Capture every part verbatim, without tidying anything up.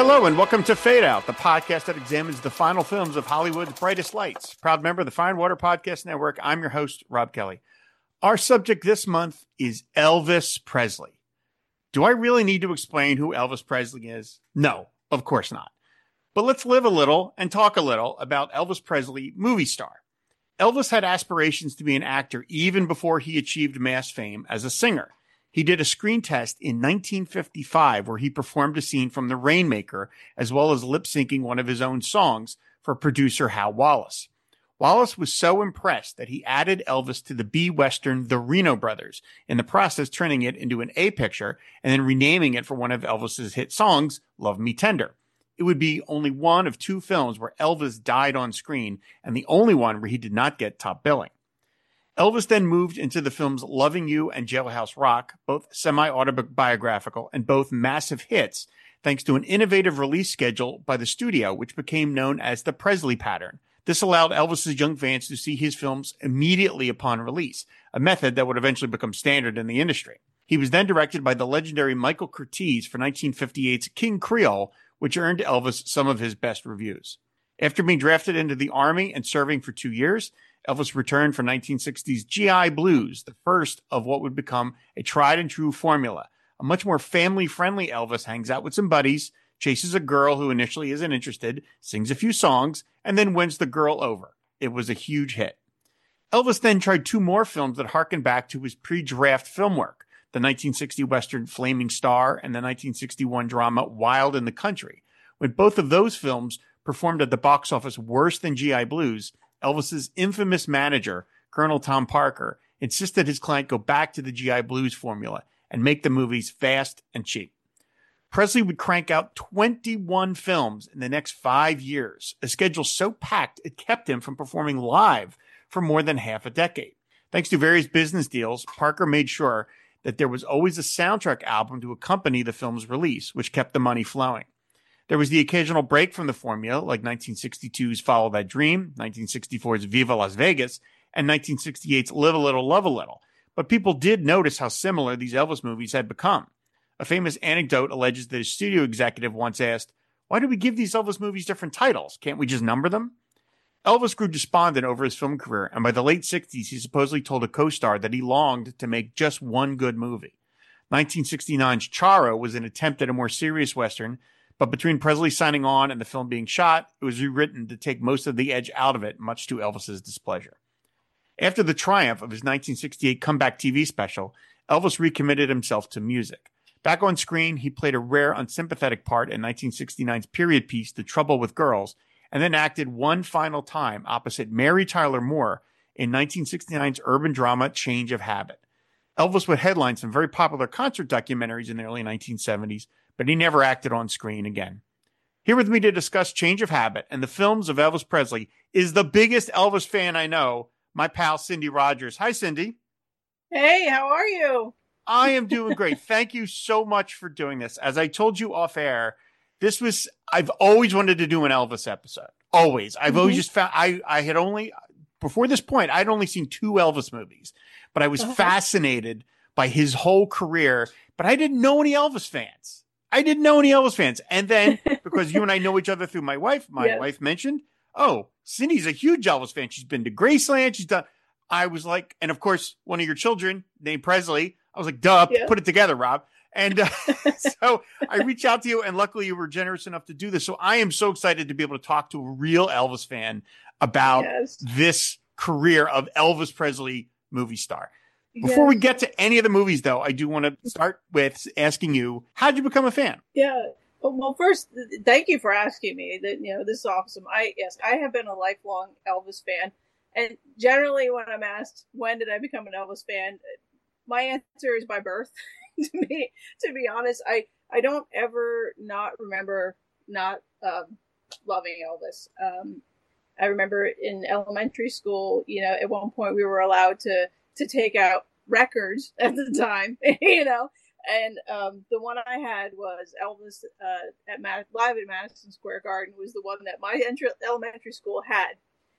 Hello and welcome to Fade Out, the podcast that examines the final films of Hollywood's brightest lights. Proud member of the Fire and Water Podcast Network, I'm your host, Rob Kelly. Our subject this month is Elvis Presley. Do I really need to explain who Elvis Presley is? No, of course not. But let's live a little and talk a little about Elvis Presley, movie star. Elvis had aspirations to be an actor even before he achieved mass fame as a singer. He did a screen test in nineteen fifty-five where he performed a scene from The Rainmaker, as well as lip-syncing one of his own songs for producer Hal Wallace. Wallace was so impressed that he added Elvis to the B-Western The Reno Brothers, in the process turning it into an A picture and then renaming it for one of Elvis's hit songs, Love Me Tender. It would be only one of two films where Elvis died on screen and the only one where he did not get top billing. Elvis then moved into the films Loving You and Jailhouse Rock, both semi-autobiographical and both massive hits, thanks to an innovative release schedule by the studio, which became known as the Presley pattern. This allowed Elvis's young fans to see his films immediately upon release, a method that would eventually become standard in the industry. He was then directed by the legendary Michael Curtiz for nineteen fifty-eight's King Creole, which earned Elvis some of his best reviews. After being drafted into the Army and serving for two years, Elvis returned for nineteen sixty's G I Blues, the first of what would become a tried and true formula. A much more family-friendly Elvis hangs out with some buddies, chases a girl who initially isn't interested, sings a few songs, and then wins the girl over. It was a huge hit. Elvis then tried two more films that harken back to his pre-draft film work, the nineteen sixty Western Flaming Star and the nineteen sixty-one drama Wild in the Country. When both of those films performed at the box office worse than G I Blues, Elvis's infamous manager, Colonel Tom Parker, insisted his client go back to the G I Blues formula and make the movies fast and cheap. Presley would crank out twenty-one films in the next five years, a schedule so packed it kept him from performing live for more than half a decade. Thanks to various business deals, Parker made sure that there was always a soundtrack album to accompany the film's release, which kept the money flowing. There was the occasional break from the formula, like nineteen sixty-two's Follow That Dream, nineteen sixty-four's Viva Las Vegas, and nineteen sixty-eight's Live a Little, Love a Little. But people did notice how similar these Elvis movies had become. A famous anecdote alleges that a studio executive once asked, "Why do we give these Elvis movies different titles? Can't we just number them?" Elvis grew despondent over his film career, and by the late sixties, he supposedly told a co-star that he longed to make just one good movie. nineteen sixty-nine's Charo was an attempt at a more serious Western, but between Presley signing on and the film being shot, it was rewritten to take most of the edge out of it, much to Elvis's displeasure. After the triumph of his nineteen sixty-eight comeback T V special, Elvis recommitted himself to music. Back on screen, he played a rare unsympathetic part in nineteen sixty-nine's period piece, The Trouble with Girls, and then acted one final time opposite Mary Tyler Moore in nineteen sixty-nine's urban drama Change of Habit. Elvis would headline some very popular concert documentaries in the early nineteen seventies, but he never acted on screen again. Here with me to discuss Change of Habit and the films of Elvis Presley is the biggest Elvis fan I know, my pal Cindy Rogers. Hi, Cindy. Hey, how are you? I am doing great. Thank you so much for doing this. As I told you off air, this was, I've always wanted to do an Elvis episode. Always. I've mm-hmm. always just found, I, I had only, before this point, I'd only seen two Elvis movies, but I was uh-huh. fascinated by his whole career, but I didn't know any Elvis fans. I didn't know any Elvis fans. And then, because you and I know each other through my wife, my yes. wife mentioned, oh, Cindy's a huge Elvis fan. She's been to Graceland. She's done, I was like, and of course, one of your children named Presley. I was like, duh, yeah. put it together, Rob. And uh, so I reached out to you, and luckily you were generous enough to do this. So I am so excited to be able to talk to a real Elvis fan about yes. this career of Elvis Presley movie star. Before yes. we get to any of the movies, though, I do want to start with asking you, how'd you become a fan? Yeah. Well, first, thank you for asking me. That you know, this is awesome. I yes, I have been a lifelong Elvis fan, and generally, when I'm asked when did I become an Elvis fan, my answer is by birth. to me, to be honest, I I don't ever not remember not um, loving Elvis. Um, I remember in elementary school, you know, at one point we were allowed to. to take out records at the time, you know, and um, the one I had was Elvis uh, at Mad- live at Madison Square Garden was the one that my entry- elementary school had.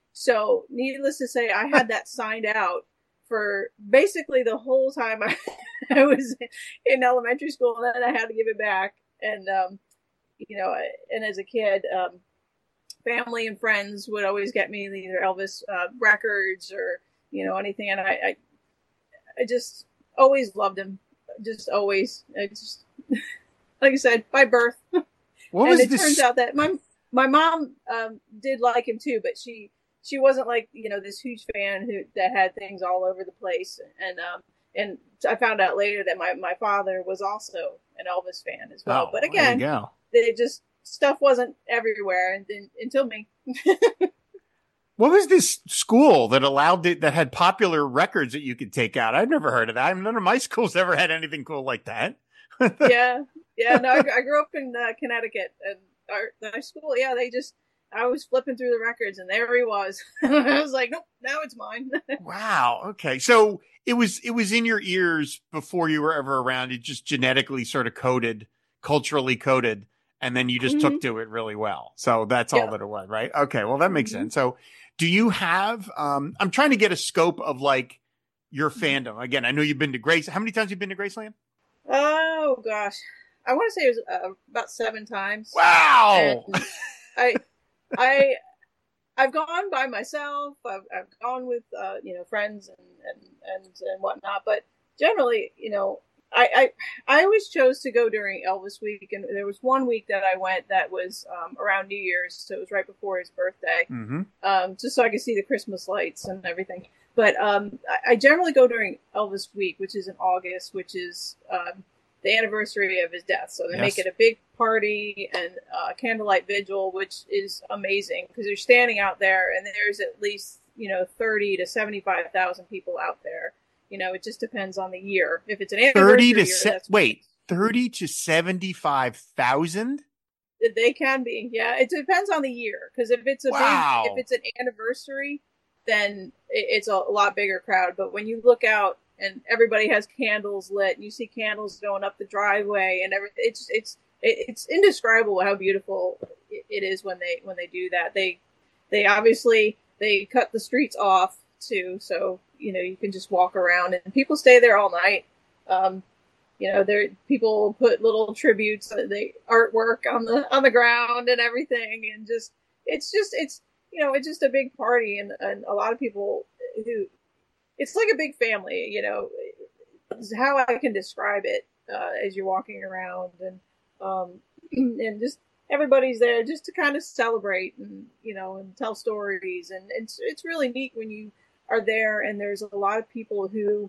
So needless to say, I had that signed out for basically the whole time I, I was in elementary school, and then I had to give it back. And um, you know, and as a kid, um, family and friends would always get me either Elvis uh, records or, you know, anything. And I, I, I just always loved him. Just always. I just, like I said, by birth. What and was it this? turns out that my my mom um, did like him too, but she she wasn't like, you know, this huge fan who that had things all over the place. And um, and I found out later that my, my father was also an Elvis fan as well. Oh, but again, there you go. they just stuff wasn't everywhere and, and, until me. What was this school that allowed it, that had popular records that you could take out? I've never heard of that. None of my schools ever had anything cool like that. yeah. Yeah. No, I, I grew up in uh, Connecticut, and our, our school, yeah, they just, I was flipping through the records and there he was. I was like, nope, now it's mine. Wow. Okay. So it was, it was in your ears before you were ever around. It just genetically sort of coded, culturally coded, and then you just mm-hmm. took to it really well. So that's yeah. all that it was, right? Okay. Well, that makes mm-hmm. sense. So do you have, um, I'm trying to get a scope of like your fandom. Again, I know you've been to Grace. How many times have you been to Graceland? Oh gosh. I want to say it was uh, about seven times. Wow. And I, I, I've gone by myself. I've, I've gone with, uh, you know, friends and, and, and, and whatnot, but generally, you know, I, I, I always chose to go during Elvis week. And there was one week that I went that was, um, around New Year's. So it was right before his birthday, mm-hmm. um, just so I could see the Christmas lights and everything. But, um, I, I generally go during Elvis week, which is in August, which is, um, the anniversary of his death. So they yes. make it a big party and uh, candlelight vigil, which is amazing because you're standing out there and there's at least, you know, thirty to seventy-five thousand people out there. You know, it just depends on the year. If it's an anniversary thirty to year, se- that's wait, thirty to seventy-five thousand? They can be. Yeah. It depends on the year. Cause if it's a wow. big, if it's an anniversary, then it, it's a lot bigger crowd. But when you look out, and everybody has candles lit, and you see candles going up the driveway, and everything. It's it's it's indescribable how beautiful it is when they when they do that. They they obviously they cut the streets off too, so you know you can just walk around, and people stay there all night. Um, you know, there people put little tributes, the artwork on the on the ground and everything, and just it's just it's you know it's just a big party, and, and a lot of people who. It's like a big family, you know, is how I can describe it uh, as you're walking around and um, and just everybody's there just to kind of celebrate and, you know, and tell stories. And it's, it's really neat when you are there and there's a lot of people who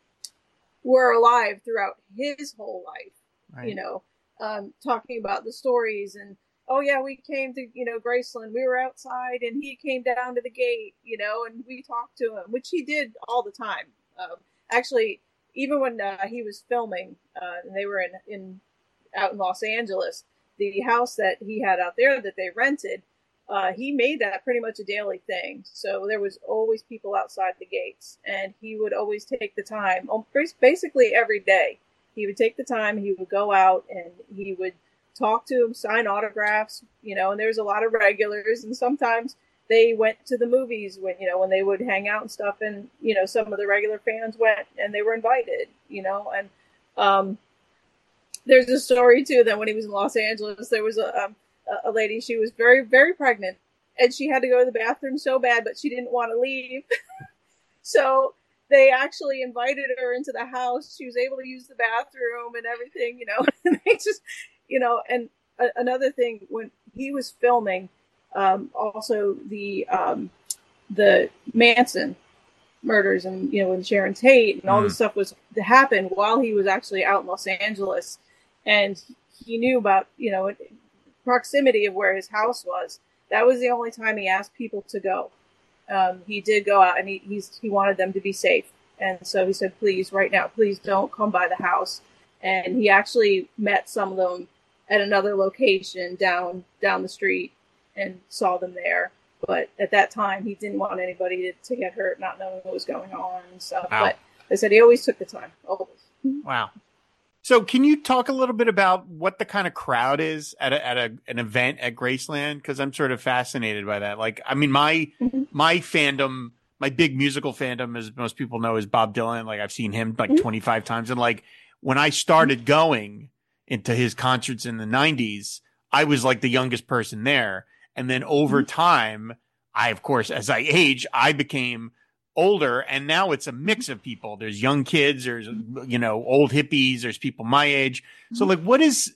were alive throughout his whole life, right. you know, um, talking about the stories and, oh yeah, we came to, you know, Graceland. We were outside and he came down to the gate, you know, and we talked to him, which he did all the time. Um, actually, even when uh, he was filming uh, and they were in, in out in Los Angeles, the house that he had out there that they rented, uh, he made that pretty much a daily thing. So there was always people outside the gates and he would always take the time, basically every day. He would take the time, he would go out and he would talk to him, sign autographs, you know, and there's a lot of regulars and sometimes they went to the movies when, you know, when they would hang out and stuff and, you know, some of the regular fans went and they were invited, you know, and um, there's a story too that when he was in Los Angeles, there was a, a lady, she was very, very pregnant and she had to go to the bathroom so bad, but she didn't want to leave. So they actually invited her into the house. She was able to use the bathroom and everything, you know, and they just, you know, and a- another thing, when he was filming, um, also the um, the Manson murders and, you know, when Sharon Tate and all mm. this stuff was to happen while he was actually out in Los Angeles. And he knew about, you know, proximity of where his house was. That was the only time he asked people to go. Um, he did go out and he he's, he wanted them to be safe. And so he said, please, right now, please don't come by the house. And he actually met some of them at another location down down the street and saw them there. But at that time, he didn't want anybody to, to get hurt, not knowing what was going on and stuff. Wow. But they said he always took the time. Always. Wow. So can you talk a little bit about what the kind of crowd is at a, at a, an event at Graceland? Because I'm sort of fascinated by that. Like, I mean, my mm-hmm. my fandom, my big musical fandom, as most people know, is Bob Dylan. Like, I've seen him like mm-hmm. twenty-five times. And like, when I started going into his concerts in the nineties, I was like the youngest person there. And then over time, I, of course, as I age, I became older, and now it's a mix of people. There's young kids, there's, you know, old hippies, there's people my age. So like, what is,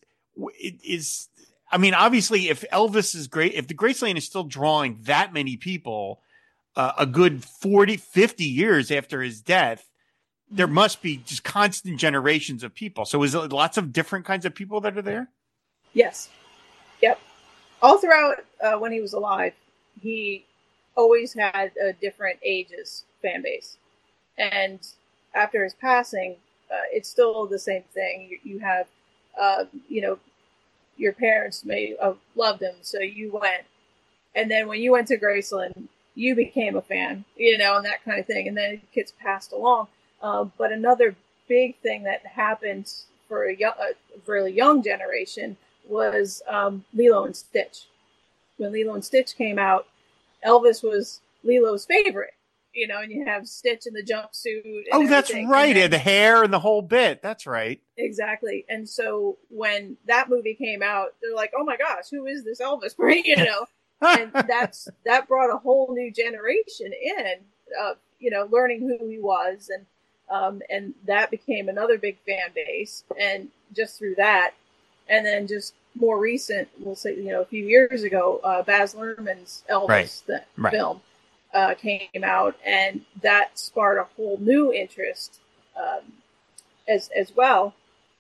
is, I mean, obviously if Elvis is great, if the Graceland is still drawing that many people, uh, a good forty, fifty years after his death, there must be just constant generations of people. So is it lots of different kinds of people that are there? Yes. Yep. All throughout uh, when he was alive, he always had a different ages fan base. And after his passing, uh, it's still the same thing. You, you have, uh, you know, your parents may have loved him, so you went. And then when you went to Graceland, you became a fan, you know, and that kind of thing. And then it gets passed along. Uh, but another big thing that happened for a, young, a really young generation was um, Lilo and Stitch. When Lilo and Stitch came out, Elvis was Lilo's favorite, you know, and you have Stitch in the jumpsuit. And oh, that's everything. right. And then, and the hair and the whole bit. That's right. Exactly. And so when that movie came out, they're like, oh my gosh, who is this Elvis? You know, and that's, that brought a whole new generation in, uh, you know, learning who he was. And, um, and that became another big fan base. And just through that, and then just more recent, we'll say, you know, a few years ago, uh, Baz Luhrmann's Elvis, right. the right. film, uh, came out, and that sparked a whole new interest, um, as, as well.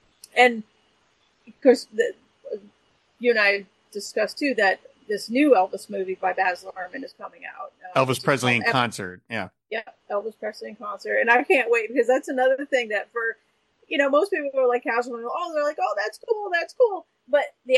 And of course, the, you and I discussed too, that this new Elvis movie by Baz Luhrmann is coming out. Uh, Elvis Presley in concert. Yeah. Yeah. Elvis Presley in concert. And I can't wait, because that's another thing that for, you know, most people are like casual, and oh, they're like, oh, that's cool, that's cool. But the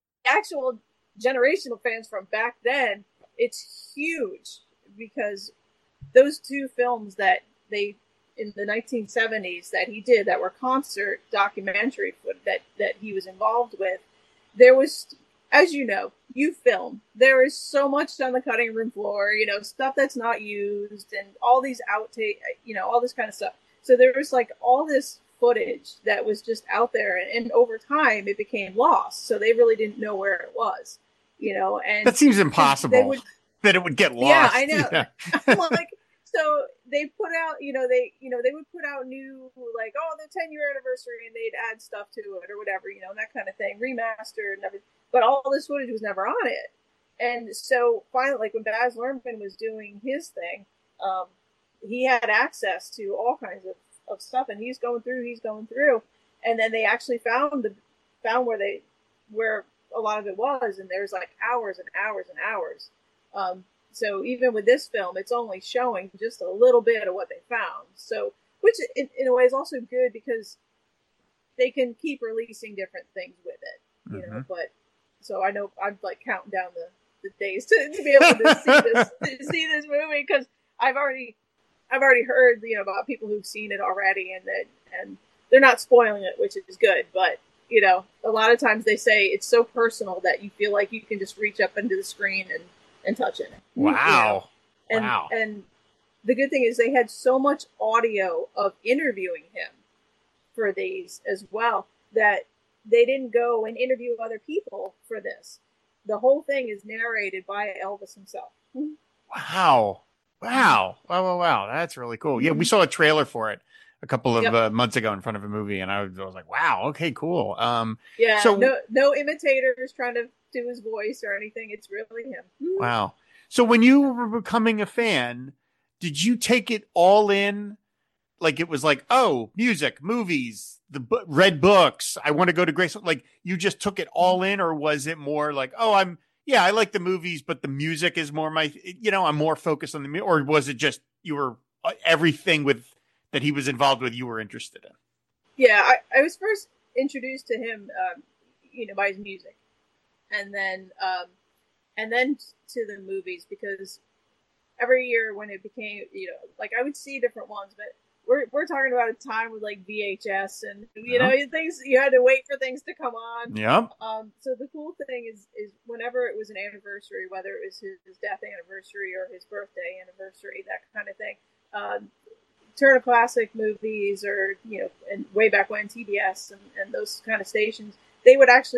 actual generational fans from back then, it's huge, because those two films that they in the nineteen seventies that he did that were concert documentary that that he was involved with, there was, as you know, you film, there is so much on the cutting room floor, you know, stuff that's not used, and all these outtake, you know, all this kind of stuff. So there was like all this footage that was just out there, and, and over time it became lost, so they really didn't know where it was, you know. And that seems impossible would, that it would get lost. Yeah, I know. Yeah. Like, so they put out, you know, they, you know, they would put out new, like, oh, the ten year anniversary, and they'd add stuff to it or whatever, you know, and that kind of thing, remastered and everything. But all this footage was never on it. And so finally, like when Baz Luhrmann was doing his thing, um, he had access to all kinds of, of stuff, and he's going through, he's going through. And then they actually found the, found where they, where a lot of it was. And there's like hours and hours and hours. Um, so even with this film, it's only showing just a little bit of what they found. So, which in, in a way is also good, because they can keep releasing different things with it, you mm-hmm. know, but so I know I'm like counting down the, the days to, to be able to see this, to see this movie. Cause I've already, I've already heard, you know, about people who've seen it already, and that, and they're not spoiling it, which is good. But, you know, a lot of times they say it's so personal that you feel like you can just reach up into the screen and, and touch it. Wow. You know? And, wow. And the good thing is they had so much audio of interviewing him for these as well, that they didn't go and interview other people for this. The whole thing is narrated by Elvis himself. Wow. Wow. Wow, wow, wow. That's really cool. Yeah, we saw a trailer for it a couple of yep. uh, months ago in front of a movie, and I was, I was like, wow, okay, cool. Um, yeah, so, no, no imitators trying to do his voice or anything. It's really him. Wow. So when you were becoming a fan, did you take it all in? Like it was like, oh, music, movies, the bu- read books. I want to go to Grace. Like you just took it all in, or was it more like, oh, I'm, yeah, I like the movies, but the music is more my, you know, I'm more focused on the music, or was it just you were uh, everything with that he was involved with, you were interested in? Yeah, I, I was first introduced to him, um, you know, by his music, and then, um, and then to the movies, because every year when it became, you know, like I would see different ones, but we're we're talking about a time with like V H S and you know uh-huh. things you had to wait for things to come on. Yeah. Um. So the cool thing is is whenever it was an anniversary, whether it was his, his death anniversary or his birthday anniversary, that kind of thing. Um, Turner Classic Movies, or you know, and way back when T B S and, and those kind of stations, they would actually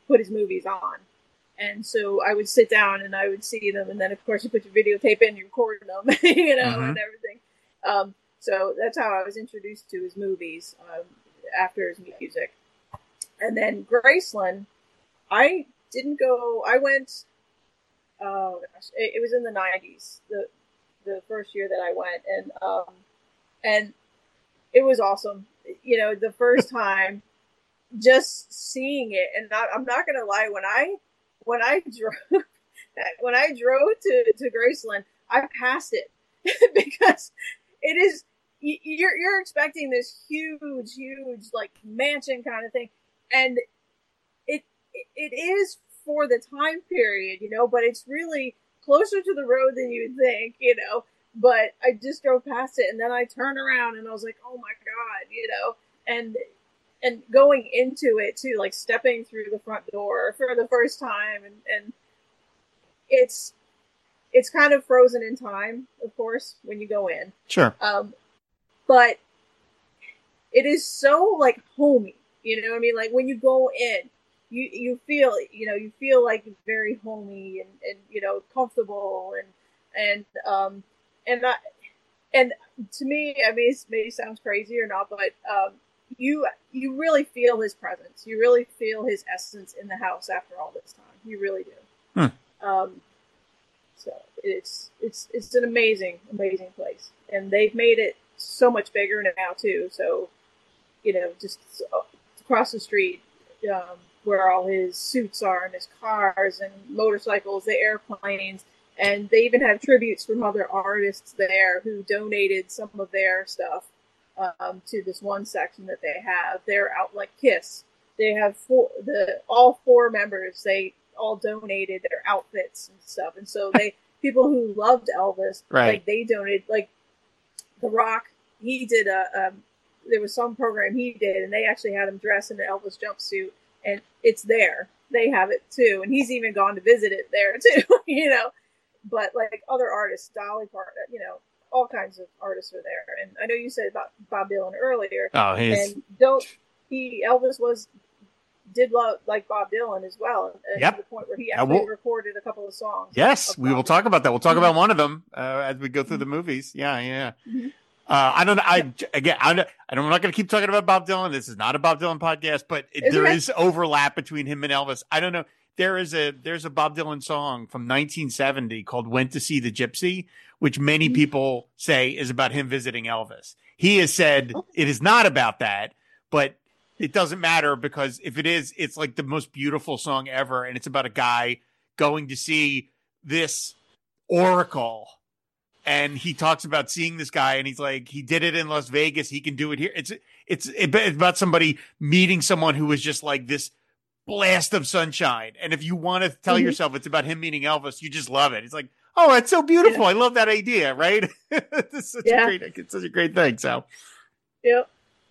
put his movies on. And so I would sit down and I would see them. And then, of course, you put your videotape in, you record them, you know, mm-hmm. and everything. Um, so that's how I was introduced to his movies um, after his music. And then Graceland, I didn't go, I went, uh, it, it was in the nineties, the the first year that I went. And, um, and it was awesome. You know, the first time, just seeing it. And not, I'm not going to lie, when I, when I drove, when I drove to, to Graceland, I passed it because it is, you're, you're expecting this huge, huge, like mansion kind of thing. And it, it is for the time period, you know, but it's really closer to the road than you would think, you know, but I just drove past it and then I turned around and I was like, oh my God, you know, and, and going into it too, like stepping through the front door for the first time. And, and it's, it's kind of frozen in time, of course, when you go in. Sure. Um, but it is so like homey, you know what I mean? Like when you go in, you, you feel, you know, you feel like very homey and, and, you know, comfortable and, and, um, and I, and to me, I mean, it may sound crazy or not, but, um, you, you really feel his presence. You really feel his essence in the house after all this time. You really do. Hmm. Um, so it's, it's, it's an amazing, amazing place. And they've made it so much bigger now too. So, you know, just across the street, um, where all his suits are and his cars and motorcycles, the airplanes, and they even have tributes from other artists there who donated some of their stuff um, to this one section that they have. They're out like Kiss. They have four, the all four members. They all donated their outfits and stuff, and so they people who loved Elvis, right. like they donated. Like The Rock, he did a. Um, there was some program he did, and they actually had him dress in an Elvis jumpsuit. And it's there. They have it too. And he's even gone to visit it there too, you know. But like other artists, Dolly Parton, you know, all kinds of artists are there. And I know you said about Bob Dylan earlier. Oh, he's... And don't, he, Elvis was, did love, like Bob Dylan as well. And yep. to the point where he actually will... recorded a couple of songs. Yes, of we will Dylan. talk about that. We'll talk mm-hmm. about one of them uh, as we go through the movies. Yeah, yeah. Mm-hmm. Uh, I don't know. I again, I don't, I don't, I'm not going to keep talking about Bob Dylan. This is not a Bob Dylan podcast, but it, is there it? is overlap between him and Elvis. I don't know. There is a there's a Bob Dylan song from nineteen seventy called "Went to See the Gypsy," which many mm-hmm. people say is about him visiting Elvis. He has said oh. it is not about that, but it doesn't matter because if it is, it's like the most beautiful song ever, and it's about a guy going to see this oracle. And he talks about seeing this guy, and he's like, he did it in Las Vegas. He can do it here. It's it's it's about somebody meeting someone who is just like this blast of sunshine. And if you want to tell mm-hmm. yourself it's about him meeting Elvis, you just love it. It's like, oh, that's so beautiful. Yeah. I love that idea, right? It's such yeah. a great, it's such a great thing. So, yeah.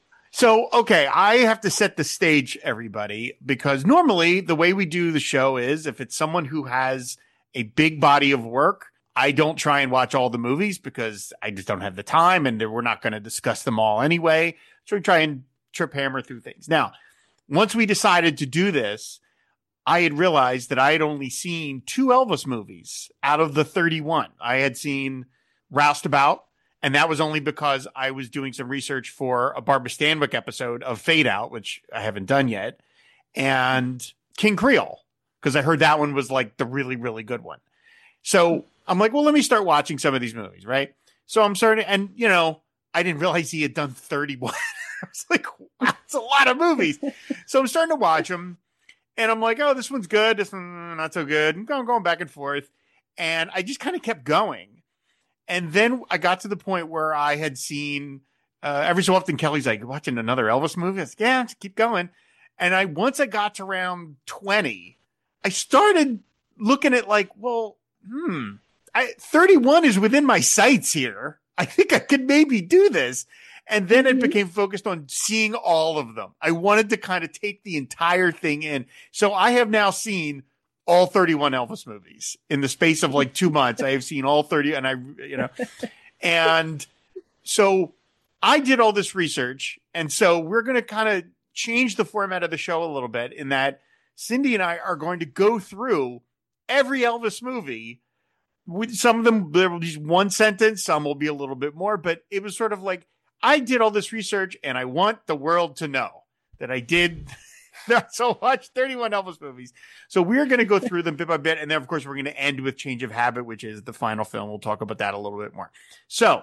So, okay, I have to set the stage, everybody, because normally the way we do the show is if it's someone who has a big body of work, I don't try and watch all the movies because I just don't have the time and we're not going to discuss them all anyway. So we try and trip hammer through things. Now, once we decided to do this, I had realized that I had only seen two Elvis movies out of the thirty-one. I had seen Roustabout, and that was only because I was doing some research for a Barbara Stanwyck episode of Fade Out, which I haven't done yet, and King Creole, because I heard that one was like the really, really good one. So I'm like, well, let me start watching some of these movies, right? So I'm starting, and you know, I didn't realize he had done thirty-one. I was like, wow, that's a lot of movies. So I'm starting to watch them, and I'm like, oh, this one's good, this one not so good. I'm going, going back and forth, and I just kind of kept going. And then I got to the point where I had seen, uh, every so often Kelly's like, watching another Elvis movie? I was like, yeah, just keep going. And I once I got to around twenty, I started looking at like, well, hmm, I, thirty-one is within my sights here. I think I could maybe do this. And then mm-hmm. it became focused on seeing all of them. I wanted to kind of take the entire thing in. So I have now seen all thirty-one Elvis movies in the space of like two months. I have seen all thirty and I, you know, and so I did all this research. And so we're going to kind of change the format of the show a little bit in that Cindy and I are going to go through every Elvis movie. With some of them, there will be one sentence, some will be a little bit more, but it was sort of like, I did all this research and I want the world to know that I did not so much thirty-one Elvis movies. So we're going to go through them bit by bit. And then, of course, we're going to end with Change of Habit, which is the final film. We'll talk about that a little bit more. So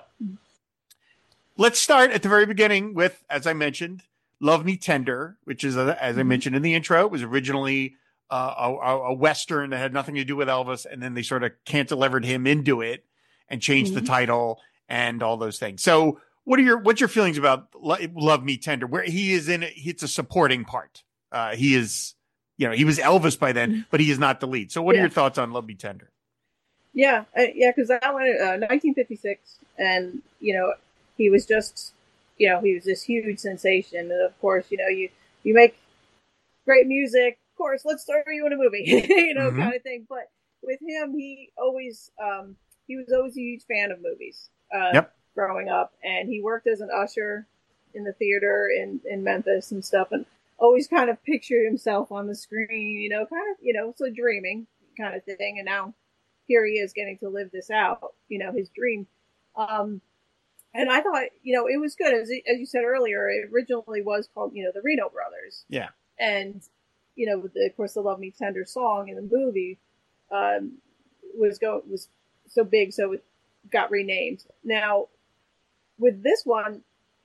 let's start at the very beginning with, as I mentioned, Love Me Tender, which is, a, as I mentioned in the intro, it was originally uh, a, a Western that had nothing to do with Elvis. And then they sort of cantilevered him into it and changed mm-hmm. the title and all those things. So what are your, what's your feelings about Love Me Tender, where he is in it? It's a supporting part. Uh, he is, you know, he was Elvis by then, but he is not the lead. So what yeah. are your thoughts on Love Me Tender? Yeah. Uh, yeah. Cause that one, uh, nineteen fifty-six, and, you know, he was just, you know, he was this huge sensation. And of course, you know, you, you make great music, of course, let's throw you in a movie, you know, mm-hmm. kind of thing. But with him, he always, um, he was always a huge fan of movies, uh, yep. growing up. And he worked as an usher in the theater in, in Memphis and stuff. And always kind of pictured himself on the screen, you know, kind of, you know, so dreaming kind of thing. And now here he is getting to live this out, you know, his dream. Um, and I thought, you know, it was good. As, as you said earlier, it originally was called, you know, the Reno Brothers. Yeah. And, you know, the, of course, the Love Me Tender song in the movie um, was go was so big, so it got renamed. Now, with this one,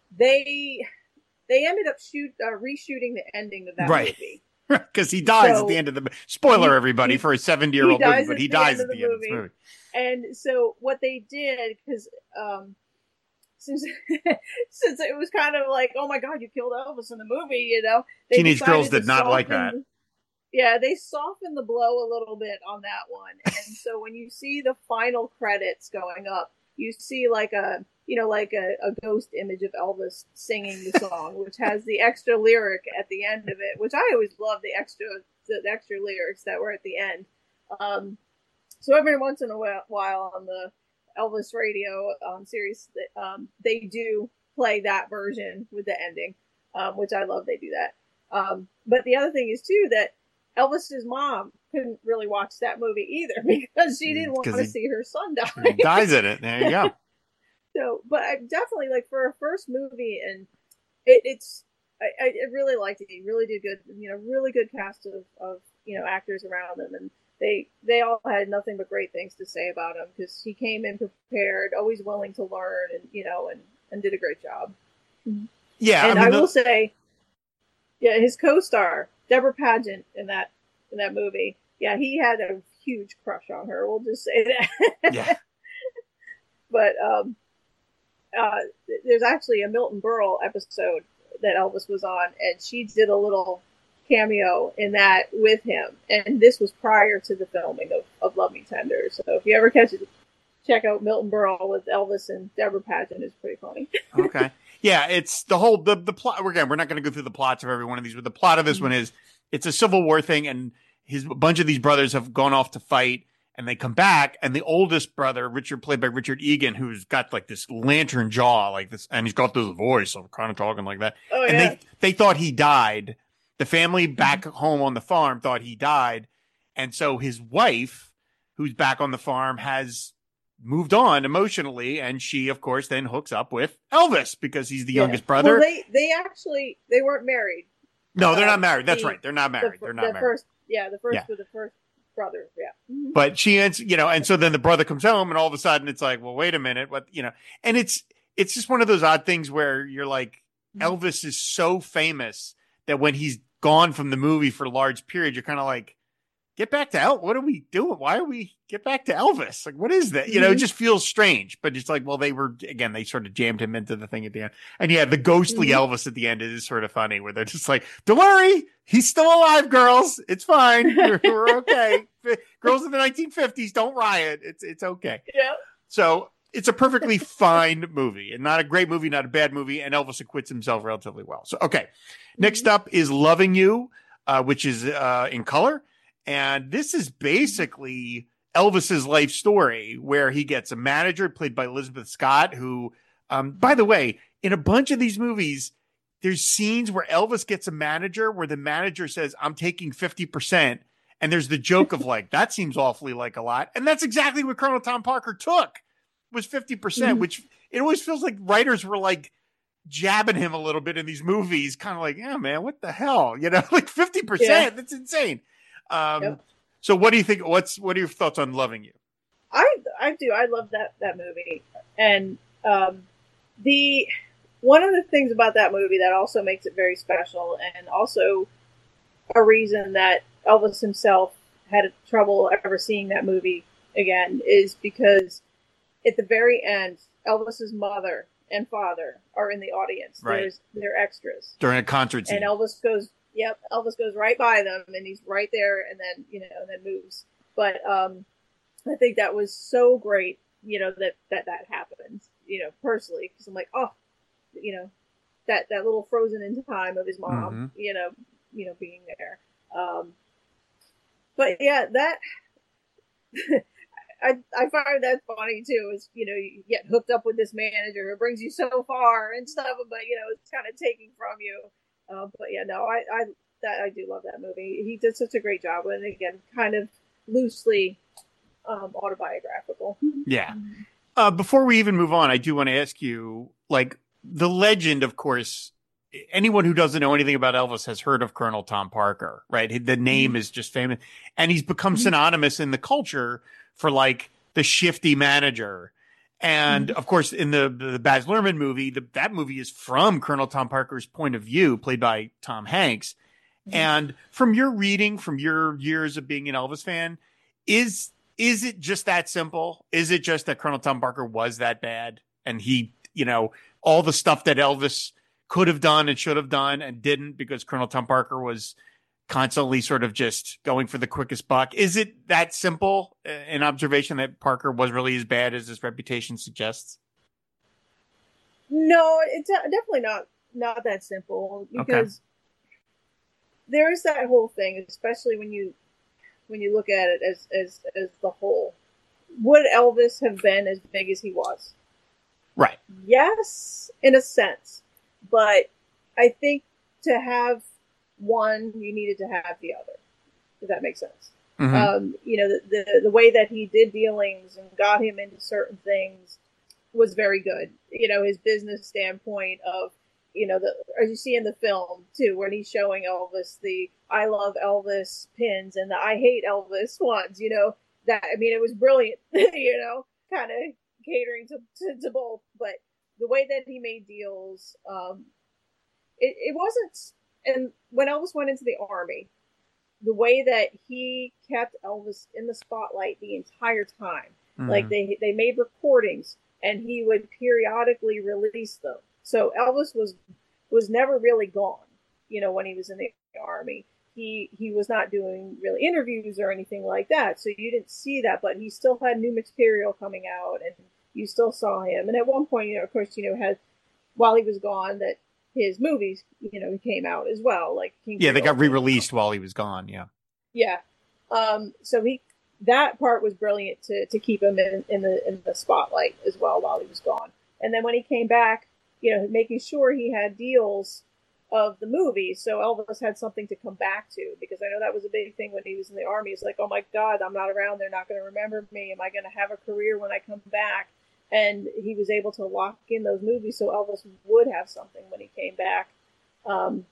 they they ended up shoot uh, reshooting the ending of that right. movie. Because he dies so, at the end of the spoiler, he, everybody, he, for a seventy-year-old movie, but he dies at the end of the movie. And so what they did, because um, since since it was kind of like, oh my God, you killed Elvis in the movie, you know, they teenage girls did not soften, like that. Yeah, they softened the blow a little bit on that one, and so when you see the final credits going up, you see like a you know like a, a ghost image of Elvis singing the song, which has the extra lyric at the end of it, which I always love the extra the extra lyrics that were at the end. Um, so every once in a while on the Elvis radio um, series, um, they do play that version with the ending, um, which I love. They do that. Um, but the other thing is too that Elvis's mom couldn't really watch that movie either because she didn't want to see her son die. He dies in it. There you go. So, but I definitely like for a first movie, and it, it's I, I really liked it. He really did good. You know, really good cast of, of you know actors around him, and they they all had nothing but great things to say about him because he came in prepared, always willing to learn, and you know, and and did a great job. Yeah, and I, mean, I will the... say, yeah, his co-star Deborah Pageant in that in that movie, yeah, he had a huge crush on her. We'll just say that. Yeah. But um, uh, there's actually a Milton Berle episode that Elvis was on, and she did a little cameo in that with him. And this was prior to the filming of, of Love Me Tender. So if you ever catch it, check out Milton Berle with Elvis and Deborah Pageant. It's pretty funny. Okay. Yeah, it's the whole, the, the plot. Again, we're not going to go through the plots of every one of these, but the plot of this mm-hmm. one is it's a Civil War thing, and his a bunch of these brothers have gone off to fight, and they come back, and the oldest brother, Richard, played by Richard Egan, who's got like this lantern jaw, like this, and he's got this voice of kind of talking like that. Oh, and yeah. they, they thought he died. The family back mm-hmm. home on the farm thought he died. And so his wife, who's back on the farm, has moved on emotionally. And she, of course, then hooks up with Elvis because he's the yeah. youngest brother. Well, they, they actually, they weren't married. No, they're uh, not married. That's the, right. They're not married. The, they're not the married. First, yeah, the first yeah. with the first brother. Yeah. Mm-hmm. But she ends, you know, and so then the brother comes home, and all of a sudden it's like, well, wait a minute, what, you know, and it's, it's just one of those odd things where you're like, mm-hmm. Elvis is so famous that when he's gone from the movie for a large period, you're kind of like, get back to El. What are we doing? Why are we get back to Elvis? Like, what is that? You know, mm-hmm. it just feels strange, but it's like, well, they were, again, they sort of jammed him into the thing at the end. And yeah, the ghostly mm-hmm. Elvis at the end is sort of funny where they're just like, don't worry, he's still alive, girls. It's fine. We're, we're okay. Girls in the nineteen fifties don't riot. It's, it's okay. Yeah. So it's a perfectly fine movie, and not a great movie, not a bad movie. And Elvis acquits himself relatively well. So, okay. Mm-hmm. Next up is Loving You, uh, which is, uh, in color. And this is basically Elvis's life story where he gets a manager played by Elizabeth Scott, who, um, by the way, in a bunch of these movies, there's scenes where Elvis gets a manager where the manager says, I'm taking fifty percent. And there's the joke of like, that seems awfully like a lot. And that's exactly what Colonel Tom Parker took, was fifty percent, mm-hmm. which it always feels like writers were like jabbing him a little bit in these movies. Kind of like, yeah, man, what the hell? You know, like fifty percent, yeah. That's insane. Um, yep. So what do you think? What's, what are your thoughts on Loving You? I, I do. I love that, that movie. And, um, the, one of the things about that movie that also makes it very special, and also a reason that Elvis himself had trouble ever seeing that movie again, is because at the very end, Elvis's mother and father are in the audience. Right. There's, they're extras. During a concert scene. And Elvis goes, yep, Elvis goes right by them, and he's right there, and then, you know, and then moves. But um, I think that was so great, you know, that that, that happened, you know, personally, because I'm like, oh, you know, that, that little frozen in time of his mom, mm-hmm. you know, you know, being there. Um, but yeah, that, I, I find that funny too, is, you know, you get hooked up with this manager who brings you so far and stuff, but, you know, it's kind of taking from you. Uh, but yeah, no, I, I, that, I do love that movie. He did such a great job with it. Again, kind of loosely, um, autobiographical. Yeah. Uh, before we even move on, I do want to ask you, like, the legend, of course, anyone who doesn't know anything about Elvis has heard of Colonel Tom Parker, right? The name mm-hmm. is just famous, and he's become mm-hmm. synonymous in the culture for like the shifty manager. And mm-hmm. of course, in the, the Baz Luhrmann movie, the, that movie is from Colonel Tom Parker's point of view, played by Tom Hanks. Mm-hmm. And from your reading, from your years of being an Elvis fan, is, is it just that simple? Is it just that Colonel Tom Parker was that bad? And he, you know, all the stuff that Elvis could have done and should have done and didn't, because Colonel Tom Parker was constantly sort of just going for the quickest buck. Is it that simple, an observation that Parker was really as bad as his reputation suggests? No, it's definitely not, not that simple, because okay. there is that whole thing, especially when you, when you look at it as, as, as the whole. Would Elvis have been as big as he was? Right. Yes, in a sense. But I think to have one, you needed to have the other. Does that make sense? Mm-hmm. Um, you know, the, the the way that he did dealings and got him into certain things was very good. You know, his business standpoint of, you know, the as you see in the film too, when he's showing Elvis the I love Elvis pins and the I hate Elvis ones. You know, that I mean, it was brilliant. You know, kind of catering to, to to both, but the way that he made deals, um, it, it wasn't, and when Elvis went into the army, the way that he kept Elvis in the spotlight the entire time, mm-hmm. like they, they made recordings and he would periodically release them. So Elvis was, was never really gone, you know, when he was in the army. He, he was not doing really interviews or anything like that. So you didn't see that, but he still had new material coming out and you still saw him. And at one point, you know, of course, you know, had, while he was gone, that his movies, you know, came out as well. Like King Yeah, they got re-released while he was gone. Yeah. Yeah. Um, so he, that part was brilliant to, to keep him in, in the, in the spotlight as well while he was gone. And then when he came back, you know, making sure he had deals of the movie. So Elvis had something to come back to, because I know that was a big thing when he was in the army. It's like, oh my God, I'm not around. They're not going to remember me. Am I going to have a career when I come back? And he was able to lock in those movies so Elvis would have something when he came back. Um,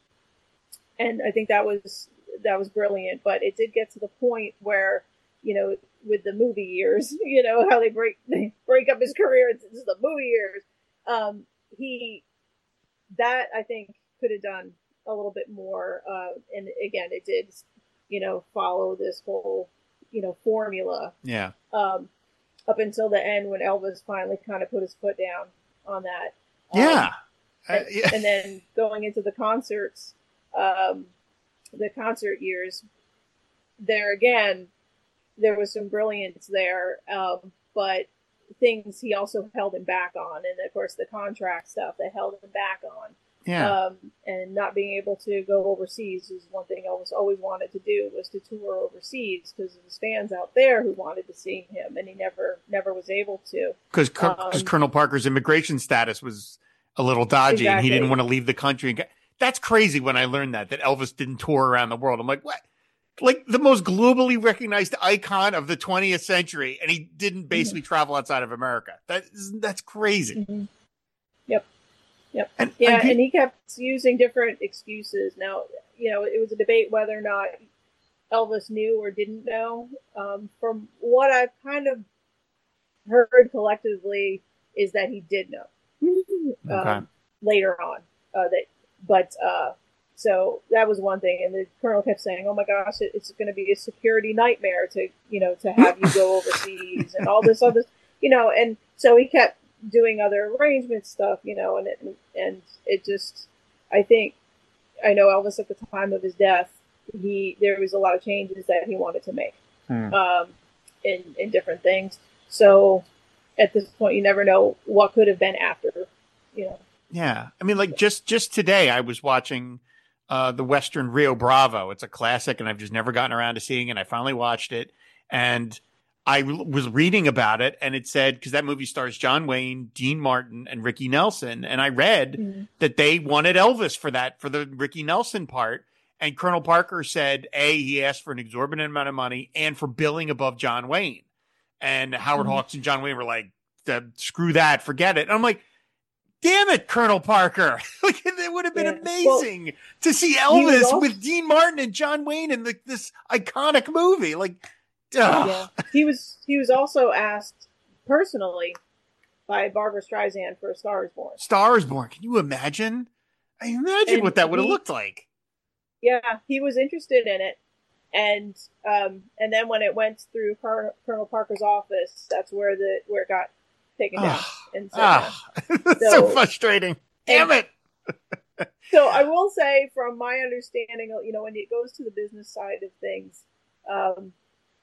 and I think that was that was brilliant. But it did get to the point where, you know, with the movie years, you know, how they break they break up his career. This is the movie years. Um, he, that I think could have done a little bit more. Uh, and again, it did, you know, follow this whole, you know, formula. Yeah. Um, up until the end when Elvis finally kind of put his foot down on that. Yeah. Um, and, uh, yeah. and then going into the concerts, um, the concert years, there again, there was some brilliance there, um, but things he also held him back on. And of course the contract stuff that held him back on. Yeah. Um, and not being able to go overseas is one thing Elvis always wanted to do, was to tour overseas, because of his fans out there who wanted to see him, and he never, never was able to. Because um, Colonel Parker's immigration status was a little dodgy, exactly. and he didn't want to leave the country. that's crazy when I learned that, that Elvis didn't tour around the world. I'm like, what? Like the most globally recognized icon of the twentieth century, and he didn't basically mm-hmm. travel outside of America. That is, that's crazy. Mm-hmm. Yep. Yep. And, yeah, and he, and he kept using different excuses. Now, you know, it was a debate whether or not Elvis knew or didn't know. Um, from what I've kind of heard collectively is that he did know. Okay. Um, later on, uh, that, but uh, so that was one thing. And the colonel kept saying, "Oh my gosh, it, it's going to be a security nightmare to, you know, to have you go overseas and all this other, you know." And so he kept doing other arrangement stuff, you know, and it, and it just, I think, I know Elvis at the time of his death, he there was a lot of changes that he wanted to make, hmm. um, in in different things. So at this point, you never know what could have been after, you know. Yeah. I mean, like just, just today I was watching uh, the Western Rio Bravo. It's a classic and I've just never gotten around to seeing it. I finally watched it and I was reading about it and it said, because that movie stars John Wayne, Dean Martin, and Ricky Nelson. And I read mm-hmm. that they wanted Elvis for that, for the Ricky Nelson part. And Colonel Parker said, A, he asked for an exorbitant amount of money and for billing above John Wayne. And Howard mm-hmm. Hawks and John Wayne were like, screw that, forget it. And I'm like, damn it, Colonel Parker. Like, it would have been yeah. amazing well, to see Elvis also- with Dean Martin and John Wayne in the, this iconic movie. Like, ugh. Yeah. He was he was also asked personally by Barbra Streisand for A Star Is Born. Star Is Born. Can you imagine? I imagine and what that would have looked like. Yeah, he was interested in it. And um, and then when it went through Car- Colonel Parker's office, that's where the where it got taken down. Oh, and so, oh, so, so frustrating. Damn and, it. So I will say, from my understanding, you know, when it goes to the business side of things, um,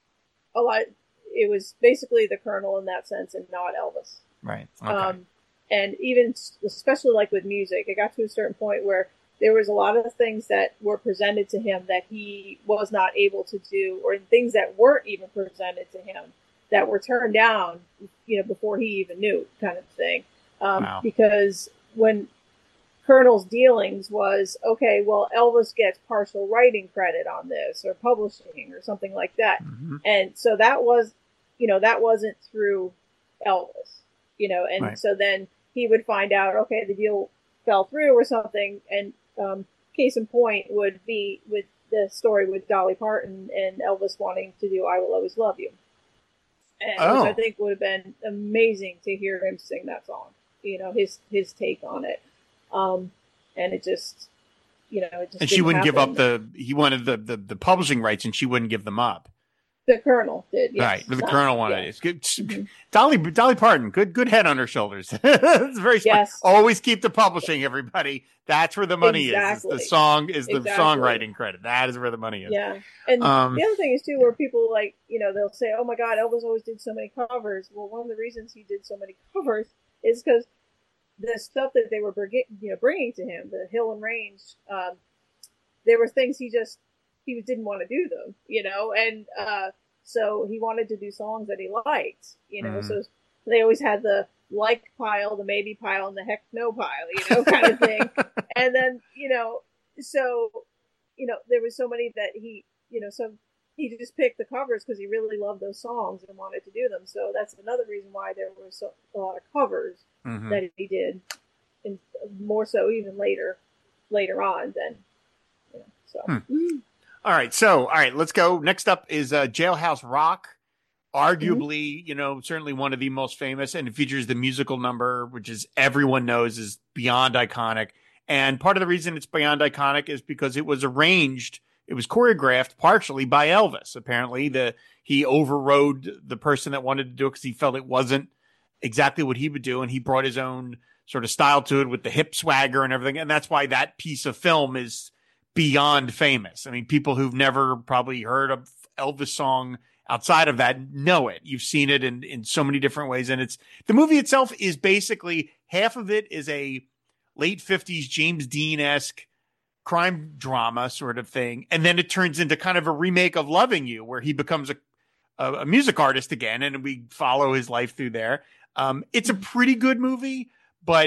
a lot, it was basically the Colonel in that sense and not Elvis. Right. Okay. Um, and even, especially like with music, it got to a certain point where there was a lot of things that were presented to him that he was not able to do, or things that weren't even presented to him that were turned down, you know, before he even knew, kind of thing. Um, wow. Because when Colonel's dealings was, okay, well, Elvis gets partial writing credit on this, or publishing, or something like that. Mm-hmm. And so that was, you know, that wasn't through Elvis, you know, and right. so then he would find out, okay, the deal fell through or something, and um, case in point would be with the story with Dolly Parton and Elvis wanting to do I Will Always Love You. And, oh. Which I think would have been amazing to hear him sing that song, you know, his his take on it. Um, and it just, you know, it just and she wouldn't happen. give up the, he wanted the, the, the publishing rights and she wouldn't give them up. The Colonel did, yes. Right, the Colonel wanted yeah. it. Good. Mm-hmm. Dolly Dolly Parton, good good head on her shoulders. It's very smart. Yes. Always keep the publishing, everybody. That's where the money exactly. is. The song is the exactly. songwriting credit. That is where the money is. Yeah. And um, the other thing is, too, where people, like, you know, they'll say, oh, my God, Elvis always did so many covers. Well, one of the reasons he did so many covers is because the stuff that they were you know, bringing to him, the Hill and Range, um, there were things he just, he didn't want to do them, you know, and uh, so he wanted to do songs that he liked, you know, mm. so they always had the like pile, the maybe pile, and the heck no pile, you know, kind of thing. And then, you know, so, you know, there was so many that he, you know, so he just picked the covers because he really loved those songs and wanted to do them. So that's another reason why there were so, a lot of covers mm-hmm. that he did, and more so even later, later on than, you know, so. Hmm. All right. So, all right, let's go. Next up is uh, Jailhouse Rock. Arguably, mm-hmm. you know, certainly one of the most famous, and it features the musical number, which is everyone knows is beyond iconic. And part of the reason it's beyond iconic is because it was arranged, it was choreographed partially by Elvis. Apparently, the he overrode the person that wanted to do it because he felt it wasn't exactly what he would do, and he brought his own sort of style to it with the hip swagger and everything. And that's why that piece of film is beyond famous. I mean, people who've never probably heard a Elvis song outside of that know it. You've seen it in, in so many different ways. And it's, the movie itself is basically, half of it is a late fifties James Dean-esque crime drama sort of thing. And then it turns into kind of a remake of Loving You, where he becomes a, a, a music artist again. And we follow his life through there. Um, it's a pretty good movie, but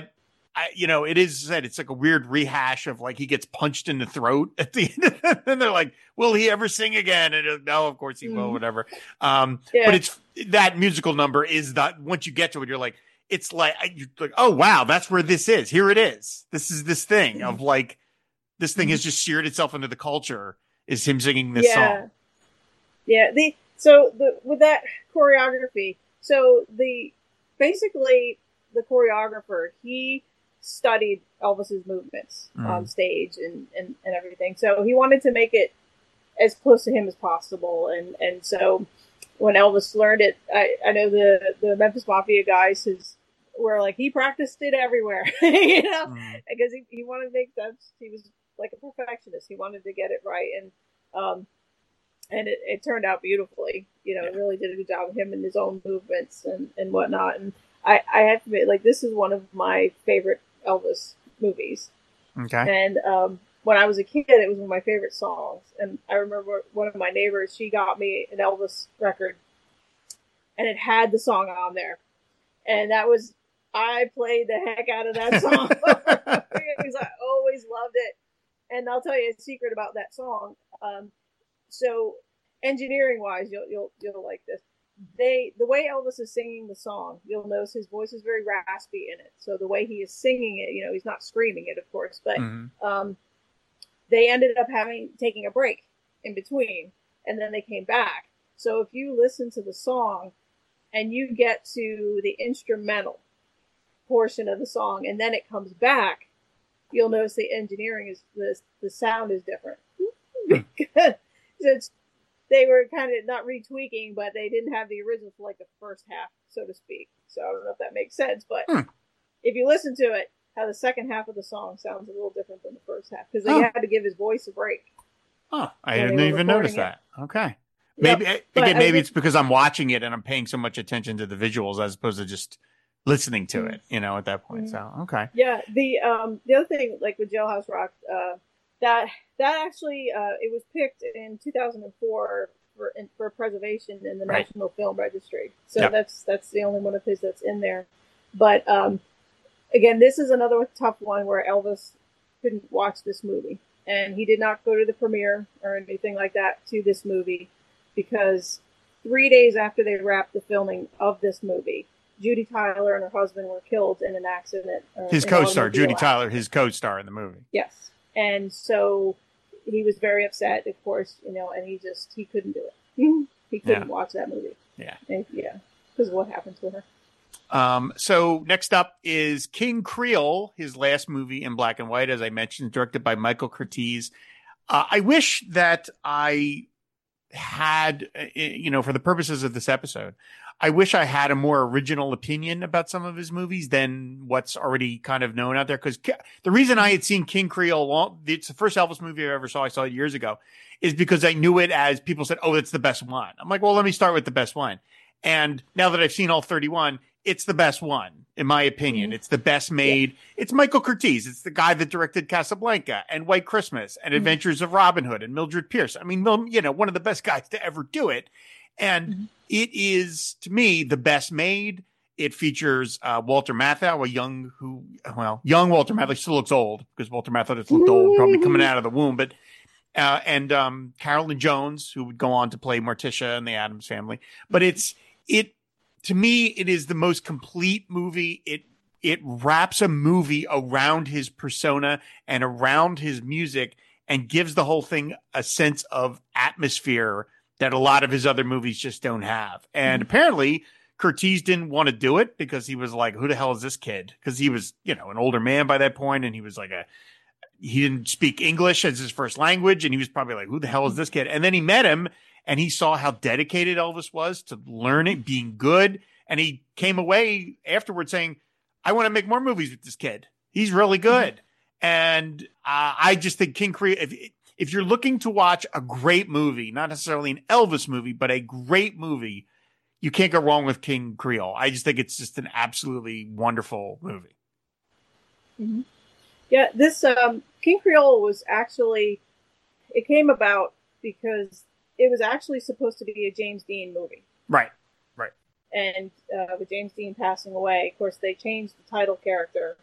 I, you know, it is said it's like a weird rehash of like he gets punched in the throat at the end, and they're like, "Will he ever sing again?" And it, no, of course he will, Mm. whatever. Um, Yeah. But it's that musical number is that once you get to it, you're like, it's like you're like, oh wow, that's where this is. Here it is. This is this thing of like this thing has just seared itself into the culture. Is him singing this yeah. song? Yeah. The so the with that choreography, so the basically the choreographer he studied Elvis's movements mm. on stage and, and, and everything. So he wanted to make it as close to him as possible. And, and so when Elvis learned it, I, I know the, the Memphis Mafia guys who's, were like, he practiced it everywhere, you know, mm. because he, he wanted to make that. He was like a perfectionist. He wanted to get it right. And, um, and it, it turned out beautifully, you know, yeah. really did a good job of him and his own movements and, and whatnot. And I, I have to admit, like, this is one of my favorite Elvis movies. Okay. And um, when I was a kid, it was one of my favorite songs. And I remember one of my neighbors, she got me an Elvis record, and it had the song on there. And that was, I played the heck out of that song because I always loved it. And I'll tell you a secret about that song. Um, so, engineering-wise, you'll you'll you'll like this. They the way Elvis is singing the song, you'll notice his voice is very raspy in it. So the way he is singing it, you know, he's not screaming it, of course, but mm-hmm. um, they ended up having taking a break in between, and then they came back. So if you listen to the song and you get to the instrumental portion of the song, and then it comes back, you'll notice the engineering is the the sound is different because it's. They were kind of not retweaking, but they didn't have the original for like the first half, so to speak. So I don't know if that makes sense, but hmm. if you listen to it, how the second half of the song sounds a little different than the first half because they oh. had to give his voice a break. Oh, I didn't even notice that. It. Okay. Maybe, yep. again, maybe it's because I'm watching it and I'm paying so much attention to the visuals as opposed to just listening to mm-hmm. it, you know, at that point. Mm-hmm. So, okay. Yeah. The, um, the other thing, like with Jailhouse Rock, uh, That that actually uh, it was picked in two thousand four for in, for preservation in the right. National Film Registry. So yep. that's that's the only one of his that's in there. But um, again, this is another tough one where Elvis couldn't watch this movie, and he did not go to the premiere or anything like that to this movie because three days after they wrapped the filming of this movie, Judy Tyler and her husband were killed in an accident. Uh, his co-star, Judy accident. Tyler, his co-star in the movie. Yes. And so he was very upset, of course, you know, and he just, he couldn't do it. He couldn't yeah. watch that movie. Yeah. And, yeah. Because of what happened to her. Um, so next up is King Creole, his last movie in black and white, as I mentioned, directed by Michael Curtiz. Uh, I wish that I had, you know, for the purposes of this episode, I wish I had a more original opinion about some of his movies than what's already kind of known out there. Because the reason I had seen King Creole, long, it's the first Elvis movie I ever saw, I saw it years ago, is because I knew it as people said, oh, it's the best one. I'm like, well, let me start with the best one. And now that I've seen all thirty-one, it's the best one, in my opinion. Mm-hmm. It's the best made. Yeah. It's Michael Curtiz. It's the guy that directed Casablanca and White Christmas and mm-hmm. Adventures of Robin Hood and Mildred Pierce. I mean, you know, one of the best guys to ever do it. And mm-hmm. it is, to me, the best made. It features uh, Walter Matthau, a young who, well, young Walter Matthau. He still looks old because Walter Matthau just looked old, probably coming out of the womb. But uh, and um, Carolyn Jones, who would go on to play Morticia in the Addams Family. But it's it to me, it is the most complete movie. It it wraps a movie around his persona and around his music and gives the whole thing a sense of atmosphere that a lot of his other movies just don't have. And mm-hmm. apparently Curtiz didn't want to do it because he was like, who the hell is this kid? Because he was, you know, an older man by that point, and he was like a, he didn't speak English as his first language, and he was probably like, who the hell is this kid? And then he met him, and he saw how dedicated Elvis was to learning, being good, and he came away afterwards saying, I want to make more movies with this kid. He's really good. Mm-hmm. And uh, I just think King Creole, if, if you're looking to watch a great movie, not necessarily an Elvis movie, but a great movie, you can't go wrong with King Creole. I just think it's just an absolutely wonderful movie. Mm-hmm. Yeah, this um, King Creole was actually, it came about because it was actually supposed to be a James Dean movie. Right, right. And uh, with James Dean passing away, of course, they changed the title character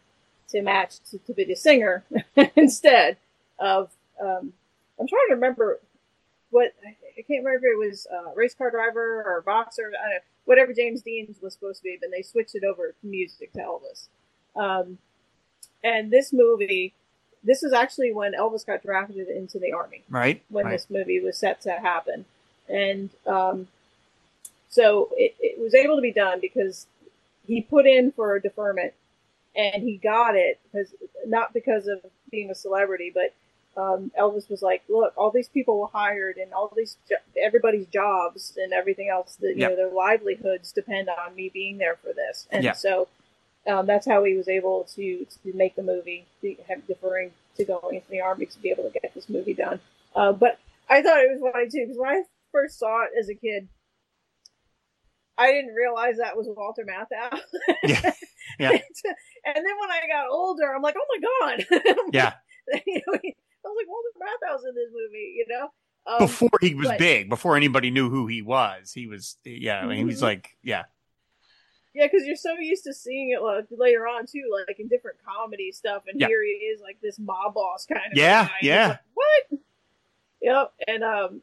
to match to, to be the singer instead of. Um, I'm trying to remember what I can't remember if it was a race car driver or boxer. I don't know, whatever James Dean was supposed to be, but they switched it over to music to Elvis. Um, and this movie, this is actually when Elvis got drafted into the Army. Right. When right. this movie was set to happen. And um, so it, it was able to be done because he put in for a deferment and he got it because not because of being a celebrity, but um, Elvis was like, look, all these people were hired and all these, jo- everybody's jobs and everything else that, you yep. know, their livelihoods depend on me being there for this. And yep. so um, that's how he was able to, to make the movie, to have deferring to going into the Army to be able to get this movie done. Uh, but I thought it was funny too, because when I first saw it as a kid, I didn't realize that was Walter Matthau. yeah. yeah. And then when I got older, I'm like, oh my God. yeah. You know, I was like, Walter Matthau's in this movie, you know? Um, before he was but, big, before anybody knew who he was, he was, yeah, I mean, he was like, yeah. Yeah, because you're so used to seeing it like, later on, too, like in different comedy stuff, and yeah. here he is, like this mob boss kind of yeah, guy. Yeah, like, what? Yep, and um,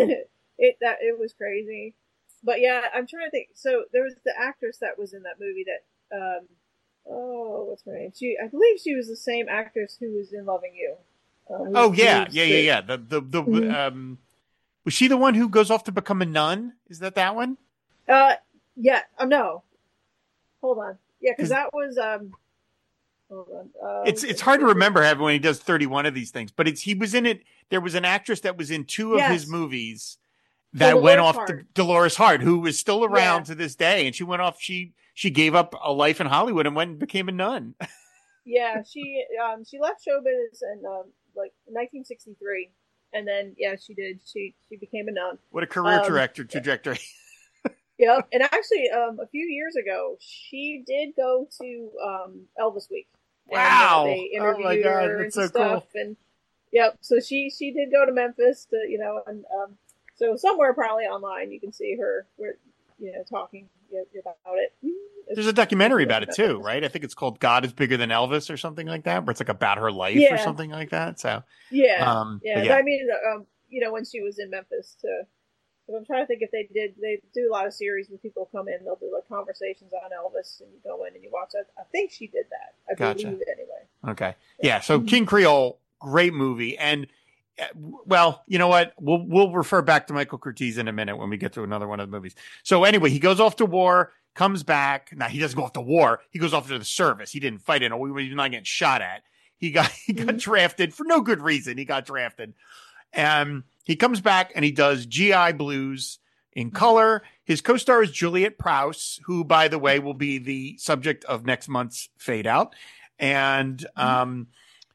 it that it was crazy. But yeah, I'm trying to think. So there was the actress that was in that movie that, um, oh, what's her name? She, I believe she was the same actress who was in Loving You. Um, oh yeah, yeah, yeah, yeah. The the the mm-hmm. um, was she the one who goes off to become a nun? Is that that one? Uh, yeah. Oh no. Hold on. Yeah, because that was um. Hold on. Uh, it's it's hard to remember having when he does thirty-one of these things, but it's he was in it. There was an actress that was in two of yes. his movies that Dolores went off Hart. to Dolores Hart, who was still around yeah. to this day, and she went off. She she gave up a life in Hollywood and went and became a nun. yeah, she um she left showbiz in um like nineteen sixty-three, and then yeah, she did. She she became a nun. What a career um, trajectory! trajectory. Yeah, and actually, um, a few years ago, she did go to um, Elvis Week. Wow! And, uh, they interviewed oh my God, her that's and so stuff, cool. And yep, so she she did go to Memphis to you know, and um, so somewhere probably online you can see her, where you know, talking you know, about it. It's, There's a documentary about it too, right? I think it's called "God Is Bigger Than Elvis" or something like that, where it's like about her life yeah. or something like that. So yeah, um, yeah. yeah. I mean, um, you know, when she was in Memphis to. I'm trying to think if they did. They do a lot of series where people come in. They'll do like conversations on Elvis, and you go in and you watch it. I think she did that. I Gotcha. believe anyway. Okay, yeah. So King Creole, great movie, and well, you know what? We'll we'll refer back to Michael Curtiz in a minute when we get to another one of the movies. So anyway, he goes off to war, comes back. Now he doesn't go off to war. He goes off to the service. He didn't fight in. He was not getting shot at. He got he got mm-hmm. drafted for no good reason. He got drafted. And he comes back and he does G I Blues in color. His co-star is Juliet Prowse, who, by the way, will be the subject of next month's Fade Out. And um,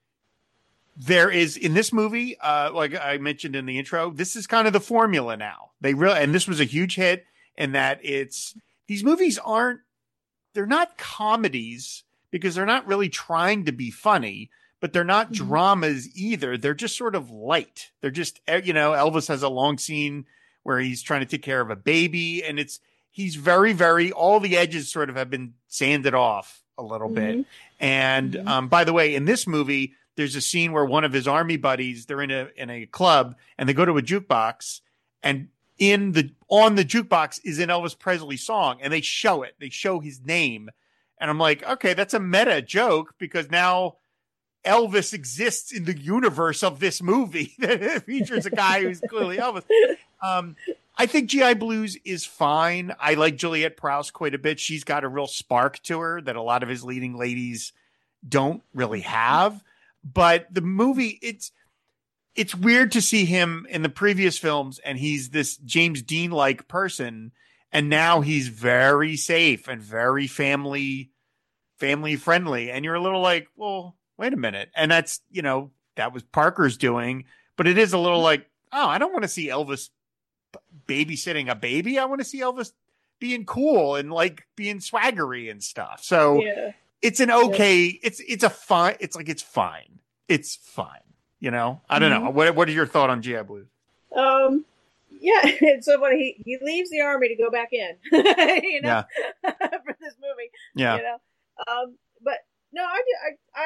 there is, in this movie, uh, like I mentioned in the intro, this is kind of the formula now. They really, and this was a huge hit in that it's, these movies aren't, they're not comedies because they're not really trying to be funny. But they're not mm-hmm. dramas either. They're just sort of light. They're just, you know, Elvis has a long scene where he's trying to take care of a baby. And it's, he's very, very, all the edges sort of have been sanded off a little mm-hmm. bit. And mm-hmm. um, by the way, in this movie, there's a scene where one of his army buddies, they're in a, in a club and they go to a jukebox and in the, on the jukebox is an Elvis Presley song and they show it. They show his name. And I'm like, okay, that's a meta joke because now Elvis exists in the universe of this movie that features a guy who's clearly Elvis. Um, I think G I Blues is fine. I like Juliet Prowse quite a bit. She's got a real spark to her that a lot of his leading ladies don't really have. But the movie, it's it's weird to see him in the previous films, and he's this James Dean-like person, and now he's very safe and very family family friendly. And you're a little like, well, wait a minute. And that's, you know, that was Parker's doing, but it is a little like, oh, I don't want to see Elvis babysitting a baby. I want to see Elvis being cool and like being swaggery and stuff. So yeah. it's an okay, yeah. it's, it's a fine, it's like, it's fine. It's fine. You know, I don't mm-hmm. know. What, what is your thought on G I Blues? Um, yeah. It's so funny. He, he leaves the army to go back in, you know, yeah. for this movie, yeah. you know, um, but no, I, I,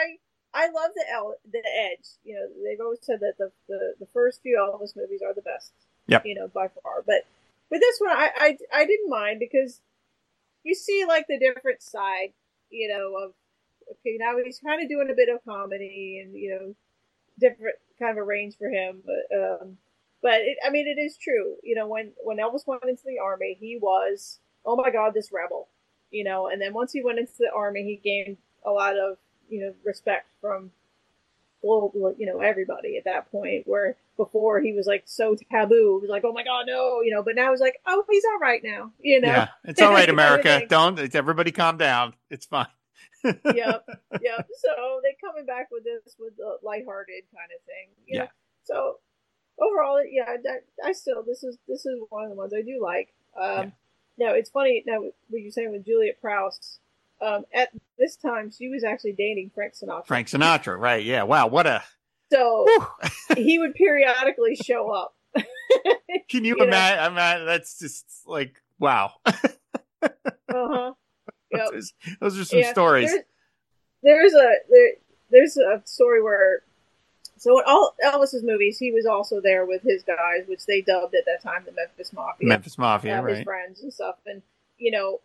I love the El- the Edge. You know, they've always said that the, the, the first few Elvis movies are the best. Yep. You know, by far. But with this one, I, I I didn't mind because you see like the different side. You know, of okay, now he's kind of doing a bit of comedy and you know, different kind of a range for him. But um, but it, I mean, it is true. You know, when when Elvis went into the army, he was oh my god, this rebel. You know, and then once he went into the army, he gained a lot of you know respect from global, you know, everybody at that point. Where before he was like so taboo, it was like, oh my god, no, you know. But now it's like, oh, he's all right now, you know. Yeah, it's all right, America. Don't it's, everybody calm down. It's fine. Yep, yep. So they coming back with this with the lighthearted kind of thing. You yeah. know? So overall, yeah, I, I still this is this is one of the ones I do like. Um, yeah. Now it's funny. Now what you're saying with Juliet Prowse. Um, at this time, she was actually dating Frank Sinatra. Frank Sinatra, right? Yeah. Wow. What a. So he would periodically show up. Can you, you imagine? I mean, that's just like wow. uh huh. Yep. Those, those are some yeah. stories. There's, there's a there, there's a story where so in all Elvis's movies, he was also there with his guys, which they dubbed at that time the Memphis Mafia. Memphis Mafia, uh, right? His friends and stuff, and you know,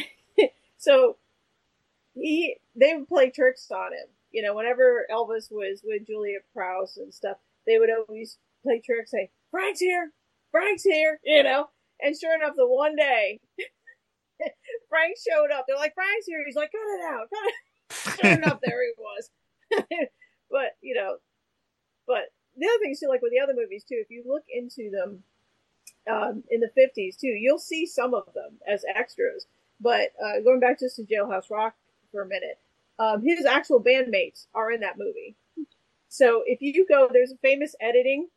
so. He they would play tricks on him. You know, whenever Elvis was with Juliet Prowse and stuff, they would always play tricks, say, Frank's here, Frank's here, you know. And sure enough, the one day Frank showed up. They're like, Frank's here. He's like, cut it out, cut it. Sure enough, there he was. But, you know, but the other thing too, like with the other movies too, if you look into them um, in the fifties too, you'll see some of them as extras. But uh, going back just to Jailhouse Rock for a minute, um, his actual bandmates are in that movie. So if you go, there's a famous editing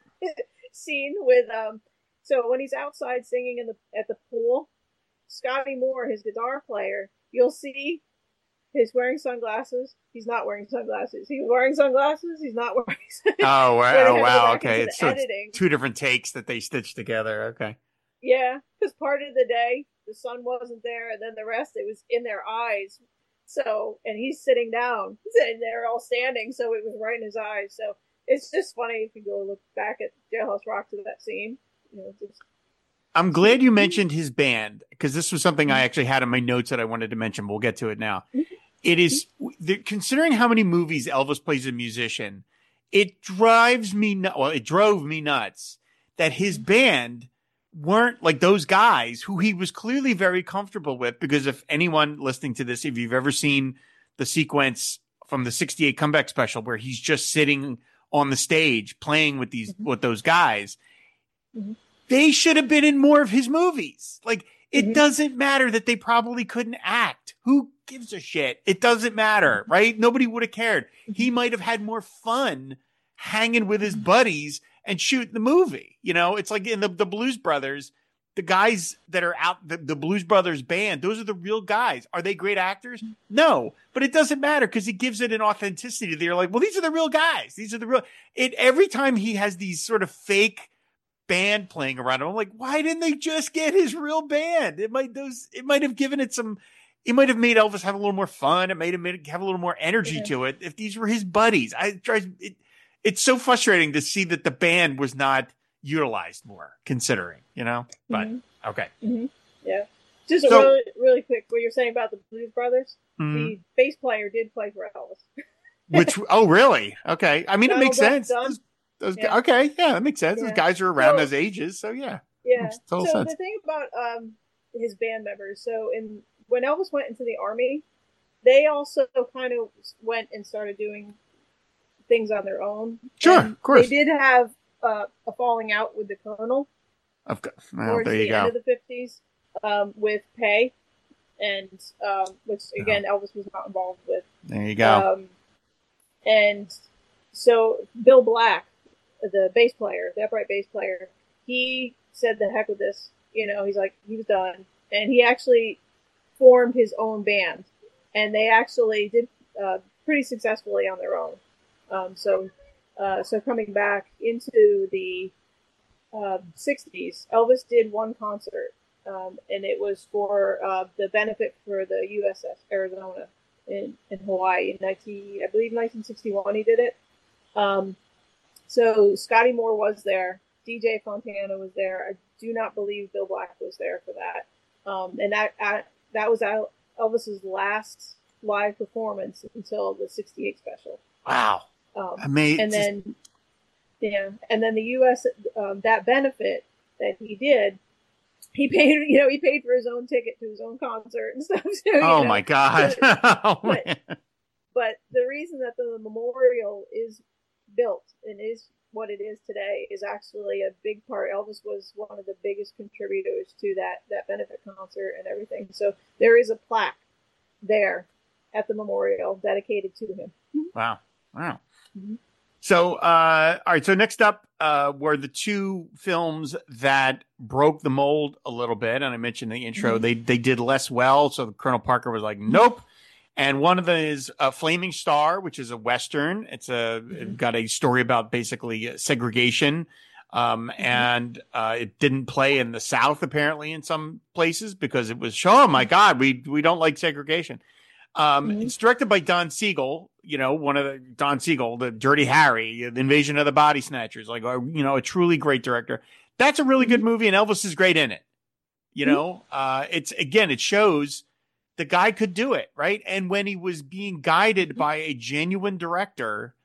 scene with, um, so when he's outside singing in the at the pool, Scotty Moore, his guitar player, you'll see he's wearing sunglasses. He's not wearing sunglasses. He's wearing sunglasses. He's not wearing. Oh wow! Oh, wow. Okay, it's so editing. It's two different takes that they stitched together. Okay. Yeah, because part of the day the sun wasn't there, and then the rest it was in their eyes. So, and he's sitting down, and they're all standing, so it was right in his eyes. So it's just funny if you go look back at Jailhouse Rock to that scene. You know, just. I'm glad you mentioned his band because this was something I actually had in my notes that I wanted to mention. We'll get to it now. It is considering how many movies Elvis plays a musician, it drives me nuts. Well, it drove me nuts that his band weren't like those guys who he was clearly very comfortable with. Because if anyone listening to this, if you've ever seen the sequence from the sixty-eight comeback special where he's just sitting on the stage playing with these, mm-hmm. with those guys, mm-hmm. they should have been in more of his movies. Like it mm-hmm. doesn't matter that they probably couldn't act. Who gives a shit? It doesn't matter, right? Nobody would have cared. He might have had more fun hanging with his buddies and shoot the movie. You know, it's like in the, the Blues Brothers, the guys that are out, the, the Blues Brothers band, those are the real guys. Are they great actors? No, but it doesn't matter because it gives it an authenticity. They're like, well, these are the real guys. These are the real, it, every time he has these sort of fake band playing around him, I'm like, why didn't they just get his real band? It might, those, it might have given it some, it might have made Elvis have a little more fun. It made him have a little more energy yeah. to it. If these were his buddies, I try it, it's so frustrating to see that the band was not utilized more, considering, you know, but mm-hmm. okay. Mm-hmm. Yeah. Just so, really, really quick, what you're saying about the Blues Brothers, mm-hmm. the bass player did play for Elvis. Which, oh, really? Okay. I mean, Donald it makes sense. Those, those, yeah. Okay. Yeah, that makes sense. Yeah. Those guys are around so, those ages. So, yeah. Yeah. So, sense. The thing about um, his band members, so in when Elvis went into the army, they also kind of went and started doing things on their own. Sure, and of course. They did have uh, a falling out with the Colonel. Of course. Well, towards there you the go. end of the fifties, um, with Pay, and um, which again oh. Elvis was not involved with. There you go. Um, and so Bill Black, the bass player, the upright bass player, he said, "The heck with this." You know, he's like, he was done, and he actually formed his own band, and they actually did uh, pretty successfully on their own. Um, so, uh, so coming back into the uh, sixties, Elvis did one concert, um, and it was for uh, the benefit for the U S S Arizona in, in Hawaii in nineteen, I believe nineteen sixty-one. He did it. Um, so Scotty Moore was there. D J Fontana was there. I do not believe Bill Black was there for that. Um, and that I, that was Elvis's last live performance until the sixty-eight special. Wow. Um, Amazing. And then, yeah, and then the U S um, that benefit that he did, he paid. You know, he paid for his own ticket to his own concert and stuff. So, oh know, my God! But, oh, but, man. but the reason that the memorial is built and is what it is today is actually a big part. Elvis was one of the biggest contributors to that that benefit concert and everything. So there is a plaque there at the memorial dedicated to him. Wow! Wow! Mm-hmm. So, uh, all right. So next up uh, were the two films that broke the mold a little bit, and I mentioned in the intro mm-hmm. they they did less well. So Colonel Parker was like, "Nope." And one of them is a Flaming Star, which is a Western. It's a mm-hmm. it got a story about basically segregation. Um, mm-hmm. And uh, it didn't play in the South, apparently, in some places because it was, oh, my God, we we don't like segregation. Um, mm-hmm. It's directed by Don Siegel, you know, one of the Don Siegel, the Dirty Harry, the Invasion of the Body Snatchers, like, you know, a truly great director. That's a really mm-hmm. good movie, and Elvis is great in it. You know, mm-hmm. uh, it's again, it shows the guy could do it, right? And when he was being guided by a genuine director,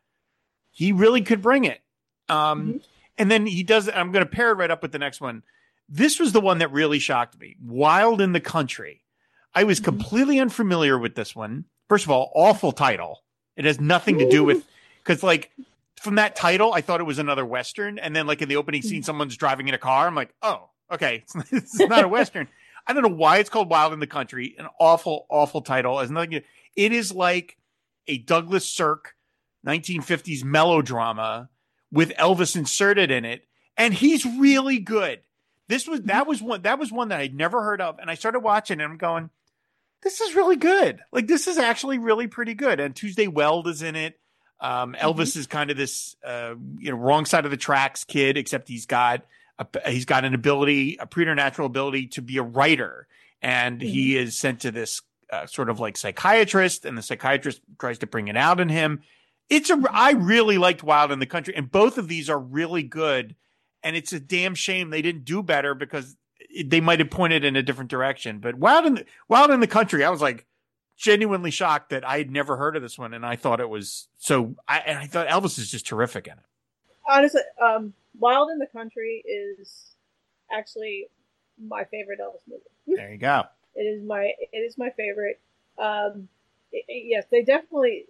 he really could bring it. Um, mm-hmm. And then he does, I'm going to pair it right up with the next one. This was the one that really shocked me. Wild in the Country. I was mm-hmm. completely unfamiliar with this one. First of all, awful title. It has nothing to do with, because like from that title, I thought it was another Western. And then like in the opening scene, someone's driving in a car. I'm like, oh, okay. It's not a Western. I don't know why it's called Wild in the Country. An awful, awful title. It has nothing to, it is like a Douglas Sirk nineteen fifties melodrama with Elvis inserted in it. And he's really good. This was, that was one, that was one that I'd never heard of. And I started watching and I'm going, this is really good. Like, this is actually really pretty good. And Tuesday Weld is in it. Um, Elvis mm-hmm. is kind of this, uh, you know, wrong side of the tracks kid, except he's got, a, he's got an ability, a preternatural ability to be a writer. And mm-hmm. he is sent to this uh, sort of like psychiatrist, and the psychiatrist tries to bring it out in him. It's a, I really liked Wild in the Country, and both of these are really good. And it's a damn shame they didn't do better because they might have pointed in a different direction. But Wild in the, Wild in the Country, I was like genuinely shocked that I had never heard of this one, and I thought it was so. I, and I thought Elvis is just terrific in it. Honestly, um, Wild in the Country is actually my favorite Elvis movie. There you go. It is my it is my favorite. Um, it, it, yes, they definitely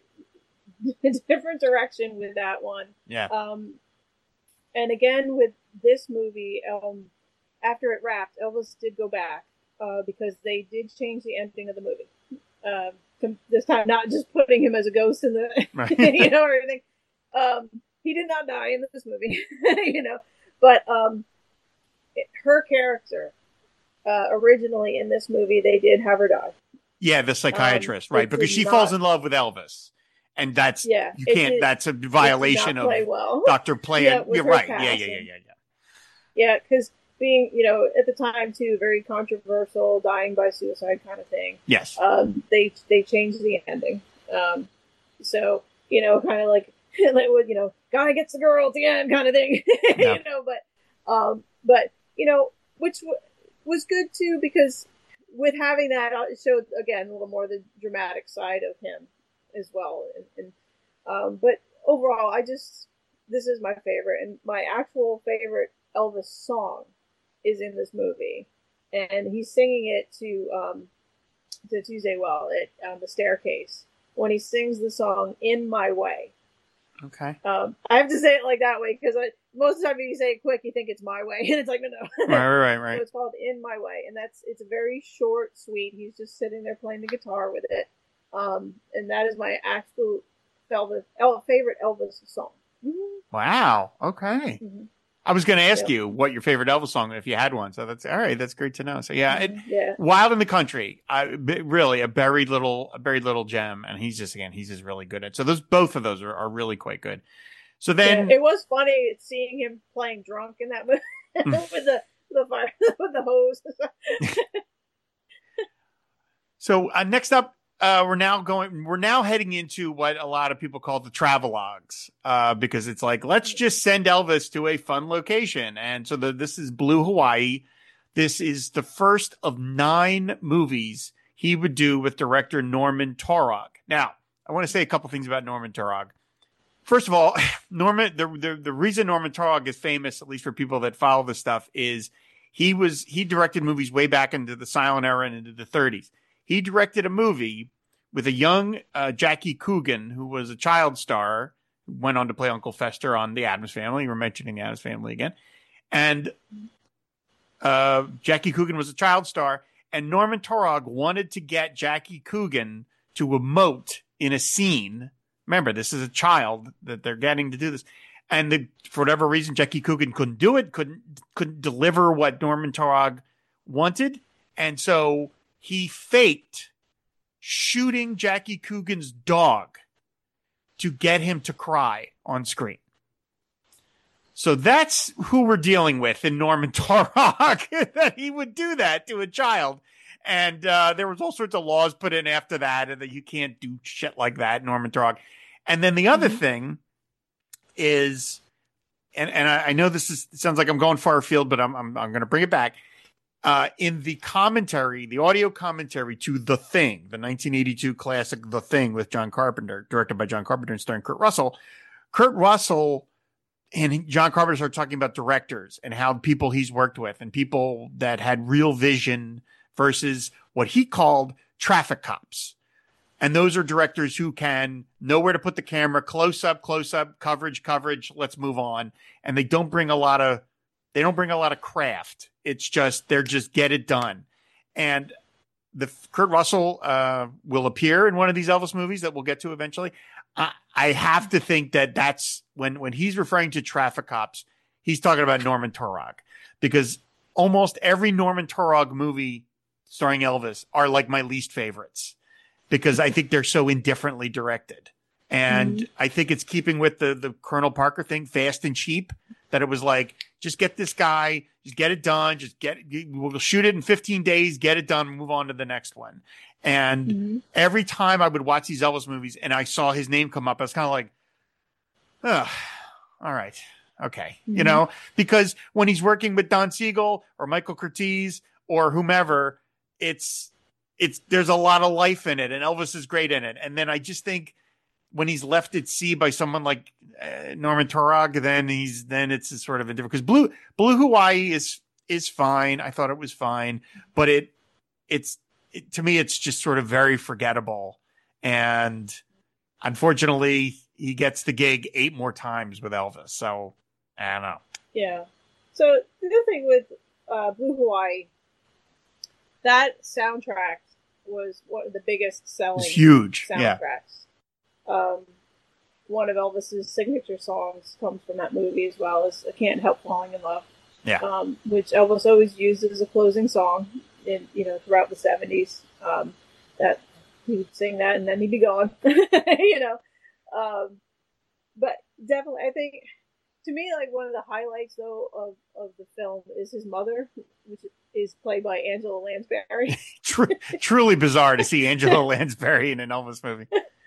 a different direction with that one. Yeah. Um, and again with this movie, um, after it wrapped, Elvis did go back uh, because they did change the ending of the movie. Uh, this time, not just putting him as a ghost in the, right. you know, or anything. Um, he did not die in this movie, you know. But um, it, her character, uh, originally in this movie, they did have her die. Yeah, the psychiatrist, um, right? Because she not, falls in love with Elvis. And that's, yeah, you can't, did, that's a violation of well. Doctor Play. Yeah, You're right. Yeah, yeah, yeah, yeah, yeah. Yeah, because being, you know, at the time too, very controversial, dying by suicide kind of thing. Yes. Um, they they changed the ending. Um, so you know, kind of like like with you know, guy gets the girl at the end kind of thing. Yeah. You know, but um, but you know, which w- was good too because with having that, it showed again a little more the dramatic side of him as well. And, and um, but overall, I just this is my favorite and my actual favorite Elvis song is in this movie, and he's singing it to um to Tuesday Weld at um, the staircase when he sings the song "In My Way." Okay. Um, I have to say it like that way because most of the time if you say it quick, you think it's "My Way," and it's like no, no. Right, right, right. So it's called "In My Way," and that's it's a very short, sweet. He's just sitting there playing the guitar with it, um, and that is my absolute Elvis, El, favorite Elvis song. Mm-hmm. Wow. Okay. Mm-hmm. I was going to ask yep. you what your favorite Elvis song, if you had one. So that's all right. That's great to know. So yeah, it, yeah. Wild in the Country, I, really a buried little, a buried little gem. And he's just, again, he's just really good at, so those, both of those are, are really quite good. So then yeah, it was funny seeing him playing drunk in that movie with the, the fire, with the hose. So uh, next up, uh, we're now going, we're now heading into what a lot of people call the travelogues, uh, because it's like, let's just send Elvis to a fun location. And so the, this is Blue Hawaii. This is the first of nine movies he would do with director Norman Taurog. Now, I want to say a couple things about Norman Taurog. First of all, Norman, the, the, the reason Norman Taurog is famous, at least for people that follow this stuff, is he was, he directed movies way back into the silent era and into the thirties. He directed a movie with a young uh, Jackie Coogan, who was a child star, who went on to play Uncle Fester on The Addams Family. We're mentioning The Addams Family again. And uh, Jackie Coogan was a child star, and Norman Taurog wanted to get Jackie Coogan to emote in a scene. Remember, this is a child that they're getting to do this. And the, for whatever reason, Jackie Coogan couldn't do it, couldn't couldn't deliver what Norman Taurog wanted. And so he faked shooting Jackie Coogan's dog to get him to cry on screen. So that's who we're dealing with in Norman Taurog, that he would do that to a child. And uh, there was all sorts of laws put in after that, and that you can't do shit like that, Norman Taurog. And then the other mm-hmm. thing is, and, and I, I know this is it sounds like I'm going far afield, but I'm I'm, I'm going to bring it back. Uh, in the commentary, the audio commentary to The Thing, the nineteen eighty-two classic The Thing with John Carpenter, directed by John Carpenter and starring Kurt Russell, Kurt Russell and John Carpenter started talking about directors and how people he's worked with and people that had real vision versus what he called traffic cops. And those are directors who can know where to put the camera, close up, close up, coverage, coverage, let's move on. And they don't bring a lot of, they don't bring a lot of craft. It's just, they're just get it done. And the Kurt Russell uh, will appear in one of these Elvis movies that we'll get to eventually. I, I have to think that that's when, when he's referring to traffic cops, he's talking about Norman Taurog, because almost every Norman Taurog movie starring Elvis are like my least favorites, because I think they're so indifferently directed. And mm-hmm. I think it's keeping with the, the Colonel Parker thing, fast and cheap, that it was like, just get this guy, just get it done, just get it, we'll shoot it in fifteen days, get it done, move on to the next one. And mm-hmm. every time I would watch these Elvis movies and I saw his name come up, I was kind of like, oh, all right, okay. Mm-hmm. You know, because when he's working with Don Siegel or Michael Curtiz or whomever, it's, it's, there's a lot of life in it, and Elvis is great in it. And then I just think when he's left at sea by someone like uh, Norman Taurog, then he's, then it's a sort of a different, because Blue, Blue Hawaii is, is fine. I thought it was fine, but it, it's, it, to me, it's just sort of very forgettable. And unfortunately, he gets the gig eight more times with Elvis. So I don't know. Yeah. So the other thing with uh, Blue Hawaii, that soundtrack was one of the biggest selling huge soundtracks. Yeah. Um, one of Elvis's signature songs comes from that movie, as well as "I Can't Help Falling in Love." Yeah. Um, which Elvis always used as a closing song in, you know, throughout the seventies. Um, that he would sing that and then he'd be gone, you know. Um, but definitely, I think, to me, like, one of the highlights, though, of, of the film is his mother, which is played by Angela Lansbury. Truly bizarre to see Angela Lansbury in an Elvis movie.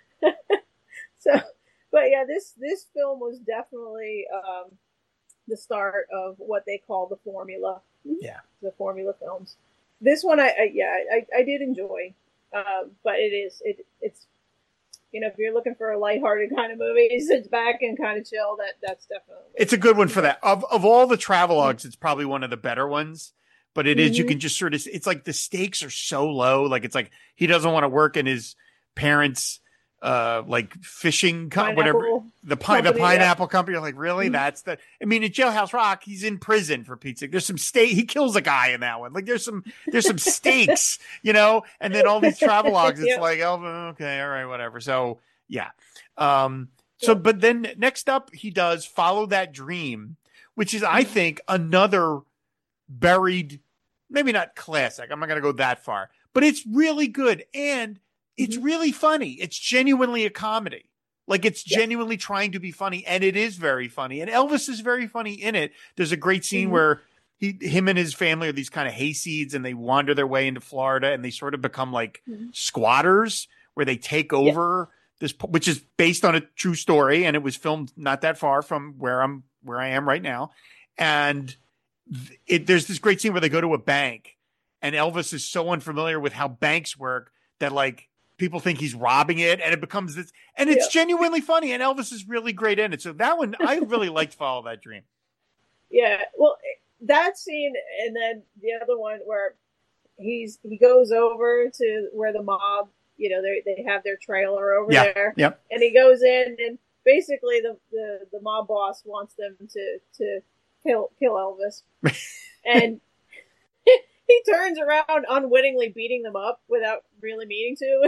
So, but yeah, this, this film was definitely um, the start of what they call the formula. Yeah. The formula films. This one, I, I yeah, I, I did enjoy, um, but it is, it, it's, you know, if you're looking for a lighthearted kind of movie, sit back and kind of chill, that that's definitely. It's a good one for that. Of of all the travelogues, it's probably one of the better ones. But it mm-hmm. is, you can just sort of, it's like the stakes are so low. Like, it's like he doesn't want to work in his parents' uh, like fishing, co- whatever, the pine, the pineapple yeah. company. You're like, really? Mm-hmm. That's the, I mean, in Jailhouse Rock, he's in prison for Pete's sake. There's some stake, he kills a guy in that one. Like, there's some, there's some stakes, you know, and then all these travelogues, it's yep. like, oh, okay, all right, whatever. So, yeah. Um, so, but then next up, he does Follow That Dream, which is, I think, another buried, maybe not classic. I'm not going to go that far, but it's really good. And it's mm-hmm. really funny. It's genuinely a comedy. Like, it's yeah. genuinely trying to be funny. And it is very funny. And Elvis is very funny in it. There's a great scene mm-hmm. where he, him and his family are these kind of hayseeds, and they wander their way into Florida, and they sort of become like mm-hmm. squatters, where they take over yeah. this, which is based on a true story, and it was filmed not that far from where I'm where I am right now. And it, there's this great scene where they go to a bank, and Elvis is so unfamiliar with how banks work that like people think he's robbing it, and it becomes this, and it's yeah. genuinely funny. And Elvis is really great in it. So that one, I really liked Follow That Dream. Yeah, well, that scene, and then the other one where he's he goes over to where the mob, you know, they they have their trailer over yeah. there, yep. and he goes in, and basically the, the, the mob boss wants them to to kill kill Elvis, and he turns around unwittingly beating them up without really meaning to.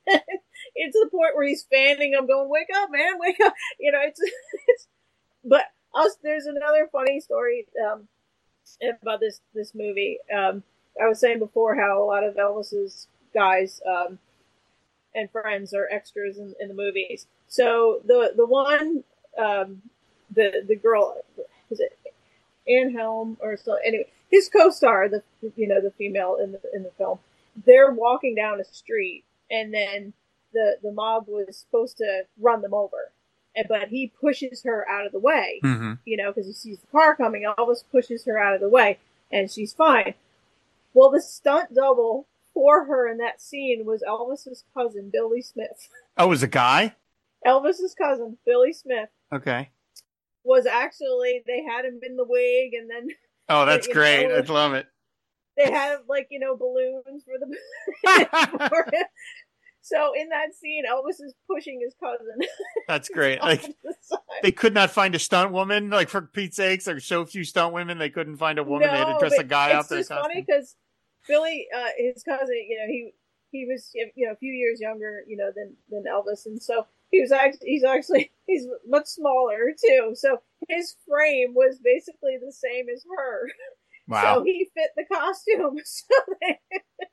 It's the point where he's fanning them, going, "Wake up, man, wake up!" You know, it's it's. But also, there's another funny story um, about this this movie. Um, I was saying before how a lot of Elvis's guys um, and friends are extras in, in the movies. So the the one um, the the girl, is it Anne Helm or so? Anyway, his co-star, the you know the female in the in the film, they're walking down a street, and then the the mob was supposed to run them over, and but he pushes her out of the way, mm-hmm. you know, because he sees the car coming. Elvis pushes her out of the way, and she's fine. Well, the stunt double for her in that scene was Elvis's cousin, Billy Smith. Oh, it was a guy? Elvis's cousin, Billy Smith. Okay. Was actually, they had him in the wig, and then... Oh, that's great. Know, I love it. They had, like, you know, balloons for the... for him. So, in that scene, Elvis is pushing his cousin. That's great. Like, the they could not find a stunt woman, like, for Pete's sakes. There are so few stunt women, they couldn't find a woman. No, they had to dress a guy up there. It's just funny, because Billy, uh, his cousin, you know, he he was, you know, a few years younger, you know, than, than Elvis, and so he was actually, he's actually, he's much smaller, too. So, his frame was basically the same as her. Wow. So, he fit the costume. So they...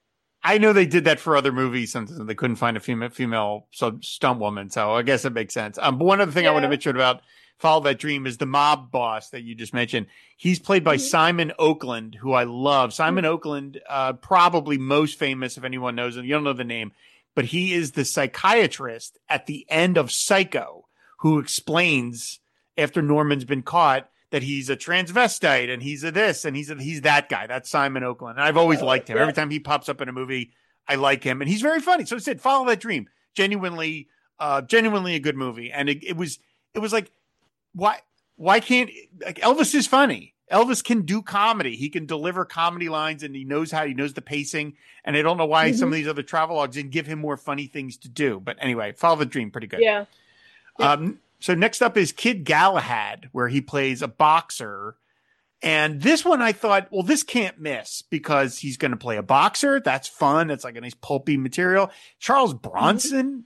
I know they did that for other movies sometimes. They couldn't find a female female stunt woman, so I guess it makes sense. Um, but one other thing yeah. I want to mention about Follow That Dream is the mob boss that you just mentioned. He's played by mm-hmm. Simon Oakland, who I love. Simon mm-hmm. Oakland, uh, probably most famous if anyone knows him. You don't know the name, but he is the psychiatrist at the end of Psycho, who explains after Norman's been caught that he's a transvestite and he's a this and he's a, he's that guy. That's Simon Oakland. And I've always liked him. Yeah. Every time he pops up in a movie, I like him, and he's very funny. So I said, Follow That Dream. Genuinely, uh, genuinely a good movie. And it, it was, it was like, why, why can't like Elvis is funny. Elvis can do comedy. He can deliver comedy lines, and he knows how, he knows the pacing. And I don't know why mm-hmm. some of these other travelogues didn't give him more funny things to do. But anyway, Follow the Dream, pretty good. Yeah. yeah. Um, So next up is Kid Galahad, where he plays a boxer. And this one I thought, well, this can't miss because he's going to play a boxer. That's fun. It's like a nice pulpy material. Charles Bronson mm-hmm.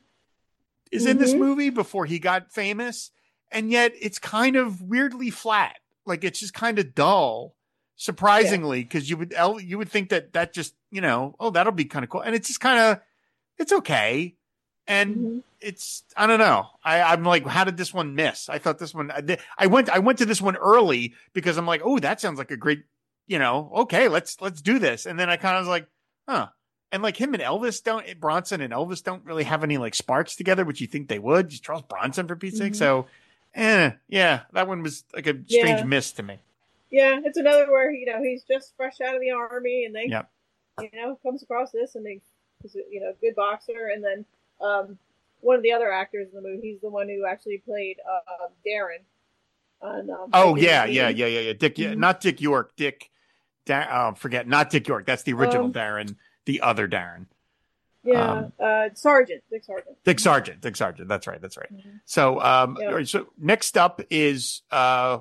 is in this movie before he got famous. And yet it's kind of weirdly flat. Like it's just kind of dull, surprisingly, because yeah. you would, you would think that that just, you know, oh, that'll be kind of cool. And it's just kind of, it's okay. And mm-hmm. it's, I don't know. I, I'm like, how did this one miss? I thought this one, I, I went, I went to this one early because I'm like, oh, that sounds like a great, you know, okay, let's, let's do this. And then I kind of was like, huh. And like him and Elvis don't, Bronson and Elvis don't really have any like sparks together, which you think they would. Just Charles Bronson for Pete's sake. Mm-hmm. So, eh, yeah, that one was like a strange yeah. miss to me. Yeah. It's another where, you know, he's just fresh out of the army and they, yep. you know, comes across this and they, he's a, you know, good boxer. And then, Um, one of the other actors in the movie, he's the one who actually played uh, Darren. On, um, oh yeah, yeah, yeah, yeah, yeah. Dick, mm-hmm. not Dick York. Dick, da- oh, forget, not Dick York. That's the original um, Darren. The other Darren. Yeah, um, uh, Sergeant. Dick Sargent. Dick Sargent. Dick Sargent. That's right. That's right. Mm-hmm. So, um, yeah. so next up is uh,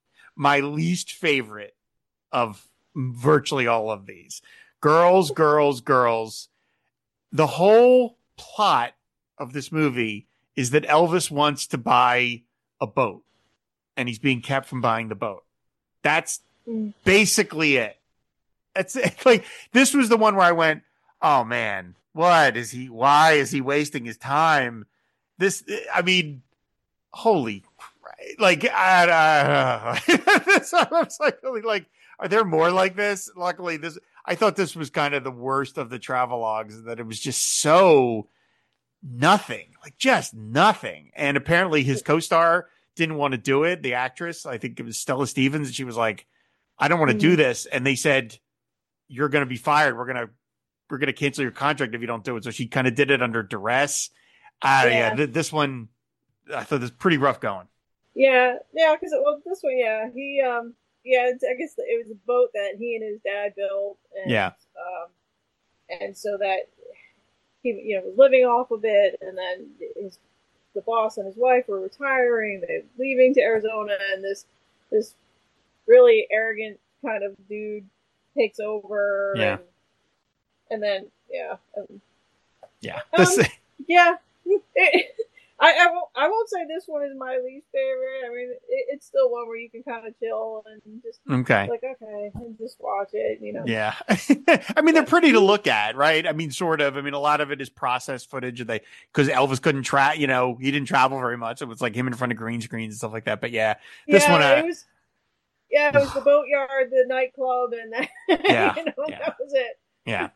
my least favorite of virtually all of these. Girls, girls, girls. The whole plot of this movie is that Elvis wants to buy a boat and he's being kept from buying the boat. That's mm. basically it. That's it. Like, this was the one where I went, oh man, what is he, why is he wasting his time? This, I mean, holy, like, I, uh, this, I was like, really like, are there more like this? Luckily, this, I thought this was kind of the worst of the travelogues, that it was just so nothing, like just nothing. And apparently his co-star didn't want to do it. The actress, I think it was Stella Stevens, and she was like, I don't want to mm-hmm. do this. And they said, you're going to be fired. We're going to, we're going to cancel your contract if you don't do it. So she kind of did it under duress. Uh, yeah. yeah th- this one, I thought this was pretty rough going. Yeah. Yeah. Cause well, this one, yeah, he, um, yeah, I guess it was a boat that he and his dad built. And, yeah. Um, and so that he, you know, was living off of it. And then his, the boss and his wife were retiring. They're leaving to Arizona, and this, this really arrogant kind of dude takes over. Yeah. And, and then, yeah. Um, yeah. Um, yeah. It, I, I won't. I won't say this one is my least favorite. I mean, it, it's still one where you can kind of chill and just okay, like okay, and just watch it. You know. Yeah. I mean, they're pretty to look at, right? I mean, sort of. I mean, a lot of it is processed footage. They because Elvis couldn't tra You know, he didn't travel very much. It was like him in front of green screens and stuff like that. But yeah, this yeah, one. Uh, it was. Yeah, it was the boatyard, the nightclub, and that. Yeah, you know, yeah. that was it. Yeah.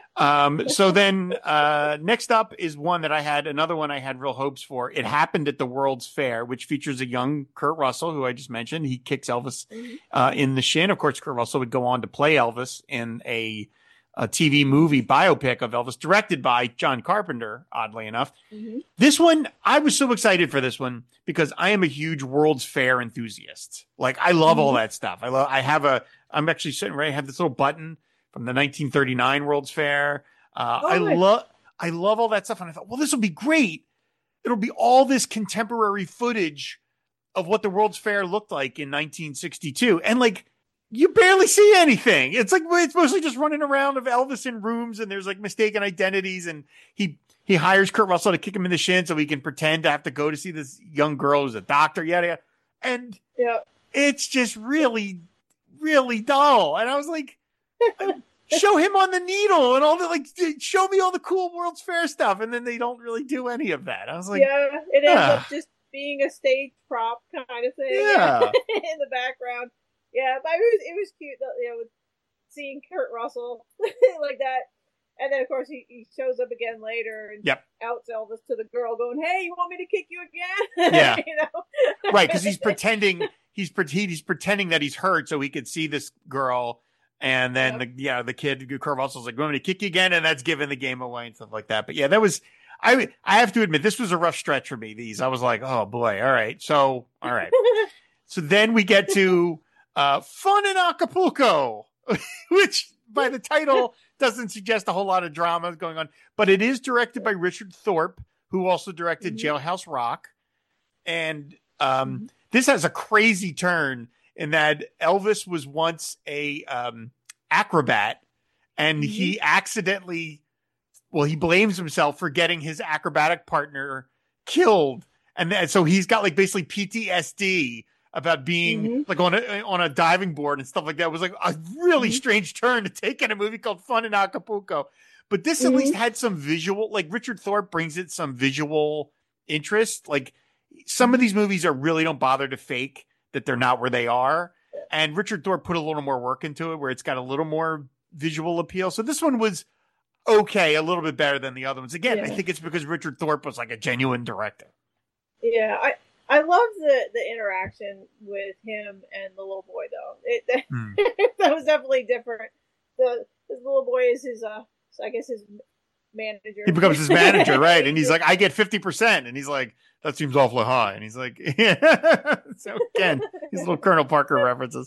Um, so then uh, next up is one that I had, another one I had real hopes for. It Happened at the World's Fair, which features a young Kurt Russell, who I just mentioned. He kicks Elvis mm-hmm. uh, in the shin. Of course, Kurt Russell would go on to play Elvis in a, a T V movie biopic of Elvis, directed by John Carpenter, oddly enough. Mm-hmm. This one, I was so excited for this one because I am a huge World's Fair enthusiast. Like, I love mm-hmm. all that stuff. I love, I have a, I'm actually sitting right, I have this little button from the nineteen thirty-nine World's Fair. Uh, oh, I nice. love, I love all that stuff. And I thought, well, this will be great. It'll be all this contemporary footage of what the World's Fair looked like in nineteen sixty-two. And like, you barely see anything. It's like, it's mostly just running around of Elvis in rooms, and there's like mistaken identities. And he, he hires Kurt Russell to kick him in the shin so he can pretend to have to go to see this young girl who's a doctor, yada, yada. And yeah. it's just really, really dull. And I was like, show him on the needle and all the, like, show me all the cool World's Fair stuff. And then they don't really do any of that. I was like, yeah, it ends ah. up just being a stage prop kind of thing. Yeah. In the background. Yeah, but it was, it was cute, you know, with seeing Kurt Russell like that. And then, of course, he, he shows up again later and yep. outs Elvis to the girl going, hey, you want me to kick you again? Yeah. you know? Right, because he's pretending, he's, pre- he's pretending that he's hurt so he could see this girl. And then, yep. the yeah, the kid, Kurt Russell's like, want me to kick you again? And that's giving the game away and stuff like that. But yeah, that was, I I have to admit, this was a rough stretch for me, these. I was like, oh, boy, all right. So, all right. So then we get to uh, Fun in Acapulco, which by the title doesn't suggest a whole lot of drama going on. But it is directed by Richard Thorpe, who also directed mm-hmm. Jailhouse Rock. And um, mm-hmm. this has a crazy turn in that Elvis was once a um, acrobat, and mm-hmm. he accidentally, well, he blames himself for getting his acrobatic partner killed. And then, so he's got like basically P T S D about being mm-hmm. like on a, on a diving board and stuff like that. It was like a really mm-hmm. strange turn to take in a movie called Fun in Acapulco. But this mm-hmm. at least had some visual, like Richard Thorpe brings it some visual interest. Like some of these movies are really don't bother to fake that they're not where they are. And Richard Thorpe put a little more work into it where it's got a little more visual appeal. So this one was okay, a little bit better than the other ones. Again, yeah. I think it's because Richard Thorpe was like a genuine director. Yeah, I, I love the, the interaction with him and the little boy, though. It, that, mm. that was definitely different. The his little boy is his, uh, I guess his manager. He becomes his manager, right? And he's like, I get fifty percent. And he's like, that seems awfully high. And he's like, yeah. So again, these little Colonel Parker references.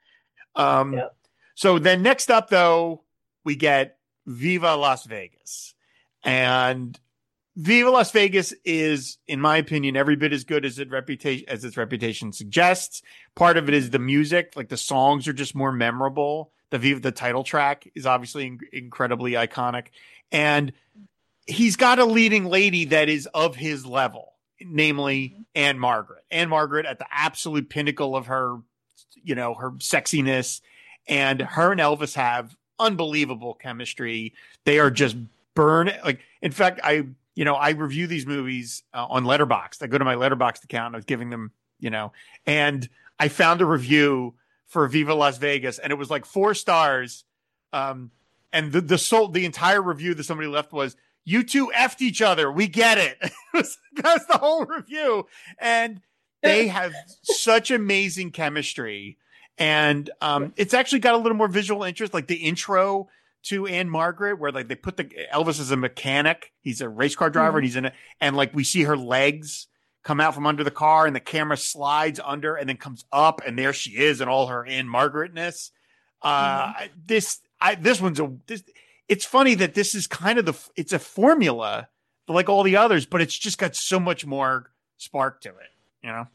Um, yep. So then next up, though, we get Viva Las Vegas. And Viva Las Vegas is, in my opinion, every bit as good as, it reputation, as its reputation suggests. Part of it is the music. Like the songs are just more memorable. The Viva, the title track is obviously in- incredibly iconic. And he's got a leading lady that is of his level. Namely Anne Margaret. Anne Margaret at the absolute pinnacle of her, you know, her sexiness. And her and Elvis have unbelievable chemistry. They are just burn. Like, in fact, I, you know, I review these movies uh, on Letterboxd. I go to my Letterboxd account. I was giving them, you know, and I found a review for Viva Las Vegas, and it was like four stars. Um, and the the soul, the entire review that somebody left was, you two effed each other. We get it. That's the whole review. And they have such amazing chemistry. And um, it's actually got a little more visual interest, like the intro to Ann-Margret, where like they put the Elvis as a mechanic. He's a race car driver, mm-hmm. and he's in it. And like we see her legs come out from under the car, and the camera slides under and then comes up, and there she is in all her Ann-Margretness. Uh, mm-hmm. This, I, this one's a. This, it's funny that this is kind of the. It's a formula like all the others, but it's just got so much more spark to it. You know.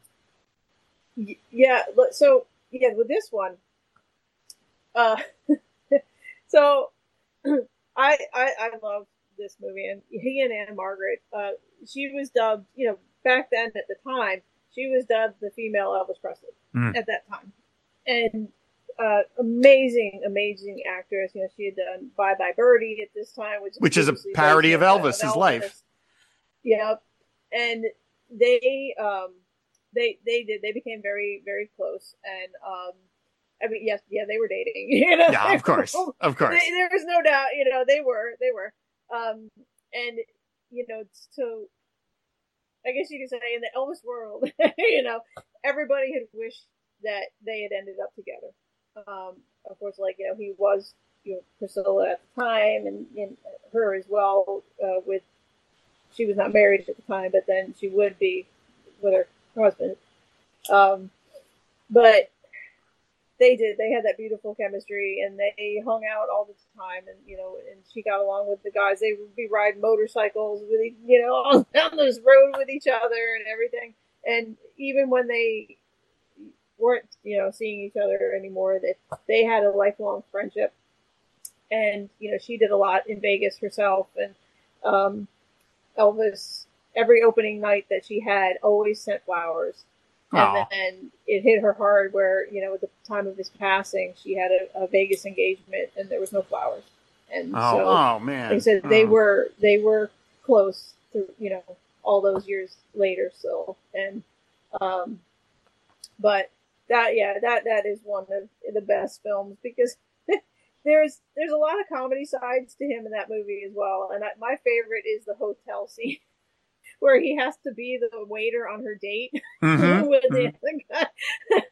Yeah. So. Yeah, with this one, uh, so I, I I love this movie, and he and Ann-Margret, uh, she was dubbed, you know, back then at the time, she was dubbed the female Elvis Presley mm. at that time, and uh, amazing, amazing actress. You know, she had done Bye Bye Birdie at this time, which, which is a parody of Elvis's Elvis. life. Yep, and they. Um, They they did they became very very close, and um I mean yes yeah they were dating, you know. Yeah, of course, of course. They, there was no doubt, you know, they were they were um and you know, so I guess you could say in the Elvis world, you know, everybody had wished that they had ended up together. Um, of course, like, you know, he was, you know, Priscilla at the time, and, and her as well. Uh, with she was not married at the time, but then she would be with her husband. Um, but they did. They had that beautiful chemistry, and they hung out all the time. And you know, and she got along with the guys. They would be riding motorcycles with, you know, all down this road with each other and everything. And even when they weren't, you know, seeing each other anymore, that they had a lifelong friendship. And you know, she did a lot in Vegas herself, and um, Elvis. Every opening night that she had always sent flowers. And Aww. Then it hit her hard where, you know, at the time of his passing, she had a, a Vegas engagement and there was no flowers. And oh, so oh man. they said oh. they were, they were close to, you know, all those years later still. And, um, but that, yeah, that, that is one of the best films because there's, there's a lot of comedy sides to him in that movie as well. And I, my favorite is the hotel scene, where he has to be the waiter on her date mm-hmm. with mm-hmm. the other guy.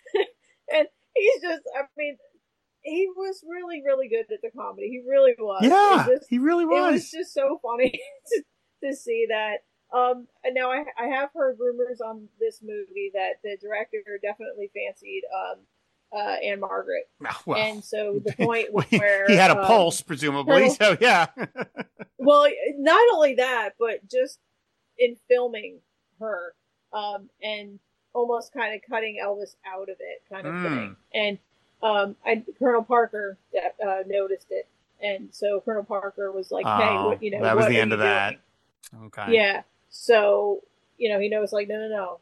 And he's just, I mean, he was really, really good at the comedy. He really was. Yeah, just, he really was. It was just so funny to, to see that. Um, and now I, I have heard rumors on this movie that the director definitely fancied um, uh, Ann-Margret. Well, and so the point where... he had a um, pulse, presumably, Colonel, so yeah. Well, not only that, but just in filming her, um, and almost kind of cutting Elvis out of it, kind of mm. thing. And um, I, Colonel Parker uh, noticed it, and so Colonel Parker was like, "Hey, oh, what, you know, that was what the end of doing? that." Okay. Yeah. So you know, he knows, like, no, no, no.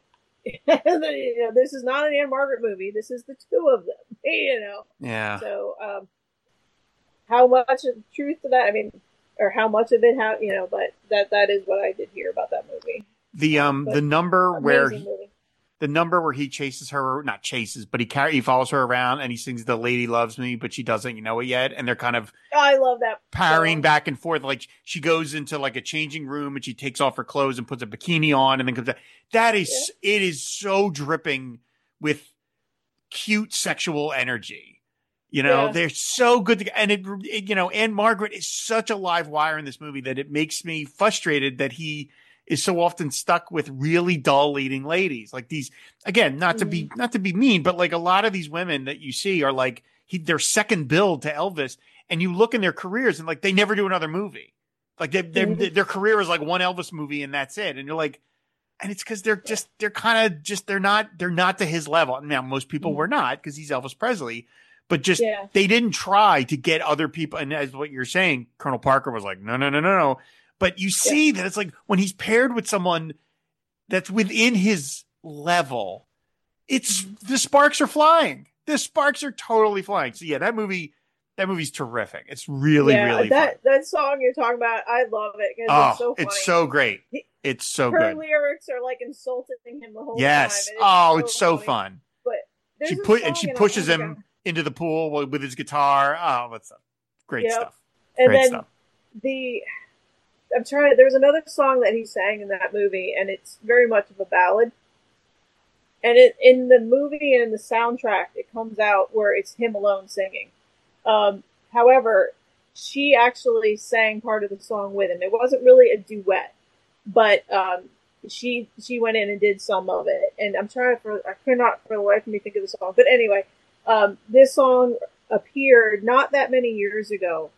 You know, this is not an Ann-Margret movie. This is the two of them. You know. Yeah. So, um, how much of truth to that? I mean. Or how much of it, how you know, but that that is what I did hear about that movie. The um but the number where he, movie. the number where he chases her, not chases, but he carry he follows her around and he sings "The Lady Loves Me," but she doesn't, you know it yet, and they're kind of I love that parrying song. back and forth. Like she goes into like a changing room and she takes off her clothes and puts a bikini on and then comes out. That is yeah. It is so dripping with cute sexual energy. You know, yeah. they're so good. To, and it, it, you know, Ann-Margret is such a live wire in this movie that it makes me frustrated that he is so often stuck with really dull leading ladies. Like these, again, not mm-hmm. to be, not to be mean, but like a lot of these women that you see are like, he, they're second build to Elvis, and you look in their careers and like, they never do another movie. Like they, mm-hmm. their career is like one Elvis movie and that's it. And you're like, and it's because they're just, they're kind of just, they're not, they're not to his level. Now, most people mm-hmm. were not because he's Elvis Presley. But just, yeah. they didn't try to get other people. And as what you're saying, Colonel Parker was like, no, no, no, no, no. But you see yeah. that it's like when he's paired with someone that's within his level, it's the sparks are flying. The sparks are totally flying. So yeah, that movie, that movie's terrific. It's really, yeah, really that, fun. That song you're talking about, I love it. Oh, it's so funny. It's so great. It's so Her good. Her lyrics are like insulting him the whole yes. time. Yes. Oh, so it's so funny. fun. But she put and she pushes him ago. into the pool with his guitar. Oh, that's great yep. stuff. And great then stuff. the I'm trying. There's another song that he sang in that movie, and it's very much of a ballad. And it, in the movie and in the soundtrack, it comes out where it's him alone singing. Um, however, she actually sang part of the song with him. It wasn't really a duet, but um, she she went in and did some of it. And I'm trying for I cannot for the life of me think of the song. But anyway, um, this song appeared not that many years ago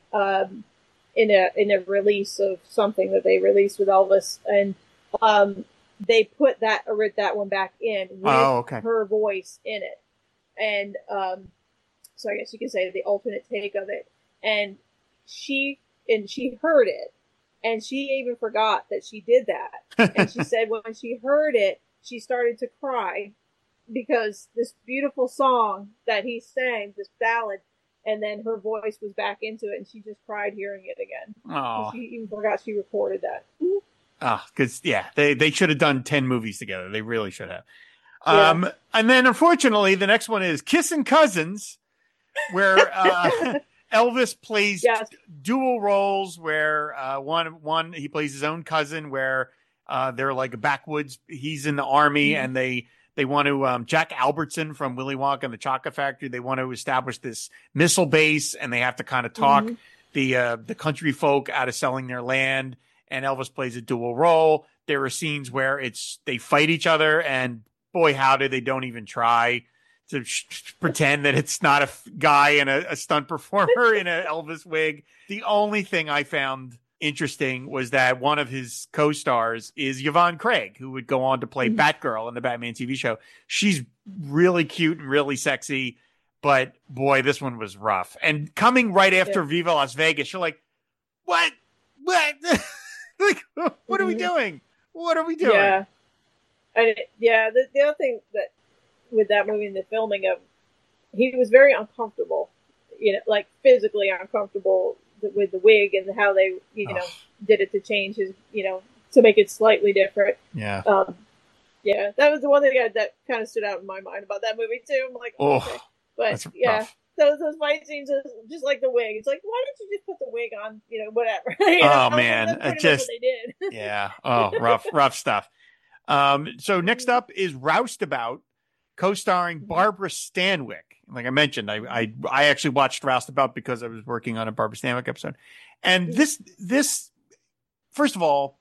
um, in a in a release of something that they released with Elvis, and um, they put that that one back in with oh, okay. her voice in it, and um, so I guess you could say the alternate take of it. And she and she heard it, and she even forgot that she did that. And she said when she heard it, she started to cry because this beautiful song that he sang, this ballad, and then her voice was back into it, and she just cried hearing it again. Oh, she even forgot she recorded that. Oh, because yeah, they they should have done ten movies together. They really should have. Yeah. Um, and then unfortunately, the next one is Kissin' Cousins, where uh, Elvis plays Yes. dual roles. Where uh, one one he plays his own cousin, where uh, they're like a backwoods. He's in the army, Mm-hmm. and they they want to um, Jack Albertson from Willy Wonka and the Chocolate Factory. They want to establish this missile base, and they have to kind of talk Mm-hmm. the uh, the country folk out of selling their land. And Elvis plays a dual role. There are scenes where it's they fight each other, and boy, howdy, they don't even try to sh- pretend that it's not a f- guy and a, a stunt performer in an Elvis wig. The only thing I found interesting was that one of his co-stars is Yvonne Craig, who would go on to play Mm-hmm. Batgirl in the Batman T V show. She's really cute and really sexy, but boy, this one was rough. And coming right after Yeah. Viva Las Vegas, you're like, what? What? Like, what are we Mm-hmm. doing? What are we doing? Yeah. And yeah, the, the other thing that with that movie and the filming of, he was very uncomfortable, you know, like physically uncomfortable with the wig and how they, you know, Ugh. did it to change his, you know, to make it slightly different. Yeah. Um, yeah, that was the one thing that, that kind of stood out in my mind about that movie too. I'm like, Oh, okay, but that's yeah. rough. Those, those fight scenes, are just like the wig. It's like, why didn't you just put the wig on? You know, whatever. you Oh, know? man, That's pretty it much just- what they did. Yeah. Oh, rough, rough stuff. Um, so next up is Roustabout, co-starring Barbara Stanwyck. Like I mentioned, I, I, I actually watched Roustabout because I was working on a Barbara Stanwyck episode. And this, this, first of all,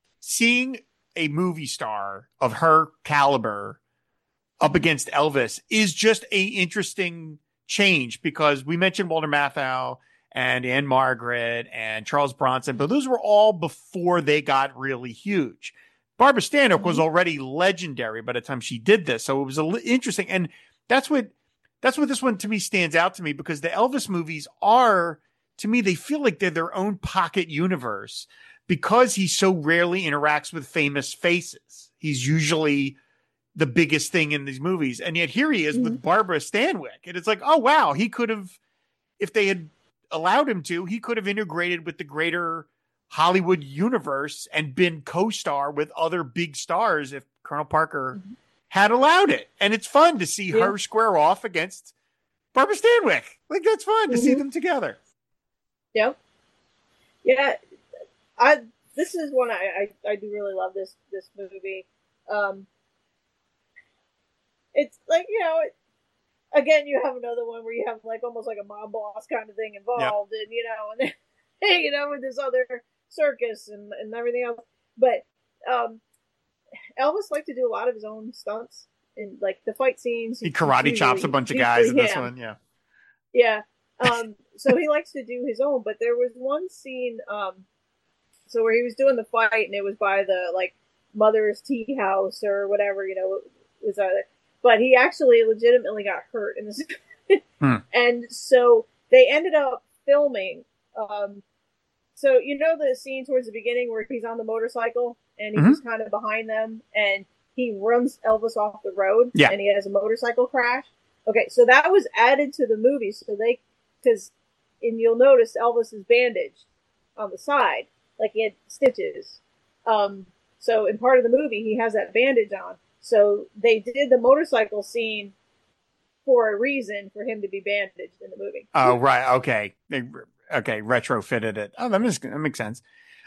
seeing a movie star of her caliber up against Elvis is just a interesting change, because we mentioned Walter Matthau and Anne Margaret and Charles Bronson, but those were all before they got really huge. Barbara Stanwyck was already legendary by the time she did this. So it was a li- interesting. And that's what, that's what this one to me stands out to me, because the Elvis movies are, to me, they feel like they're their own pocket universe, because he so rarely interacts with famous faces. He's usually the biggest thing in these movies. And yet here he is mm-hmm. with Barbara Stanwyck. And it's like, oh, wow, he could have, if they had allowed him to, he could have integrated with the greater Hollywood universe and been co-star with other big stars if Colonel Parker mm-hmm. had allowed it. And it's fun to see yeah. her square off against Barbara Stanwyck. Like, that's fun mm-hmm. to see them together. Yep. Yeah. I, this is one I, I, I do really love this, this movie. Um, It's like, you know, it, again, you have another one where you have like almost like a mob boss kind of thing involved, yep. and you know, and then, you know, with this other circus and, and everything else. But um, Elvis liked to do a lot of his own stunts and like the fight scenes. He karate chops a bunch of guys in this him. one, yeah. Yeah. Um, so he likes to do his own, but there was one scene, um, so where he was doing the fight, and it was by the like mother's tea house or whatever, you know, it was either. But he actually legitimately got hurt in this. hmm. And so they ended up filming. Um, so, you know, the scene towards the beginning where he's on the motorcycle and he's mm-hmm. just kind of behind them and he runs Elvis off the road yeah. and he has a motorcycle crash. Okay. So that was added to the movie. So they, cause, and you'll notice Elvis is bandaged on the side, like he had stitches. Um, so in part of the movie, he has that bandage on. So they did the motorcycle scene for a reason for him to be bandaged in the movie. Oh, right. Okay. Okay. Retrofitted it. Oh, that makes, that makes sense.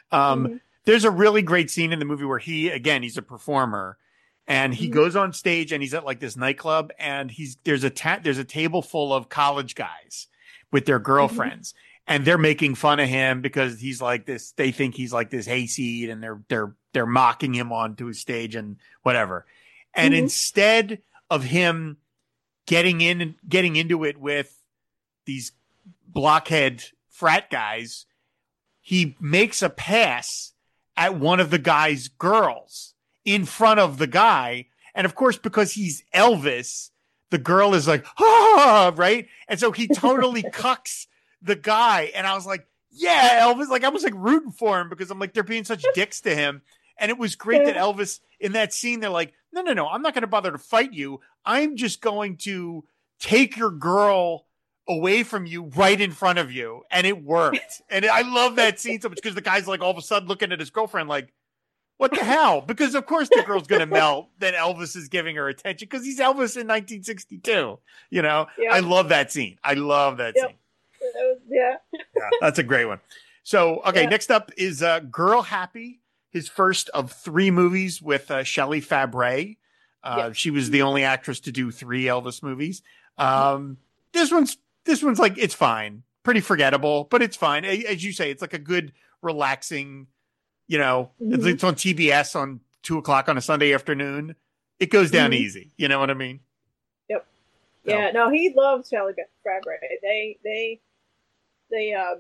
Um, Mm-hmm. There's a really great scene in the movie where he, again, he's a performer and he Mhm. goes on stage and he's at like this nightclub and he's, there's a ta- there's a table full of college guys with their girlfriends and they're making fun of him because he's like this, they think he's like this hayseed and they're, they're, they're mocking him onto his stage and whatever. And Mhm. instead of him getting in and getting into it with these blockhead frat guys, he makes a pass at one of the guy's girls in front of the guy. And of course, because he's Elvis, the girl is like, ah, right. And so he totally cucks the guy. And I was like, yeah, Elvis, like I was like rooting for him because I'm like, they're being such dicks to him. And it was great that Elvis in that scene, they're like, no, no, no, I'm not going to bother to fight you. I'm just going to take your girl away from you right in front of you. And it worked. And I love that scene so much because the guy's like all of a sudden looking at his girlfriend like, what the hell? Because of course the girl's going to melt that Elvis is giving her attention because he's Elvis in nineteen sixty-two. You know, Yep. I love that scene. I love that Yep. scene. That was- yeah. Yeah, that's a great one. So, okay, Yeah. next up is uh, Girl Happy, his first of three movies with uh, Shelley Fabares. Uh, Yes. She was the only actress to do three Elvis movies. Um, this one's this one's like, it's fine, pretty forgettable, but it's fine. A- As you say, it's like a good, relaxing. You know, it's, Mhm. it's on T B S on two o'clock on a Sunday afternoon. It goes down Mhm. easy. You know what I mean? Yep. So- Yeah. No, he loved Shelley Fabares. They they they um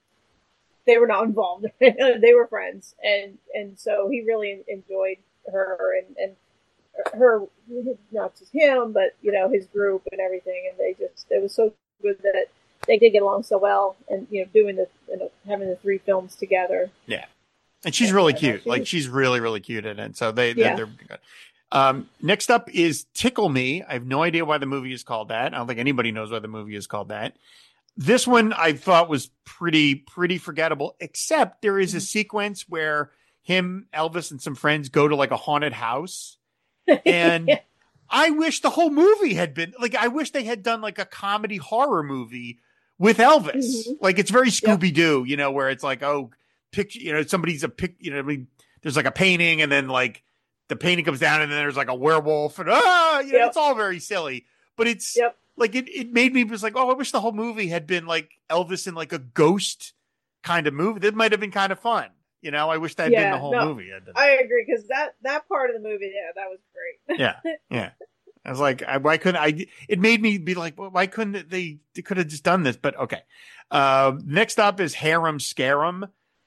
they were not involved. They were friends, and and so he really enjoyed her and and her, not just him, but you know his group and everything. And they just it was so good that they did get along so well, and you know doing the you know, having the three films together. Yeah. And she's Yeah, really no, cute. she Like was- she's really, really cute in it. So they, Yeah. they're, they're good. Um, next up is Tickle Me. I have no idea why the movie is called that. I don't think anybody knows why the movie is called that. This one I thought was pretty, pretty forgettable, except there is a Mhm. sequence where him, Elvis, and some friends go to like a haunted house. And Yeah. I wish the whole movie had been like, I wish they had done like a comedy horror movie with Elvis. Mhm. Like it's very Scooby Doo, you know, where it's like, oh, picture, you know, somebody's a pic, you know, I mean, there's like a painting and then like the painting comes down and then there's like a werewolf and ah, you know, Yep. it's all very silly, but it's Yep. like, it, it made me just like, oh, I wish the whole movie had been like Elvis in like a ghost kind of movie. That might've been kind of fun. You know, I wish that had been Yeah, the whole no, movie. Had been- I agree because that that part of the movie, yeah, that was great. yeah. Yeah. I was like, I, why couldn't I? It made me be like, well, why couldn't they? They could have just done this, but okay. Uh, next up is Harem Scarum.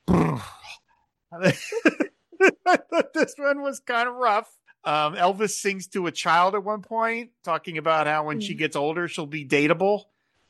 I thought this one was kind of rough. Um, Elvis sings to a child at one point, talking about how when she Mm. gets older, she'll be dateable.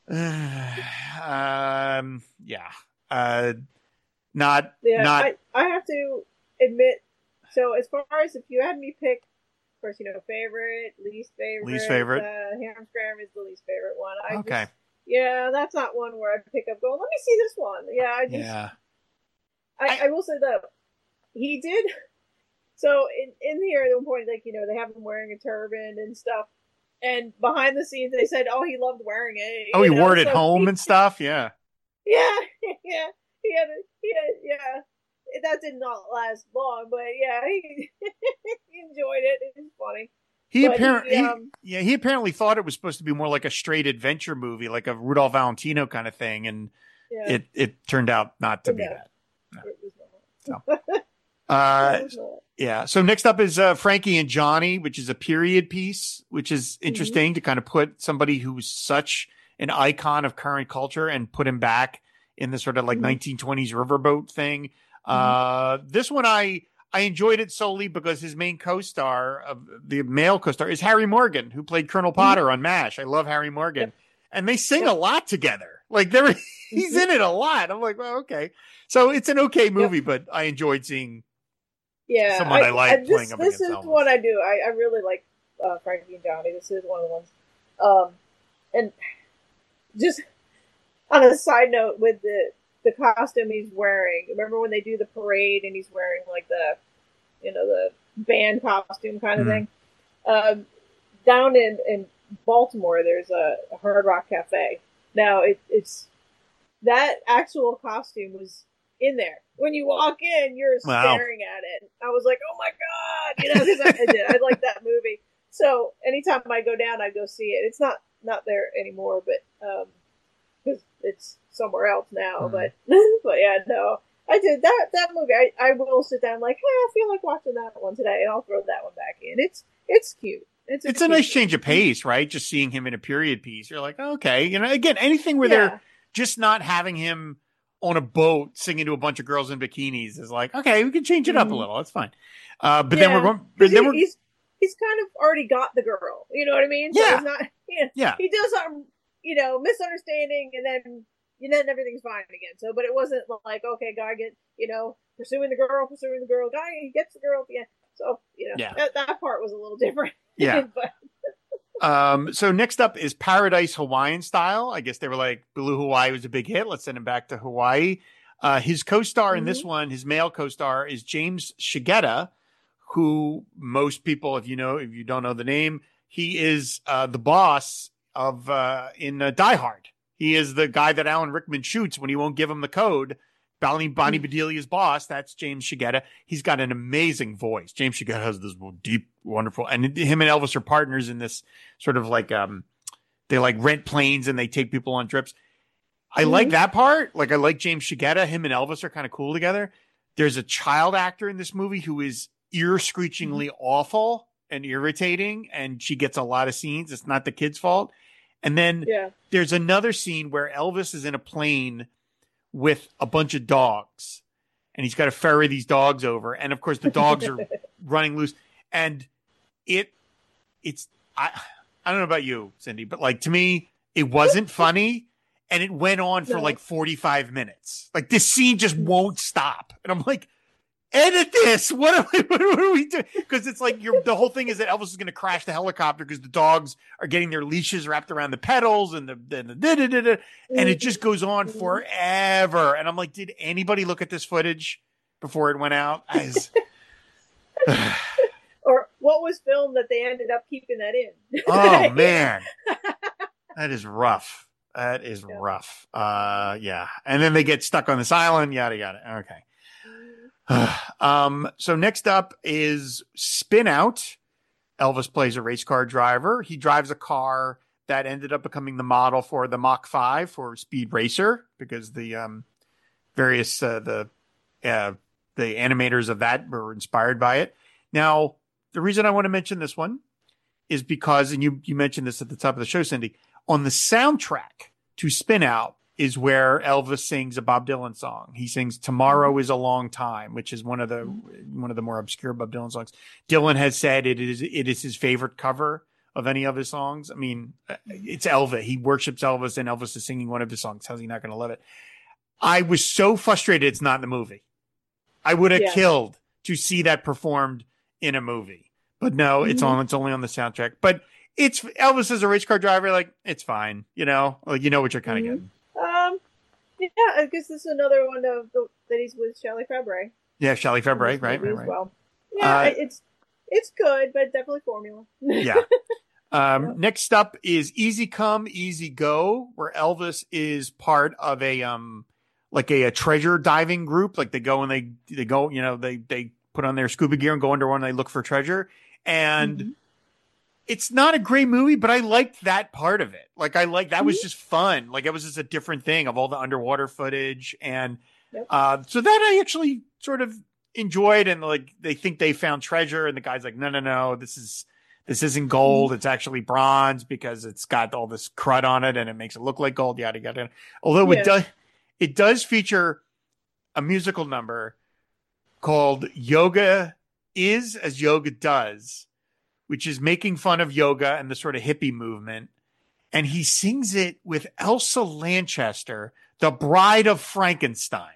um, yeah, uh, not Yeah, not. I, I have to admit. So as far as if you had me pick, of course, you know, favorite, least favorite, Least favorite. uh, Harem Scarum is the least favorite one. I Okay. Just, yeah, that's not one where I pick up. Go, let me see this one. Yeah, I just. Yeah. I, I- I will say though, he did. So in in here at one point, like you know, they have him wearing a turban and stuff, and behind the scenes they said, oh, he loved wearing it. Oh, he you know, wore it at so home he- and stuff. Yeah. Yeah, yeah, he had, a- he had, yeah. That did not last long, but yeah, he, he enjoyed it. It was funny. He But apparently, he, um, yeah, he apparently thought it was supposed to be more like a straight adventure movie, like a Rudolph Valentino kind of thing, and Yeah, it it turned out not to be No. that. it was not. Uh, It was not. yeah. So next up is uh, Frankie and Johnny, which is a period piece, which is Mm-hmm. interesting to kind of put somebody who's such an icon of current culture and put him back in the sort of like Mhm. nineteen twenties riverboat thing. Uh, this one I I enjoyed it solely because his main co-star, of the male co-star, is Harry Morgan, who played Colonel Potter on MASH. I love Harry Morgan, Yep. and they sing Yep. a lot together. Like they're he's Mhm. in it a lot. I'm like, well, okay. So it's an okay movie, but I enjoyed seeing. Yeah, Someone I like this, playing up This against is Elvis. what I do. I, I really like uh, Frankie and Johnny. This is one of the ones. Um, and just on a side note, with the the costume he's wearing. Remember when they do the parade and he's wearing like the, you know, the band costume kind of Mhm. thing. Um, down in in Baltimore, there's a, a Hard Rock Cafe. Now it, it's that actual costume was in there. When you walk in, you're Wow. staring at it. I was like, oh my God, you know, because I, I did. I like that movie. So anytime I go down, I go see it. It's not, not there anymore, but, um, because it's somewhere else now, Mm. but, but yeah, no, I did that, that movie. I, I will sit down like, hey, I feel like watching that one today, and I'll throw that one back in. It's, it's cute. It's a, It's a cute nice change of movie. pace, right? Just seeing him in a period piece. You're like, okay, you know, again, anything where Yeah. they're just not having him on a boat singing to a bunch of girls in bikinis is like, okay, we can change it up a Mhm. little. That's fine. Uh, but Yeah, then we're going, 'cause but then he, we're, he's, he's kind of already got the girl. You know what I mean? So Yeah. it's not, yeah, yeah, he does some, you know, misunderstanding, and then, and then everything's fine again. So, but it wasn't like, okay, guy get, you know, pursuing the girl, pursuing the girl, guy, he gets the girl at the end. So, you know, Yeah. that, that part was a little different. Yeah. But Um, so next up is Paradise Hawaiian Style. I guess they were like, Blue Hawaii was a big hit. Let's send him back to Hawaii. Uh, his co-star in this Mhm. one, his male co-star, is James Shigeta, who most people, if you know, if you don't know the name, he is uh, the boss of uh, in uh, Die Hard. He is the guy that Alan Rickman shoots when he won't give him the code. Bonnie, Bonnie Bedelia's boss, that's James Shigeta. He's got an amazing voice. James Shigeta has this deep, wonderful, and him and Elvis are partners in this sort of like, um, they like rent planes and they take people on trips. I Mhm. like that part. Like I like James Shigeta. Him and Elvis are kind of cool together. There's a child actor in this movie who is ear screechingly awful and irritating, and she gets a lot of scenes. It's not the kid's fault. And then yeah, there's another scene where Elvis is in a plane with a bunch of dogs, and he's got to ferry these dogs over. And of course the dogs are running loose, and it, it's, I, I don't know about you, Cindy, but like to me, it wasn't funny. And it went on for No. like forty-five minutes. Like this scene just won't stop. And I'm like, edit this. What are we, what are we doing? Because it's like you're, the whole thing is that Elvis is going to crash the helicopter because the dogs are getting their leashes wrapped around the pedals and the, and the da, da, da, da, and it just goes on Mhm. forever. And I'm like, did anybody look at this footage before it went out? I was- or what was filmed that they ended up keeping that in? oh man, that is rough. That is Yeah. rough. Uh, yeah. And then they get stuck on this island, yada, yada. Okay. um, so next up is Spin Out. Elvis plays a race car driver. He drives a car that ended up becoming the model for the Mach five for Speed Racer because the, um, various, uh, the, uh, the animators of that were inspired by it. Now, the reason I want to mention this one is because, and you, you mentioned this at the top of the show, Cindy, on the soundtrack to Spin Out is where Elvis sings a Bob Dylan song. He sings "Tomorrow Is a Long Time," which is one of the one of the more obscure Bob Dylan songs. Dylan has said it is it is his favorite cover of any of his songs. I mean, it's Elvis. He worships Elvis, and Elvis is singing one of his songs. How's he not going to love it? I was so frustrated it's not in the movie. I would have Yeah. killed to see that performed in a movie, but no, it's Mhm. on. It's only on the soundtrack. But it's Elvis as a race car driver. Like it's fine, you know. Like you know what you're kind of Mhm. getting. Um, yeah, I guess this is another one of the, that he's with Shelley Fabre. Yeah, Shelley in Fabre, this right, movie right, as right. Well, yeah, Uh, it's it's good, but definitely formula. Yeah. Um, Yep. Next up is Easy Come, Easy Go, where Elvis is part of a um like a, a treasure diving group. Like they go and they they go, you know, they they put on their scuba gear and go underwater and they look for treasure. And Mhm. it's not a great movie, but I liked that part of it. Like I like that was Mhm. just fun. Like it was just a different thing of all the underwater footage. And Yep. uh, so that I actually sort of enjoyed. And like they think they found treasure, and the guy's like, no, no, no, this is this isn't gold. It's actually bronze because it's got all this crud on it and it makes it look like gold. Yada yada. Although Yeah. it does it does feature a musical number called Yoga Is as Yoga Does, which is making fun of yoga and the sort of hippie movement. And he sings it with Elsa Lanchester, the bride of Frankenstein.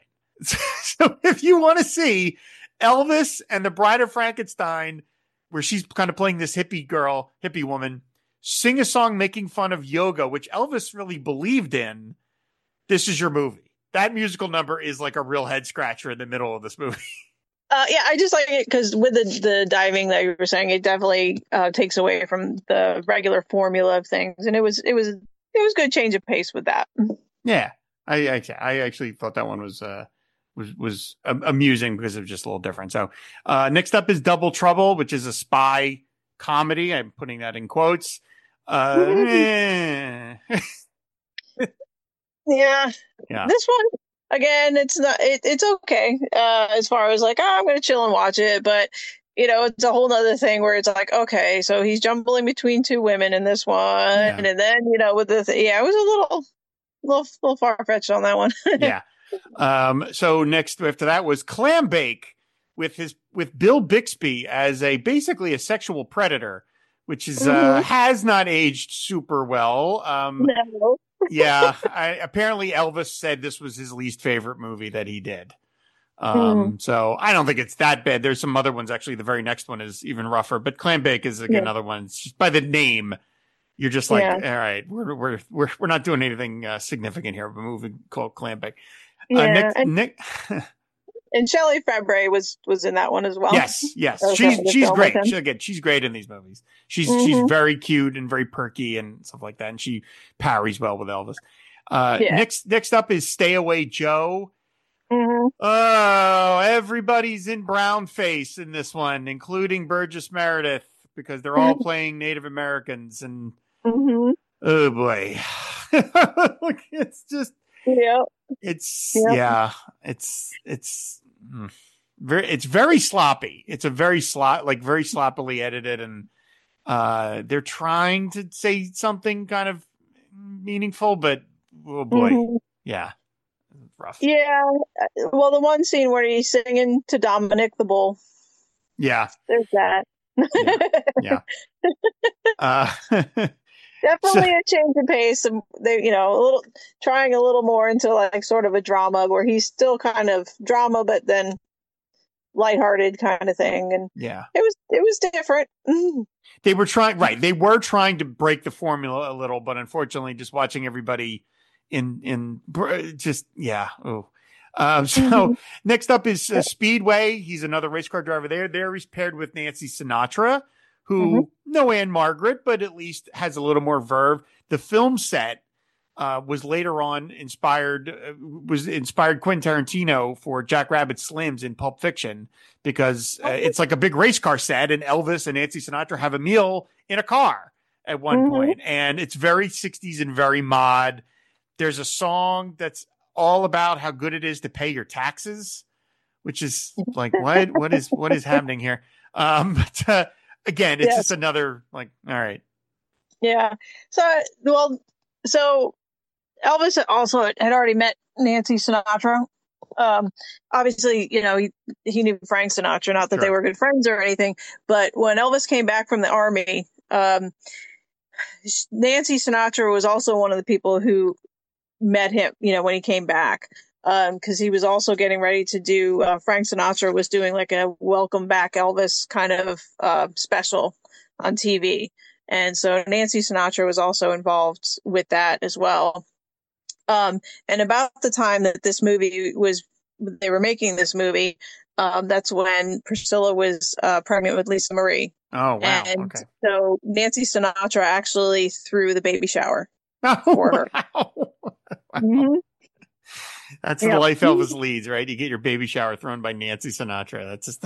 So if you want to see Elvis and the bride of Frankenstein, where she's kind of playing this hippie girl, hippie woman, sing a song making fun of yoga, which Elvis really believed in, this is your movie. That musical number is like a real head scratcher in the middle of this movie. Uh, yeah, I just like it because with the, the diving that you were saying, it definitely uh, takes away from the regular formula of things, and it was it was it was good change of pace with that. Yeah, I I, I actually thought that one was uh, was was um, amusing because it was just a little different. So uh, next up is Double Trouble, which is a spy comedy. I'm putting that in quotes. Uh, eh. yeah. Yeah. This one again, it's not. It, it's okay uh, as far as like, oh, I'm going to chill and watch it, but. You know, it's a whole nother thing where it's like, okay, so he's jumbling between two women in this one, yeah. and then you know, with the th- yeah, it was a little, little, little far fetched on that one. yeah. Um. So next after that was Clambake with his with Bill Bixby as a basically a sexual predator, which is mm-hmm. uh, has not aged super well. Um. No. yeah. I, apparently, Elvis said this was his least favorite movie that he did. Um, mm. So I don't think it's that bad. There's some other ones. Actually, the very next one is even rougher, but Clambake is like, yeah. another one. It's just by the name, you're just like, yeah. all right, we're, we're, we're, we're not doing anything uh, significant here. We're moving called Clambake. Yeah. Uh, Nick, and, Nick and Shelley Fabre was, was in that one as well. Yes. Yes. She's, she's great. She, again, she's great in these movies. She's, mm-hmm. she's very cute and very perky and stuff like that. And she parries well with Elvis. Uh, yeah. next, next up is Stay Away Joe. Mm-hmm. Oh, everybody's in brown face in this one, including Burgess Meredith, because they're all playing Native Americans. And mm-hmm. oh boy, it's just, yeah, it's, yep. yeah, it's, it's very, it's very sloppy. It's a very slot, like very sloppily edited. And uh, they're trying to say something kind of meaningful, but oh boy, mm-hmm. yeah. Rough. Yeah, well, the one scene where he's singing to Dominic the Bull. Yeah, there's that. Yeah. yeah. uh, Definitely so, a change of pace. And they, you know, a little trying a little more into like sort of a drama where he's still kind of drama, but then lighthearted kind of thing. And yeah, it was it was different. They were trying, right? They were trying to break the formula a little, but unfortunately, just watching everybody. In, in just, yeah. Oh, um, so mm-hmm. next up is uh, Speedway. He's another race car driver there. There he's paired with Nancy Sinatra, who, mm-hmm. no Anne Margaret, but at least has a little more verve. The film set uh, was later on inspired, uh, was inspired Quentin Tarantino for Jack Rabbit Slims in Pulp Fiction, because uh, it's like a big race car set, and Elvis and Nancy Sinatra have a meal in a car at one mm-hmm. point. And it's very sixties and very mod. There's a song that's all about how good it is to pay your taxes, which is like, what, what is, what is happening here? Um, but, uh, again, it's yes. just another, like, all right. Yeah. So, well, so Elvis also had already met Nancy Sinatra. Um, obviously, you know, he, he knew Frank Sinatra, not that sure. they were good friends or anything, but when Elvis came back from the army, um, Nancy Sinatra was also one of the people who met him, you know, when he came back, um, because he was also getting ready to do, uh, Frank Sinatra was doing like a welcome back Elvis kind of uh, special on T V. And so Nancy Sinatra was also involved with that as well. Um, and about the time that this movie was, they were making this movie, um, that's when Priscilla was uh, pregnant with Lisa Marie. Oh, wow. And okay. so Nancy Sinatra actually threw the baby shower oh, for her. Wow. Wow. Mm-hmm. That's yep. the life Elvis leads, right? You get your baby shower thrown by Nancy Sinatra. That's just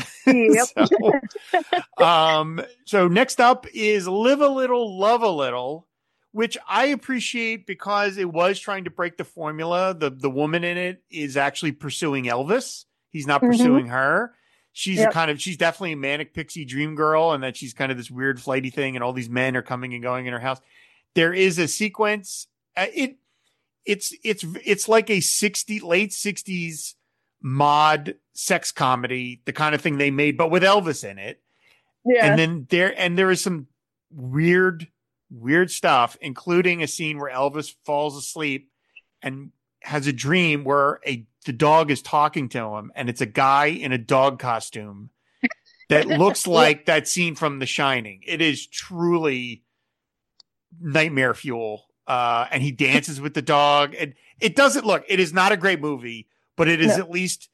yep. so, um, so next up is Live a Little, Love a Little, which I appreciate because it was trying to break the formula. The the woman in it is actually pursuing Elvis. He's not pursuing mm-hmm. her. She's yep. a kind of, she's definitely a manic pixie dream girl, and that she's kind of this weird flighty thing, and all these men are coming and going in her house. There is a sequence. Uh, it, It's it's it's like a sixty late sixties mod sex comedy, the kind of thing they made, but with Elvis in it. Yeah. And then there and there is some weird, weird stuff, including a scene where Elvis falls asleep and has a dream where a the dog is talking to him, and it's a guy in a dog costume that looks like yeah. that scene from The Shining. It is truly nightmare fuel. Uh, and he dances with the dog, and it doesn't look, it is not a great movie, but it is no. at least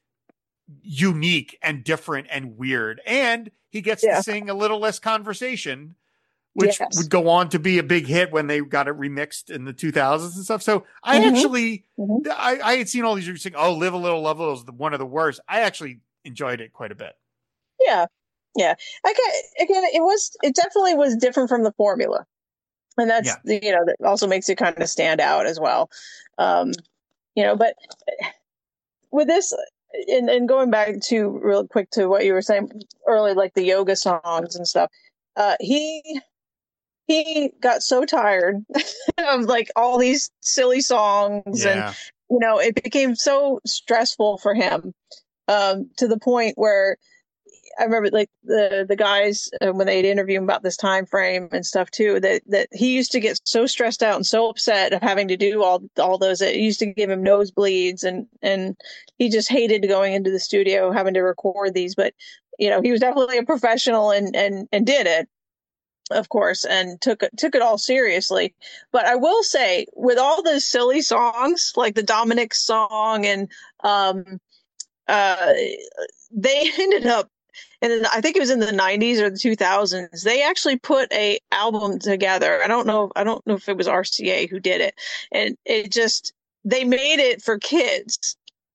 unique and different and weird. And he gets yeah. to sing A Little Less Conversation, which yes. would go on to be a big hit when they got it remixed in the two thousands and stuff. So I Mhm. actually, Mhm. I, I had seen all these reviews saying, oh, Live a Little, Love a Little is the, one of the worst. I actually enjoyed it quite a bit. Yeah. Yeah. Again, again, it was, it definitely was different from the formula. And that's, Yeah. you know, that also makes it kind of stand out as well. Um, you know, but with this, and, and going back to real quick to what you were saying earlier, like the yoga songs and stuff, uh, he, he got so tired of like all these silly songs Yeah. and, you know, it became so stressful for him, um, to the point where I remember like the the guys uh, when they'd interview him about this time frame and stuff too, that that he used to get so stressed out and so upset of having to do all all those. It used to give him nosebleeds, and and he just hated going into the studio having to record these. But you know, he was definitely a professional and and and did it, of course, and took it took it all seriously. But I will say, with all those silly songs like the Dominic song and um uh they ended up, and I think it was in the nineties or the two thousands, they actually put a album together. I don't know. I don't know if it was R C A who did it. And it just, they made it for kids.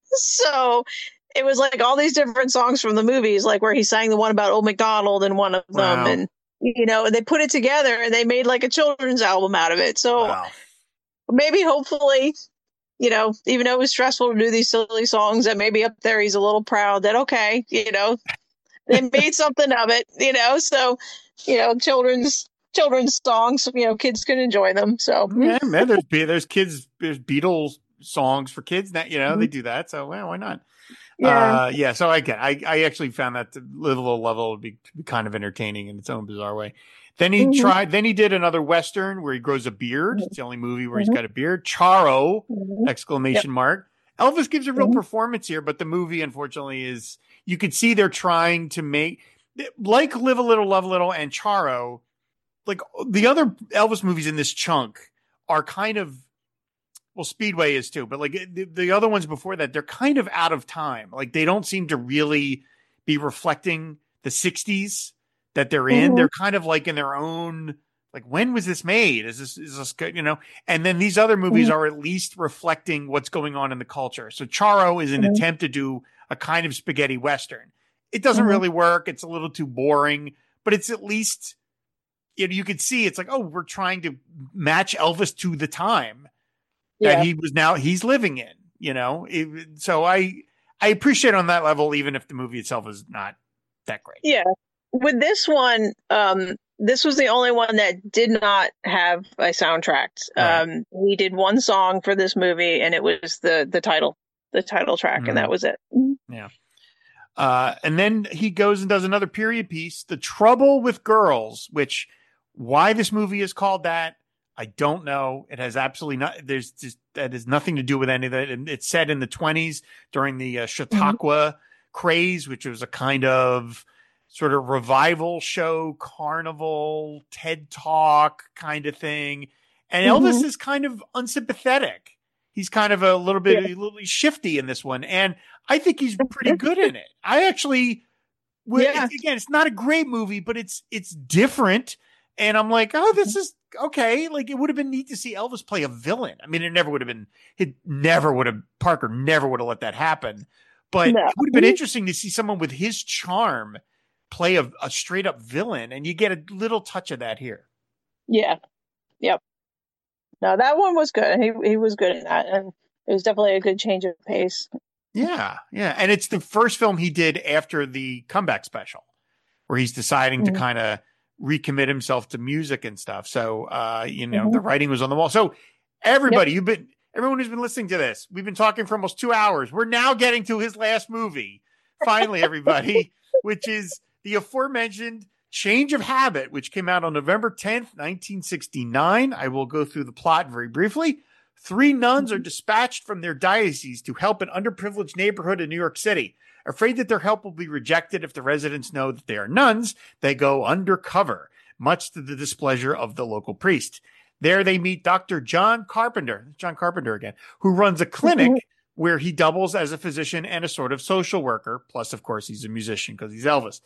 So it was like all these different songs from the movies, like where he sang the one about Old MacDonald in one of them. Wow. And, you know, they put it together and they made like a children's album out of it. So Wow. maybe, hopefully, you know, even though it was stressful to do these silly songs, that maybe up there he's a little proud that, okay, you know, they made something of it, you know, so, you know, children's children's songs, you know, kids can enjoy them. So, Yeah, man, there's, there's kids, there's Beatles songs for kids that, you know, mm-hmm. they do that. So, well, why not? Yeah. Uh, yeah. So I get, I, I actually found that to live a little level would be, be kind of entertaining in its own bizarre way. Then he mm-hmm. tried, then he did another Western where he grows a beard. Mm-hmm. It's the only movie where mm-hmm. he's got a beard. Charo, mm-hmm. exclamation yep. mark. Elvis gives a real mm-hmm. performance here, but the movie, unfortunately, is, you could see they're trying to make, like Live a Little, Love a Little and Charo, like the other Elvis movies in this chunk are kind of, well, Speedway is too, but like the, the other ones before that, they're kind of out of time. Like they don't seem to really be reflecting the sixties that they're in. Mm-hmm. They're kind of like in their own, like, when was this made? Is this, is this good? You know? And then these other movies mm-hmm. are at least reflecting what's going on in the culture. So Charo is an mm-hmm. attempt to do a kind of spaghetti Western. It doesn't mm-hmm. really work. It's a little too boring, but it's at least, you know, you could see it's like, oh, we're trying to match Elvis to the time yeah. that he was now he's living in, you know? It, so I, I appreciate on that level, even if the movie itself is not that great. Yeah. With this one, um, this was the only one that did not have a soundtrack. Right. Um, we did one song for this movie, and it was the the title, the title track, mm. and that was it. Yeah. Uh, and then he goes and does another period piece, The Trouble with Girls, which, why this movie is called that, I don't know. It has absolutely not, there's just, that has nothing to do with any of that. And it's set in the twenties during the uh, Chautauqua mm-hmm. craze, which was a kind of sort of revival show, carnival, TED Talk kind of thing. And mm-hmm. Elvis is kind of unsympathetic. He's kind of a little bit yeah. a little shifty in this one. And I think he's pretty good in it. I actually, yeah. it's, again, it's not a great movie, but it's, it's different. And I'm like, oh, this is okay. Like, it would have been neat to see Elvis play a villain. I mean, it never would have been, it never would have, Parker never would have let that happen. But no. it would have been interesting to see someone with his charm play a, a straight up villain. And you get a little touch of that here. Yeah. Yep. No, that one was good. He he was good in that. And it was definitely a good change of pace. Yeah. Yeah. And it's the first film he did after the comeback special where he's deciding mm-hmm. to kind of recommit himself to music and stuff. So, uh, you know, mm-hmm. the writing was on the wall. So everybody, yep. you've been, everyone who's been listening to this, we've been talking for almost two hours. We're now getting to his last movie. Finally, everybody, which is the aforementioned Change of Habit, which came out on November tenth, nineteen sixty-nine. I will go through the plot very briefly. Three nuns are dispatched from their diocese to help an underprivileged neighborhood in New York City. Afraid that their help will be rejected if the residents know that they are nuns, they go undercover, much to the displeasure of the local priest. There they meet Doctor John Carpenter, John Carpenter again, who runs a clinic mm-hmm. where he doubles as a physician and a sort of social worker. Plus, of course, he's a musician because he's Elvis.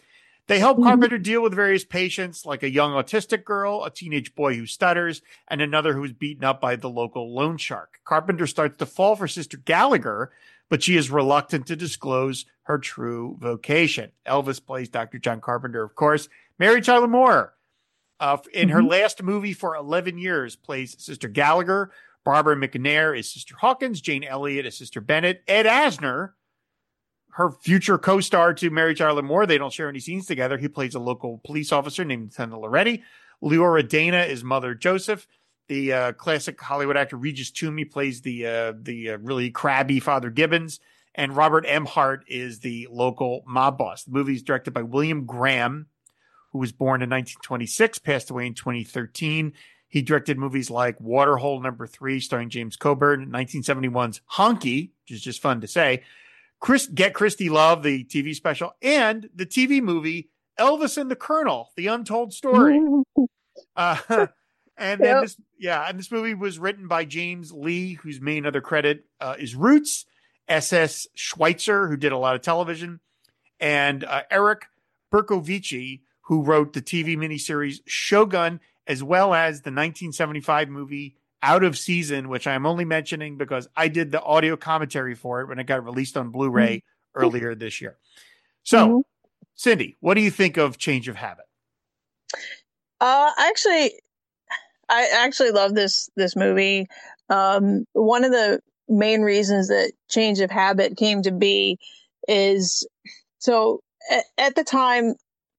They help Mhm. Carpenter deal with various patients, like a young autistic girl, a teenage boy who stutters, and another who is beaten up by the local loan shark. Carpenter starts to fall for Sister Gallagher, but she is reluctant to disclose her true vocation. Elvis plays Doctor John Carpenter, of course. Mary Tyler Moore, uh, in her Mhm. last movie for eleven years, plays Sister Gallagher. Barbara McNair is Sister Hawkins. Jane Elliott is Sister Bennett. Ed Asner, her future co-star to Mary Tyler Moore, they don't share any scenes together. He plays a local police officer named Lieutenant Loretti. Leora Dana is Mother Joseph. The uh, classic Hollywood actor Regis Toomey plays the uh, the uh, really crabby Father Gibbons. And Robert M. Hart is the local mob boss. The movie is directed by William Graham, who was born in nineteen twenty-six, passed away in twenty thirteen. He directed movies like Waterhole Number Three, starring James Coburn, nineteen seventy-one's Honky, which is just fun to say, Chris, Get Christy Love, the T V special, and the T V movie Elvis and the Colonel, The Untold Story. Uh, and then Yep. this, yeah, and this movie was written by James Lee, whose main other credit uh, is Roots, S S. Schweitzer, who did a lot of television, and uh, Eric Berkovici, who wrote the T V miniseries Shogun, as well as the nineteen seventy-five movie Out of Season, which I'm only mentioning because I did the audio commentary for it when it got released on Blu-ray mm-hmm. earlier this year. So, mm-hmm. Cindy, what do you think of Change of Habit? Uh, actually, I actually love this this movie. Um, one of the main reasons that Change of Habit came to be is so at, at the time.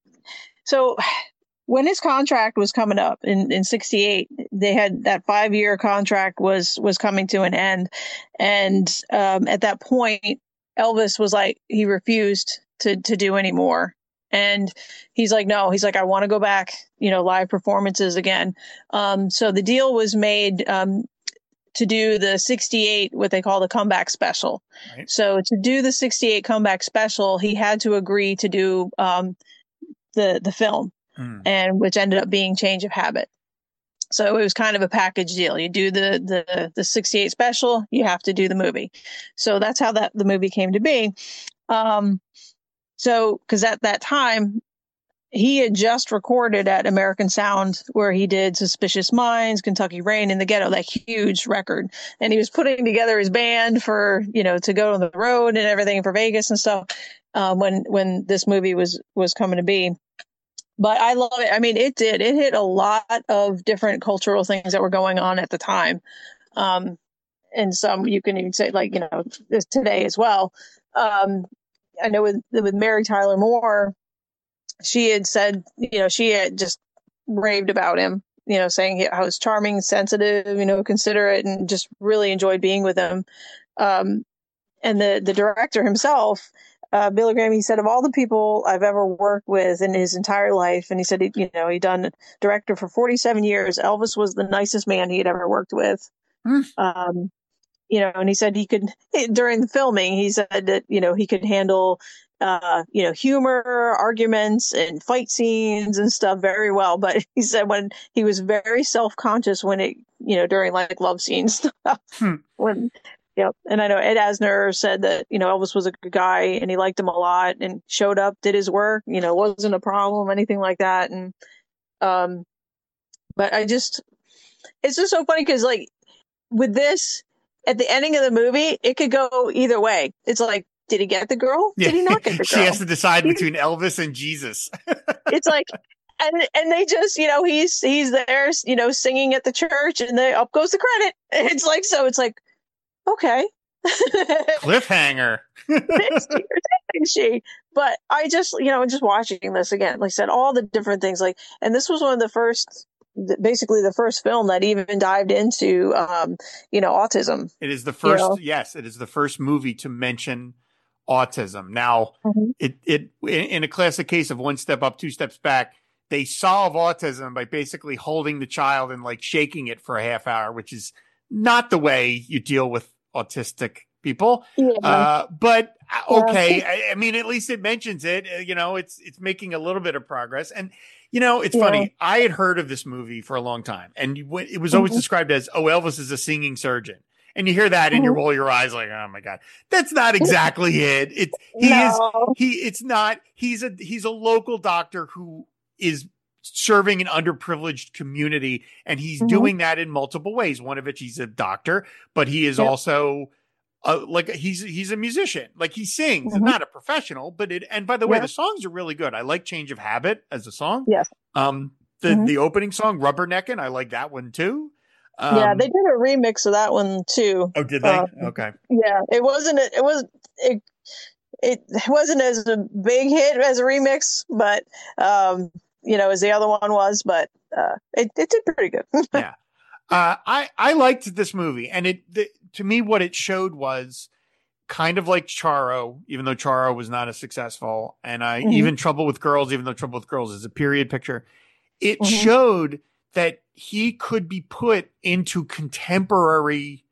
So when his contract was coming up in, in sixty-eight, they had that five year contract was was coming to an end, and um, at that point, Elvis was like he refused to to do any more. And he's like, no, he's like, I want to go back, you know, live performances again. Um, so the deal was made um, to do the sixty-eight, what they call the comeback special. Right. So to do the sixty-eight comeback special, he had to agree to do um, the the film, mm. and which ended up being Change of Habit. So it was kind of a package deal. You do the the the sixty-eight special, you have to do the movie. So that's how that the movie came to be. Um, So, because at that time, he had just recorded at American Sound where he did Suspicious Minds, Kentucky Rain, and The Ghetto, that huge record. And he was putting together his band for, you know, to go on the road and everything for Vegas and stuff um, when when this movie was was coming to be. But I love it. I mean, it did. It hit a lot of different cultural things that were going on at the time. Um, and some you can even say, like, you know, this today as well. Um, I know with with Mary Tyler Moore, she had said, you know, she had just raved about him, you know, saying how was charming, sensitive, you know, considerate, and just really enjoyed being with him. Um, and the the director himself, uh, Billy Graham, he said, of all the people I've ever worked with in his entire life, and he said, he, you know, he'd done director for forty-seven years. Elvis was the nicest man he had ever worked with. Mm. Um, You know, and he said he could, during the filming, he said that, you know, he could handle, uh, you know, humor, arguments, and fight scenes and stuff very well. But he said when he was very self-conscious when it, you know, during like love scenes stuff. Hmm. When, yeah. And I know Ed Asner said that, you know, Elvis was a good guy and he liked him a lot and showed up, did his work, you know, wasn't a problem, anything like that. And, um, but I just, it's just so funny because like with this, at the ending of the movie, it could go either way. It's like, did he get the girl? Yeah. Did he not get the girl? She has to decide between Elvis and Jesus. It's like, and and they just, you know, he's he's there, you know, singing at the church, and then up goes the credit. It's like, so it's like, okay. Cliffhanger. she, but I just, you know, just watching this again, like I said, all the different things, like, and this was one of the first. Basically the first film that even dived into, um, you know, autism. It is the first, you know? Yes, it is the first movie to mention autism. Now, mm-hmm. it, it, in a classic case of one step up, two steps back, they solve autism by basically holding the child and like shaking it for a half hour, which is not the way you deal with autistic people. Yeah. Uh, but okay. Yeah. I, I mean, at least it mentions it, uh, you know, it's, it's making a little bit of progress. And, you know, it's yeah. funny. I had heard of this movie for a long time, and it was always mm-hmm. described as, oh, Elvis is a singing surgeon. and you hear that and you Mhm. roll your eyes like, oh my God, that's not exactly it. It's he No. is he. It's not. He's a he's a local doctor who is serving an underprivileged community, and he's Mhm. doing that in multiple ways. One of which he's a doctor, but he is Yep. also uh, like he's he's a musician. Like he sings, Mhm. not a professional, but it. And by the way, Yeah. the songs are really good. I like Change of Habit as a song. Yes. Um, the Mhm. the opening song Rubberneckin', I like that one too. Um, Yeah, they did a remix of that one too. Oh, did they? Uh, Okay. yeah, it wasn't. a- It was. It, it wasn't as a big hit as a remix, but um, you know, as the other one was. But uh, it it did pretty good. Yeah. Uh, I, I liked this movie, and it, the, to me, what it showed was kind of like Charo, even though Charo was not as successful, and I Mhm. even Trouble with Girls, even though Trouble with Girls is a period picture. It Mhm. showed that he could be put into contemporary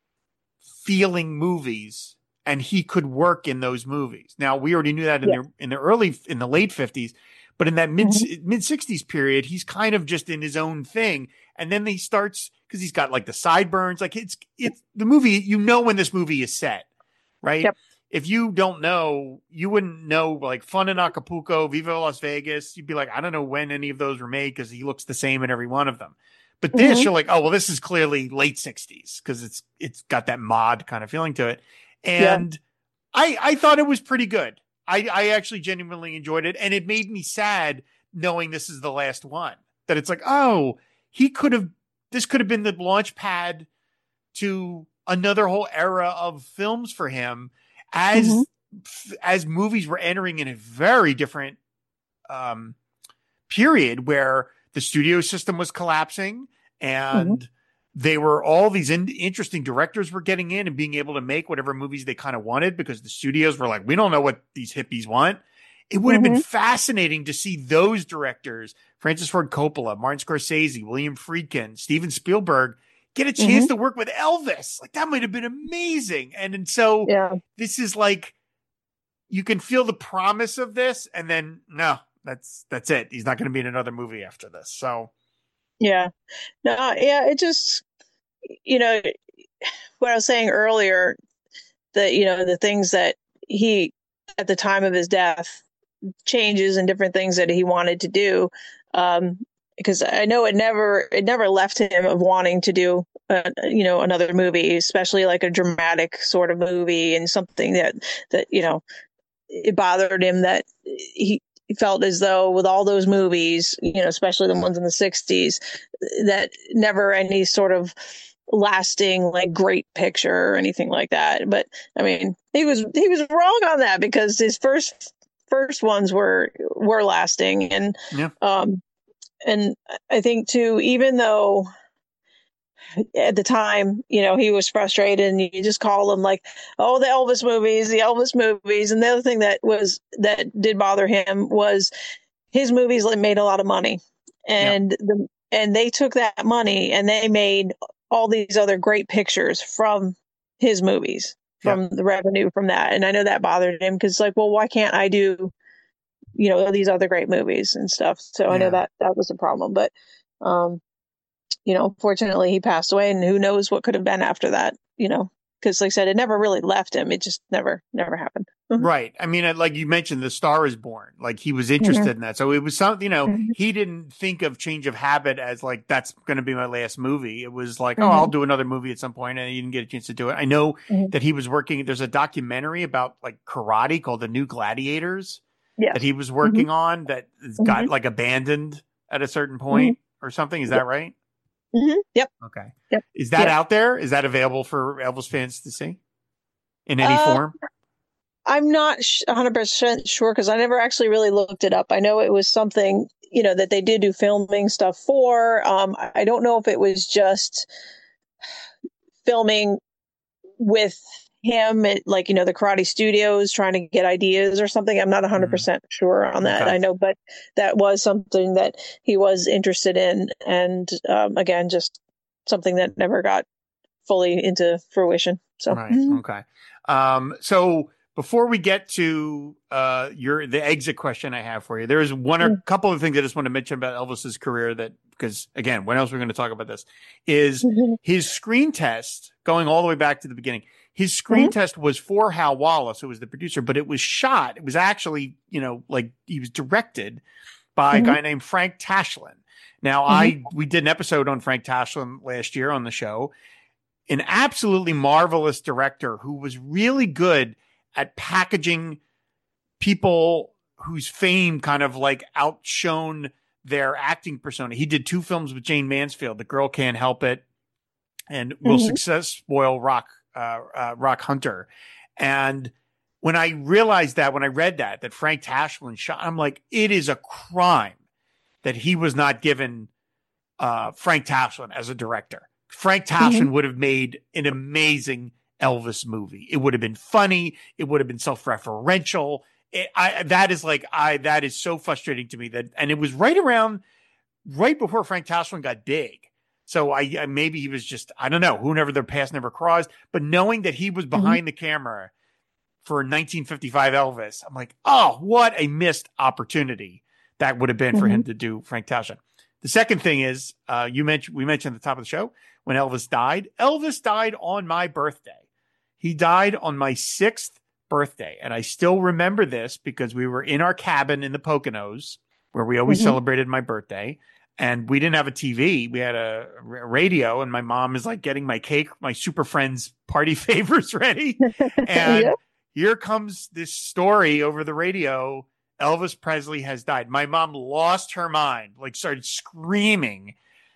feeling movies, and he could work in those movies. Now, we already knew that in Yeah. the in the early in the late fifties, but in that mid Mhm. mid sixties period, he's kind of just in his own thing. And then he starts because he's got like the sideburns, like it's it's the movie. You know when this movie is set, right? Yep. If you don't know, you wouldn't know like Fun in Acapulco, Viva Las Vegas. You'd be like, I don't know when any of those were made because he looks the same in every one of them. But this, Mhm. you're like, oh well, this is clearly late sixties because it's it's got that mod kind of feeling to it. And I I thought it was pretty good. I I actually genuinely enjoyed it, and it made me sad knowing this is the last one. That it's like, oh, he could have this could have been the launch pad to another whole era of films for him as Mhm. as movies were entering in a very different um period where the studio system was collapsing and they were all these in- interesting directors were getting in and being able to make whatever movies they kind of wanted because the studios were like, we don't know what these hippies want. It would have been Mhm. fascinating to see those directors, Francis Ford Coppola, Martin Scorsese, William Friedkin, Steven Spielberg, get a chance Mhm. to work with Elvis. Like that might have been amazing. And, and so Yeah. this is like, you can feel the promise of this and then no, that's, that's it. He's not going to be in another movie after this. So Yeah. No. Yeah. It just, you know, what I was saying earlier, that you know the things that he at the time of his death changes and different things that he wanted to do, um because I know it never it never left him of wanting to do uh, you know another movie, especially like a dramatic sort of movie and something that that you know it bothered him that he he felt as though with all those movies, you know, especially the ones in the sixties, that never any sort of lasting like great picture or anything like that. But I mean, he was he was wrong on that because his first first ones were were lasting, and yeah, um and I think too, even though at the time, you know, he was frustrated and you just call him like, oh, the Elvis movies, the Elvis movies. And the other thing that was that did bother him was his movies made a lot of money, yeah, and the and they took that money and they made all these other great pictures from his movies, yeah, from the revenue from that. And I know that bothered him because like, well, why can't I do, you know, these other great movies and stuff? So I know yeah. that that was a problem, but um, you know, fortunately he passed away, and who knows what could have been after that, you know, because like I said, it never really left him. It just never, never happened. Right. I mean, like you mentioned, The Star is Born. Like he was Mhm. interested in that. So it was something, you know, Mhm. he didn't think of Change of Habit as like, that's going to be my last movie. It was like, oh, Mhm. I'll do another movie at some point, and he didn't get a chance to do it. I know Mhm. that he was working, there's a documentary about like karate called The New Gladiators Yes. that he was Mhm. working on that got Mhm. like abandoned at a certain point or something. Is that right? Mhm. Yep. Okay. Yep. Is that Yep. out there? Is that available for Elvis fans to see in any Uh, form? I'm not sh- one hundred percent sure because I never actually really looked it up. I know it was something, you know, that they did do filming stuff for. Um, I I don't know if it was just filming with him at like, you know, the karate studios trying to get ideas or something. I'm not one hundred percent sure on that. Okay. I know, but that was something that he was interested in. And um, again, just something that never got fully into fruition. So, Right. mhm. Okay. Um, so before we get to uh, your the exit question I have for you, there is one or Mm. couple of things I just want to mention about Elvis's career that because again, when else are we going to talk about this, is Mhm. his screen test going all the way back to the beginning. His screen Mhm. test was for Hal Wallace, who was the producer, but it was shot. It was actually, you know, like he was directed by a Mhm. guy named Frank Tashlin. Now, Mhm. I we did an episode on Frank Tashlin last year on the show. An absolutely marvelous director who was really good at packaging people whose fame kind of like outshone their acting persona. He did two films with Jane Mansfield, The Girl Can't Help It and Will Mhm. Success Spoil Rock uh, uh, Rock Hunter. And when I realized that, when I read that, that Frank Tashlin shot, I'm like, it is a crime that he was not given uh, Frank Tashlin as a director. Frank Tashlin Mhm. would have made an amazing Elvis movie. It would have been funny. It would have been self-referential. It, I, that is like, I, that is so frustrating to me that, and it was right around, right before Frank Tashlin got big. So I, I maybe he was just, I don't know, who never their paths never crossed, but knowing that he was Mhm. behind the camera for nineteen fifty-five Elvis, I'm like, oh, what a missed opportunity that would have been for him Mhm. to do Frank Tashlin. The second thing is, uh, you mentioned, we mentioned at the top of the show when Elvis died. Elvis died on my birthday. He died on my sixth birthday. And I still remember this because we were in our cabin in the Poconos where we always Mhm. celebrated my birthday. And we didn't have a T V. We had a r- radio, and my mom is like getting my cake, my Super Friends party favors ready. And Yeah. here comes this story over the radio. Elvis Presley has died. My mom lost her mind, like started screaming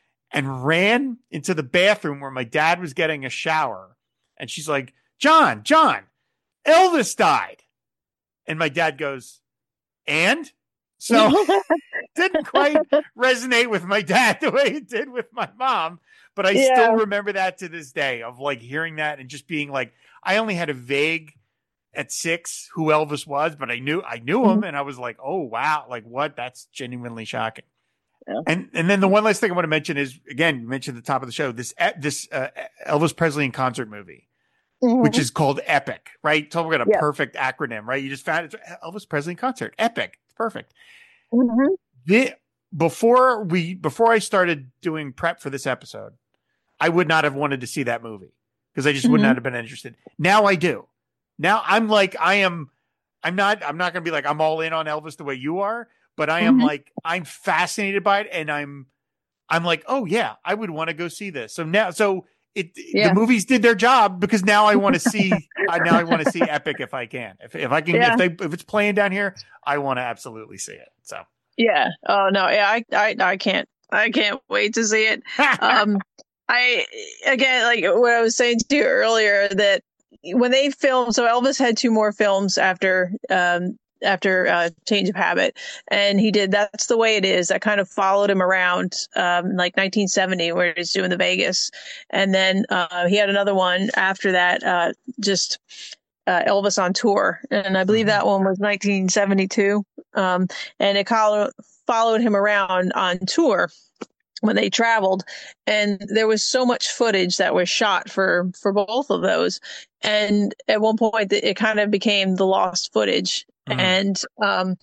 and ran into the bathroom where my dad was getting a shower. And she's like, John, John, Elvis died. And my dad goes, and? So didn't quite resonate with my dad the way it did with my mom. But I Yeah. still remember that to this day of like hearing that and just being like, I only had a vague at six who Elvis was, but I knew I knew him, Mhm. and I was like, oh wow, like what? That's genuinely shocking. Yeah. And and then the one last thing I want to mention is, again, you mentioned at the top of the show, this this uh, Elvis Presley in concert movie, which Mhm. is called EPIC, right? Talk about a Yeah. perfect acronym, right? You just found it, Elvis Presley in concert, EPIC. It's perfect. Mhm. The, before we before I started doing prep for this episode, I would not have wanted to see that movie because I just would Mhm. not have been interested. Now I do. Now I'm like, I am, I'm not, I'm not going to be like, I'm all in on Elvis the way you are, but I am Mhm. like, I'm fascinated by it. And I'm, I'm like, oh yeah, I would want to go see this. So now, so it, Yeah. the movies did their job because now I want to see, uh, now I want to see Epic if I can, if, if I can, Yeah. if they, if it's playing down here, I want to absolutely see it. So. Yeah. Oh no. Yeah. I, I, I can't, I can't wait to see it. Um, I, again, like what I was saying to you earlier, that when they filmed, so Elvis had two more films after, um, after uh, Change of Habit, and he did That's the Way It Is. That kind of followed him around, um, like nineteen seventy, where he's doing the Vegas, and then uh, he had another one after that, uh, just uh, Elvis on Tour, and I believe Mhm. that one was nineteen seventy-two, um, and it followed followed him around on tour when they traveled, and there was so much footage that was shot for for both of those, and at one point it kind of became the lost footage. Mm. And um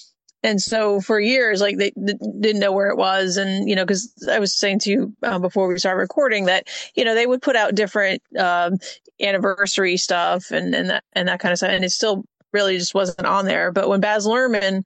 and so for years, like they d- didn't know where it was. And, you know, because I was saying to you uh, before we started recording that, you know, they would put out different um, anniversary stuff and, and that and that kind of stuff. And it still really just wasn't on there. But when Baz Luhrmann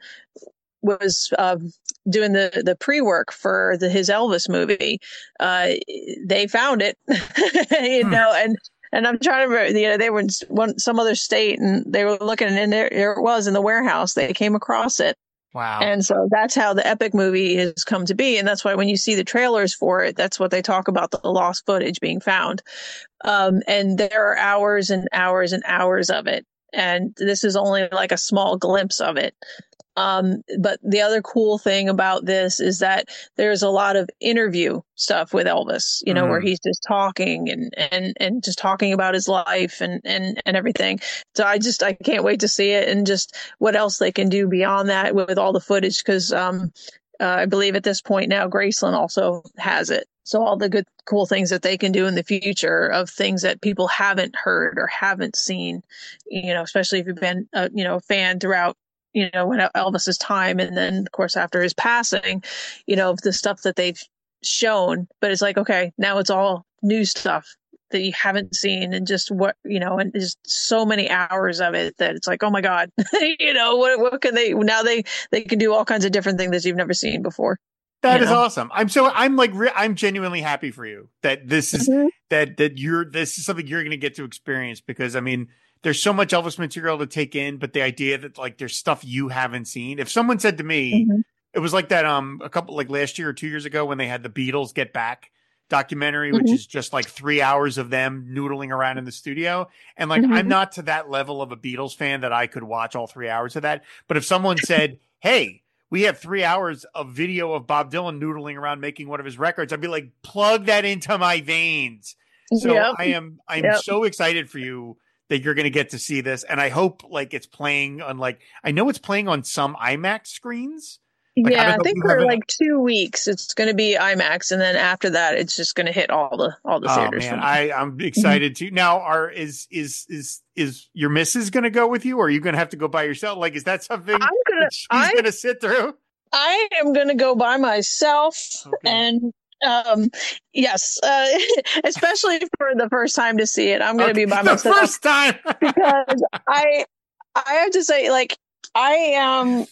was uh, doing the, the pre-work for the, his Elvis movie, uh, they found it, you Hmm. know, and and I'm trying to remember, you know, they were in one, some other state and they were looking, and there, there it was in the warehouse. They came across it. Wow. And so that's how the Epic movie has come to be. And that's why when you see the trailers for it, that's what they talk about, the lost footage being found. Um, and there are hours and hours and hours of it. And this is only like a small glimpse of it. Um, but the other cool thing about this is that there's a lot of interview stuff with Elvis, you know, Mm. where he's just talking and, and, and just talking about his life and, and, and everything. So I just, I can't wait to see it and just what else they can do beyond that with, with all the footage. Cause, um, uh, I believe at this point now, Graceland also has it. So all the good, cool things that they can do in the future of things that people haven't heard or haven't seen, you know, especially if you've been, uh, you know, a fan throughout, you know, when Elvis's time, and then of course after his passing, you know, the stuff that they've shown, but it's like, okay, now it's all new stuff that you haven't seen, and just what, you know, and just so many hours of it that it's like, oh my God, you know, what what can they now they they can do all kinds of different things that you've never seen before. That you is know? awesome. I'm so I'm like re- I'm genuinely happy for you that this is Mhm. that that you're this is something you're going to get to experience, because I mean there's so much Elvis material to take in, but the idea that like there's stuff you haven't seen. If someone said to me, Mhm. it was like that um a couple like last year or two years ago when they had the Beatles Get Back documentary, which Mhm. is just like three hours of them noodling around in the studio. And like Mhm. I'm not to that level of a Beatles fan that I could watch all three hours of that. But if someone said, hey, we have three hours of video of Bob Dylan noodling around making one of his records, I'd be like, plug that into my veins. So Yep. I am, I'm Yep. so excited for you that you're going to get to see this. And I hope like it's playing on like, I know it's playing on some IMAX screens. Like, Yeah, I, don't know if think you for have it- like two weeks it's going to be IMAX, and then after that it's just going to hit all the all the Oh theaters. man, from I, I'm excited to now. Are is is is is your missus going to go with you, or are you going to have to go by yourself? Like, is that something I'm gonna that she's I going to sit through? I am going to go by myself, Okay. and um yes, uh, especially for the first time to see it, I'm going to Okay. be by the myself first time. because I I have to say, like, I am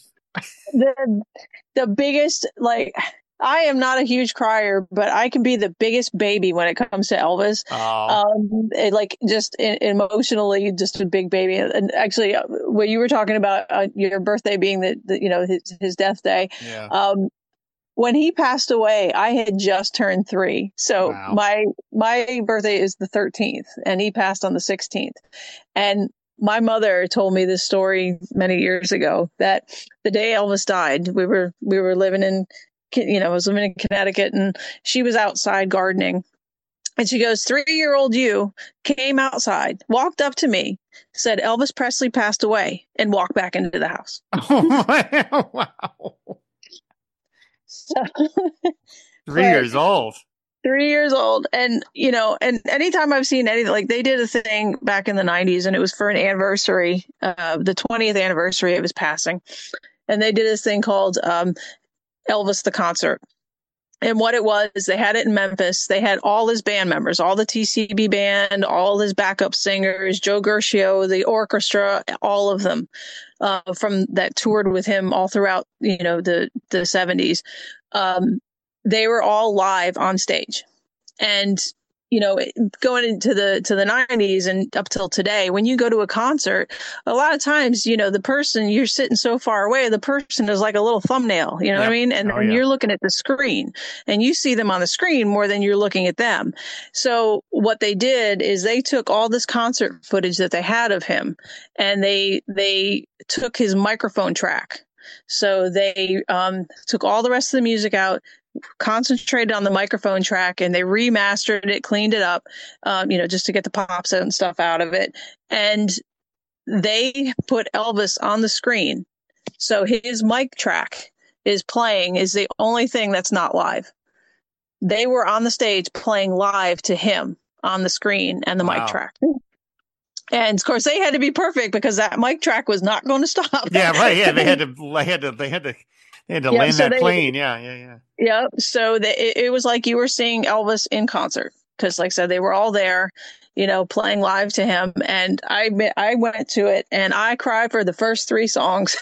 the the biggest, like, I am not a huge crier, but I can be the biggest baby when it comes to Elvis. Oh, Um, it, like, just in, emotionally, just a big baby. And actually, uh, when you were talking about uh, your birthday being the, the, you know, his his death day, yeah. um, when he passed away, I had just turned three. So Wow. my my birthday is the thirteenth, and he passed on the sixteenth. And my mother told me this story many years ago, that the day Elvis died, we were we were living in, you know, I was living in Connecticut, and she was outside gardening. And she goes, three-year-old you came outside, walked up to me, said Elvis Presley passed away, and walked back into the house. Oh, wow. So, Three but- years old. Three years old. And, you know, and anytime I've seen anything, like, they did a thing back in the nineties, and it was for an anniversary, uh, the twentieth anniversary of his passing. And they did this thing called um, Elvis the Concert. And what it was, they had it in Memphis. They had all his band members, all the T C B band, all his backup singers, Joe Gershio, the orchestra, all of them uh, from that toured with him all throughout, you know, the, the seventies. Um, they were all live on stage. And, you know, going into the to the nineties and up till today, when you go to a concert, a lot of times, you know, the person, you're sitting so far away, the person is like a little thumbnail, you know Yep. what I mean? And, Oh, and yeah. you're looking at the screen, and you see them on the screen more than you're looking at them. So what they did is they took all this concert footage that they had of him, and they they took his microphone track. So they um, took all the rest of the music out, concentrated on the microphone track, and they remastered it, cleaned it up, um, you know, just to get the pops and stuff out of it. And they put Elvis on the screen. So his mic track is playing, is the only thing that's not live. They were on the stage playing live to him on the screen and the Wow. mic track. And of course, they had to be perfect because that mic track was not going to stop. Yeah, right. Yeah, they had to. They had to. They had to. They had to Yeah, land so that they- plane. Yeah, yeah, yeah. Yep. So the, it, it was like you were seeing Elvis in concert, because, like I said, they were all there, you know, playing live to him. And I admit, I went to it and I cried for the first three songs.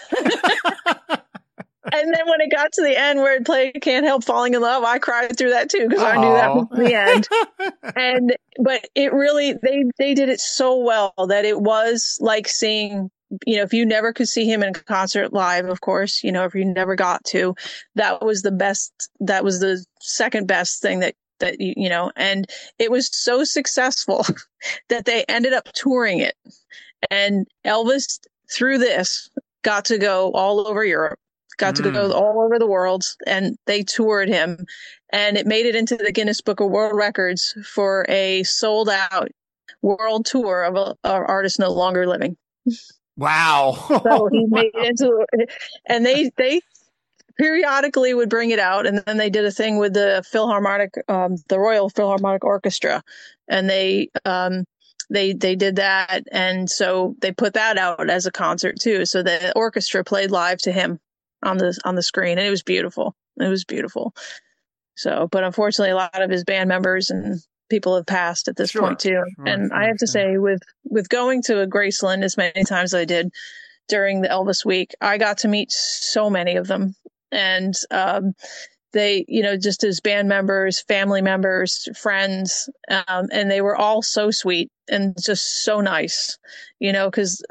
And then when it got to the end where it played "Can't Help Falling in Love," I cried through that too, because I knew that was the end. And but it really, they they did it so well that it was like seeing, you know, if you never could see him in concert live, of course, you know, if you never got to, that was the best, that was the second best thing that that you you know. And it was so successful that they ended up touring it, and Elvis through this got to go all over Europe, got to Mm. go all over the world, and they toured him, and it made it into the Guinness Book of World Records for a sold out world tour of a, a artist no longer living. Wow. So he made it into, and they they periodically would bring it out, and then they did a thing with the Philharmonic, um, the Royal Philharmonic Orchestra, and they um they they did that, and so they put that out as a concert too. So the orchestra played live to him on the on the screen, and it was beautiful. It was beautiful. So, but unfortunately, a lot of his band members and people have passed at this Sure, point too. sure, and sure, I have to sure. say, with with going to a Graceland as many times as I did during the Elvis week, I got to meet so many of them, and um, they, you know, just as band members, family members, friends, um, and they were all so sweet and just so nice, you know, because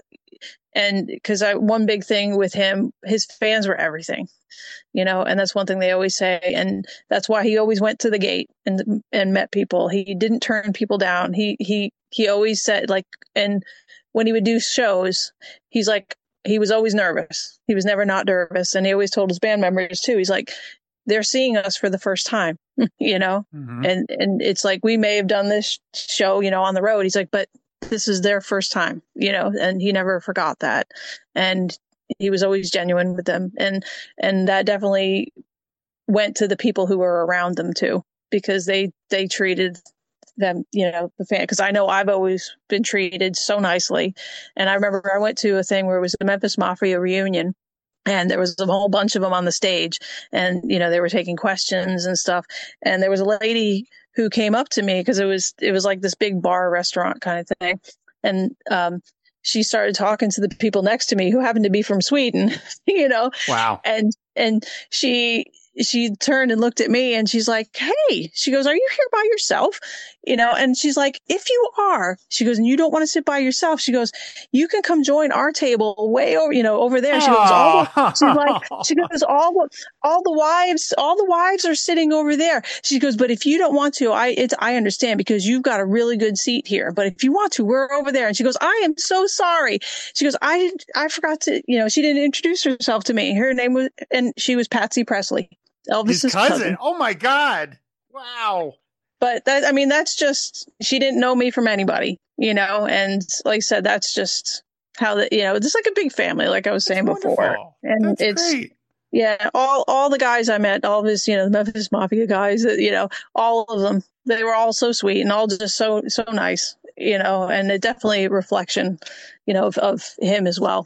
and because I one big thing with him, his fans were everything, you know, and that's one thing they always say, and that's why he always went to the gate and and met people. He didn't turn people down. He he he always said, like, and when he would do shows, he's like, he was always nervous. He was never not nervous, and he always told his band members too. He's like, they're seeing us for the first time, you know, Mm-hmm. and and it's like, we may have done this show, you know, on the road. He's like, but this is their first time, you know, and he never forgot that, and he was always genuine with them, and and that definitely went to the people who were around them too, because they they treated them, you know, the fan. Because I know I've always been treated so nicely, and I remember I went to a thing where it was the Memphis Mafia reunion. And there was a whole bunch of them on the stage, and, you know, they were taking questions and stuff. And there was a lady who came up to me, because it was, it was like this big bar restaurant kind of thing. And, um, she started talking to the people next to me who happened to be from Sweden, you know, Wow. and, and she, she turned and looked at me, and she's like, hey, she goes, are you here by yourself? You know, and she's like, if you are, she goes, and you don't want to sit by yourself, she goes, you can come join our table way over, you know, over there. She goes, all the, she's like, she goes, all the, all the wives, all the wives are sitting over there. She goes, but if you don't want to, I, it's, I understand, because you've got a really good seat here. But if you want to, we're over there. And she goes, I am so sorry. She goes, I, I forgot to, you know, she didn't introduce herself to me. Her name was, and she was Patsy Presley. Elvis's His cousin. cousin. Oh my God. Wow. But that, I mean, that's just, she didn't know me from anybody, you know, and like I said, that's just how the, you know, it's like a big family, like I was saying That's before. wonderful. And That's it's, great. yeah, all, all the guys I met, all of his, you know, the Memphis Mafia guys, you know, all of them, they were all so sweet and all just so, so nice, you know, and it definitely a reflection, you know, of, of him as well.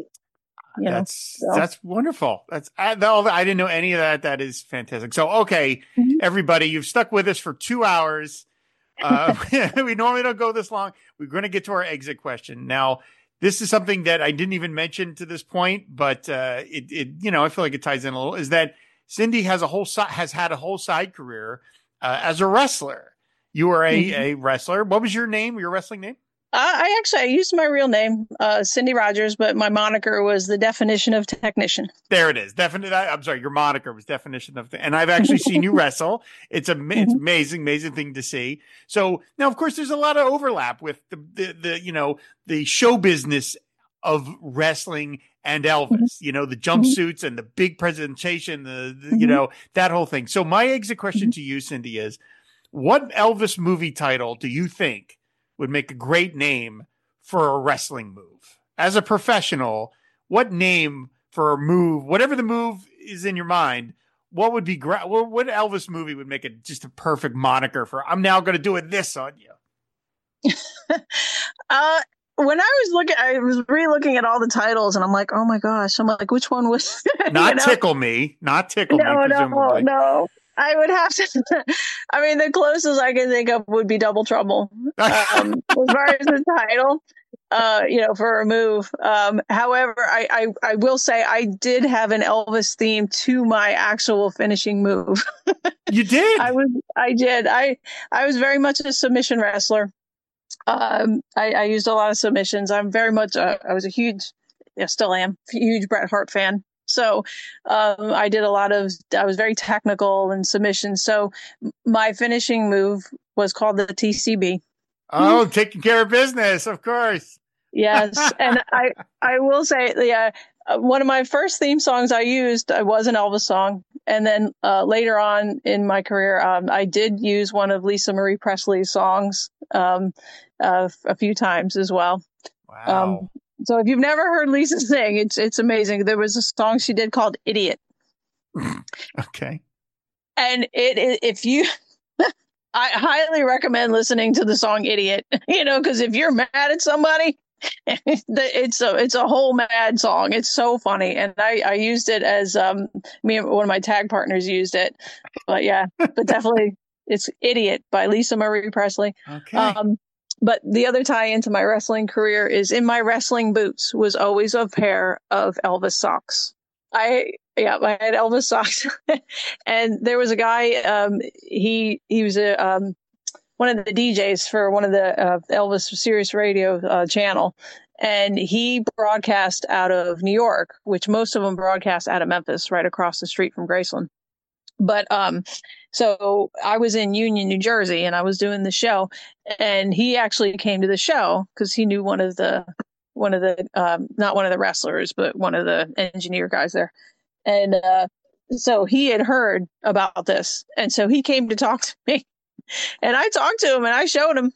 You know, that's so. that's wonderful. That's I, I didn't know any of that. That is fantastic. So, okay, Mhm. everybody, you've stuck with us for two hours. Uh, we normally don't go this long. We're going to get to our exit question now. This is something that I didn't even mention to this point, but uh, it, it, you know, I feel like it ties in a little. Is that Cindy has a whole si- has had a whole side career uh, as a wrestler. You were a, Mhm. a wrestler. What was your name? Your wrestling name? Uh, I actually, I used my real name, uh, Cindy Rogers, but my moniker was the definition of technician. There it is. Definitely. I'm sorry. Your moniker was definition of, the, and I've actually seen you wrestle. It's a, it's amazing, amazing thing to see. So now, of course, there's a lot of overlap with the, the, the you know, the show business of wrestling and Elvis, Mm-hmm. you know, the jumpsuits and the big presentation, the, the you know, that whole thing. So my exit question to you, Cindy, is what Elvis movie title do you think would make a great name for a wrestling move? As a professional, what name for a move, whatever the move is in your mind, what would be great? What, what Elvis movie would make it just a perfect moniker for, I'm now going to do it this on you? uh, when I was looking, I was re-looking at all the titles, and I'm like, oh my gosh, I'm like, which one was? Not you know? Tickle Me, not Tickle no, Me, presumably. No, no. I would have to. I mean, the closest I can think of would be Double Trouble, um, as far as the title. Uh, you know, for a move. Um, however, I, I I will say I did have an Elvis theme to my actual finishing move. You did. I was. I did. I I was very much a submission wrestler. Um, I, I used a lot of submissions. I'm very much. A, I was a huge, yeah, still am, huge Bret Hart fan. So um, I did a lot of, I was very technical in submissions. So my finishing move was called the T C B. Oh, taking care of business, of course. Yes. And I, I will say, yeah, one of my first theme songs I used uh, was an Elvis song. And then uh, later on in my career, um, I did use one of Lisa Marie Presley's songs um, uh, a few times as well. Wow. Um, So if you've never heard Lisa sing, it's it's amazing. There was a song she did called "Idiot." Okay. And it, it if you, I highly recommend listening to the song "Idiot." You know, because if you're mad at somebody, it's a it's a whole mad song. It's so funny, and I, I used it as um me and one of my tag partners used it. But yeah, but definitely it's "Idiot" by Lisa Marie Presley. Okay. Um, but the other tie into my wrestling career is in my wrestling boots was always a pair of Elvis socks. I yeah, I had Elvis socks, and there was a guy. Um, he he was a um. one of the D Js for one of the uh, Elvis Sirius Radio uh, channel. And he broadcast out of New York, which most of them broadcast out of Memphis, right across the street from Graceland. But um, so I was in Union, New Jersey, and I was doing the show. And he actually came to the show because he knew one of the, one of the, um, not one of the wrestlers, but one of the engineer guys there. And uh, so he had heard about this. And so he came to talk to me. And I talked to him and I showed him.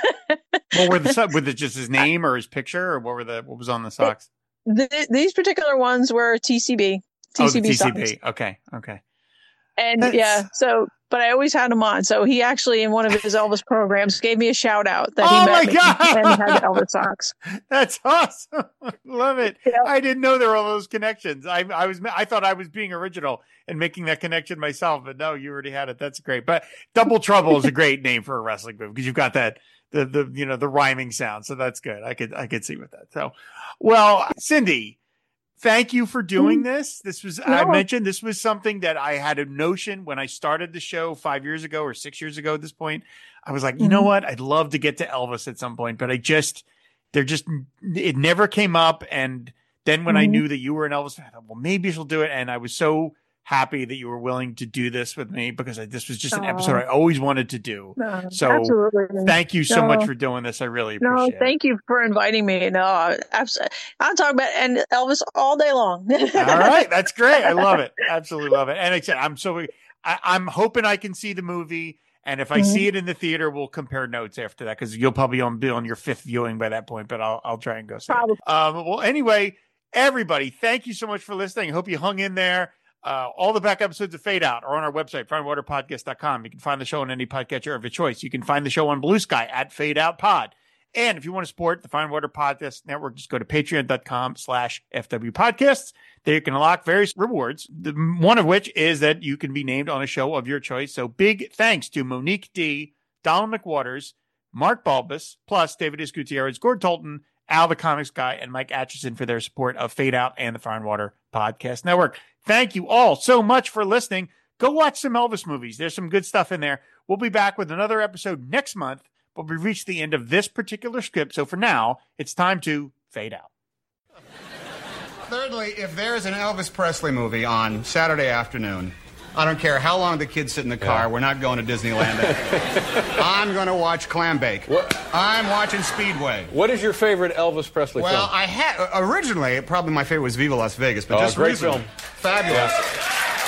What were the socks? Was it just his name or his picture, or what were the what was on the socks? The, these particular ones were T C B. T C B oh, the T C B. Socks. Okay, okay. And That's... yeah, so but I always had him on. So he actually in one of his Elvis programs gave me a shout out that oh he met my me God! and had Elvis socks. That's awesome. Love it. Yeah. I didn't know there were all those connections. I I was I thought I was being original and making that connection myself, but no, you already had it. That's great. But Double Trouble is a great name for a wrestling move because you've got that the the you know the rhyming sound. So that's good. I could I could see with that. So, well, Cindy, thank you for doing this. This was, no. I mentioned this was something that I had a notion when I started the show five years ago or six years ago at this point. I was like, you mm-hmm. know what? I'd love to get to Elvis at some point, but I just, they're just, it never came up. And then when mm-hmm. I knew that you were an Elvis fan, I thought, well, maybe she'll do it. And I was so happy that you were willing to do this with me because I, this was just an episode I always wanted to do. No, so absolutely. Thank you so no, much for doing this. I really appreciate no, it. Thank you for inviting me. No, absolutely. I'll talk about and Elvis all day long. All right. That's great. I love it. Absolutely love it. And like I said, I'm so, I, I'm hoping I can see the movie. And if I mm-hmm. see it in the theater, we'll compare notes after that because you'll probably on, be on your fifth viewing by that point, but I'll, I'll try and go see probably. it. Um, well, anyway, everybody, thank you so much for listening. I hope you hung in there. Uh, all the back episodes of Fade Out are on our website, fine water podcast dot com. You can find the show on any podcatcher of your choice. You can find the show on Blue Sky at Fade Out Pod. And if you want to support the Fine Water Podcast Network, just go to patreon dot com slash F W podcasts. There you can unlock various rewards, the, one of which is that you can be named on a show of your choice. So big thanks to Monique D., Donald McWaters, Mark Balbus, plus David S. Gutierrez, Gord Tolton, Al the Comics Guy, and Mike Atchison for their support of Fade Out and the Fine Water Podcast Network. Thank you all so much for listening. Go watch some Elvis movies. There's some good stuff in there. We'll be back with another episode next month, but we've reached the end of this particular script. So for now, it's time to fade out. Thirdly, if there's an Elvis Presley movie on Saturday afternoon, I don't care how long the kids sit in the car, yeah. we're not going to Disneyland. I'm going to watch Clambake. What? I'm watching Speedway. What is your favorite Elvis Presley well, film? Well, I had, originally, probably my favorite was Viva Las Vegas, but oh, just great recently, film. Fabulous. Yeah.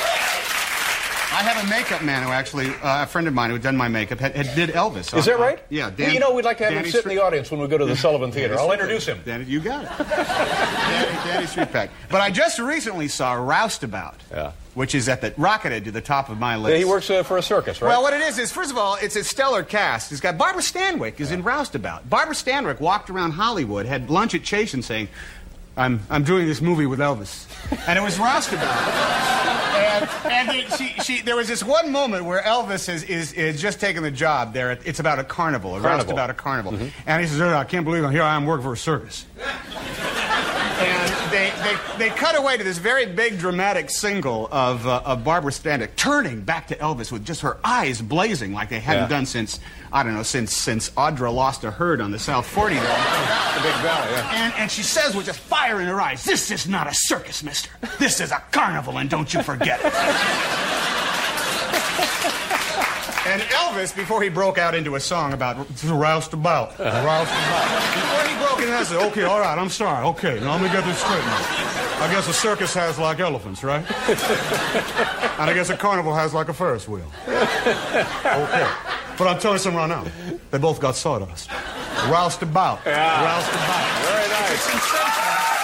I have a makeup man who actually, uh, a friend of mine who had done my makeup, had, had did Elvis. Is that right? Uh, yeah. Dan, well, you know, we'd like to have Danny him sit in the audience when we go to the Sullivan Theater. Danny I'll introduce him. Danny, you got it. Danny, Danny Streetpack. But I just recently saw Roustabout, yeah. which is at the rocketed to the top of my list. Yeah, he works uh, for a circus, right? Well, what it is is, first of all, it's a stellar cast. It's got Barbara Stanwyck is yeah. in Roustabout. Barbara Stanwyck walked around Hollywood, had lunch at Chase and saying, I'm, I'm doing this movie with Elvis. And it was Roustabout. And, and it, she, she, there was this one moment where Elvis is, is, is just taking the job there. It's about a carnival, a carnival. Roustabout a carnival. Mm-hmm. And he says, oh, I can't believe it. Here I am working for a circus. And they, they, they cut away to this very big dramatic single of, uh, of Barbara Stanwyck turning back to Elvis with just her eyes blazing like they hadn't yeah. done since, I don't know, since since Audra lost a herd on the South forty there. The Big Valley, yeah. And, and she says with just fire in her eyes, this is not a circus, mister. This is a carnival, and don't you forget it. And Elvis, before he broke out into a song about Roustabout, uh-huh. Roustabout, before he broke into that, said, okay, all right, I'm sorry, okay, now let me get this straight now. I guess a circus has like elephants, right? And I guess a carnival has like a Ferris wheel. Okay. But I'm telling you something right now. They both got sawdust. Roustabout. Yeah. Roustabout. Very nice.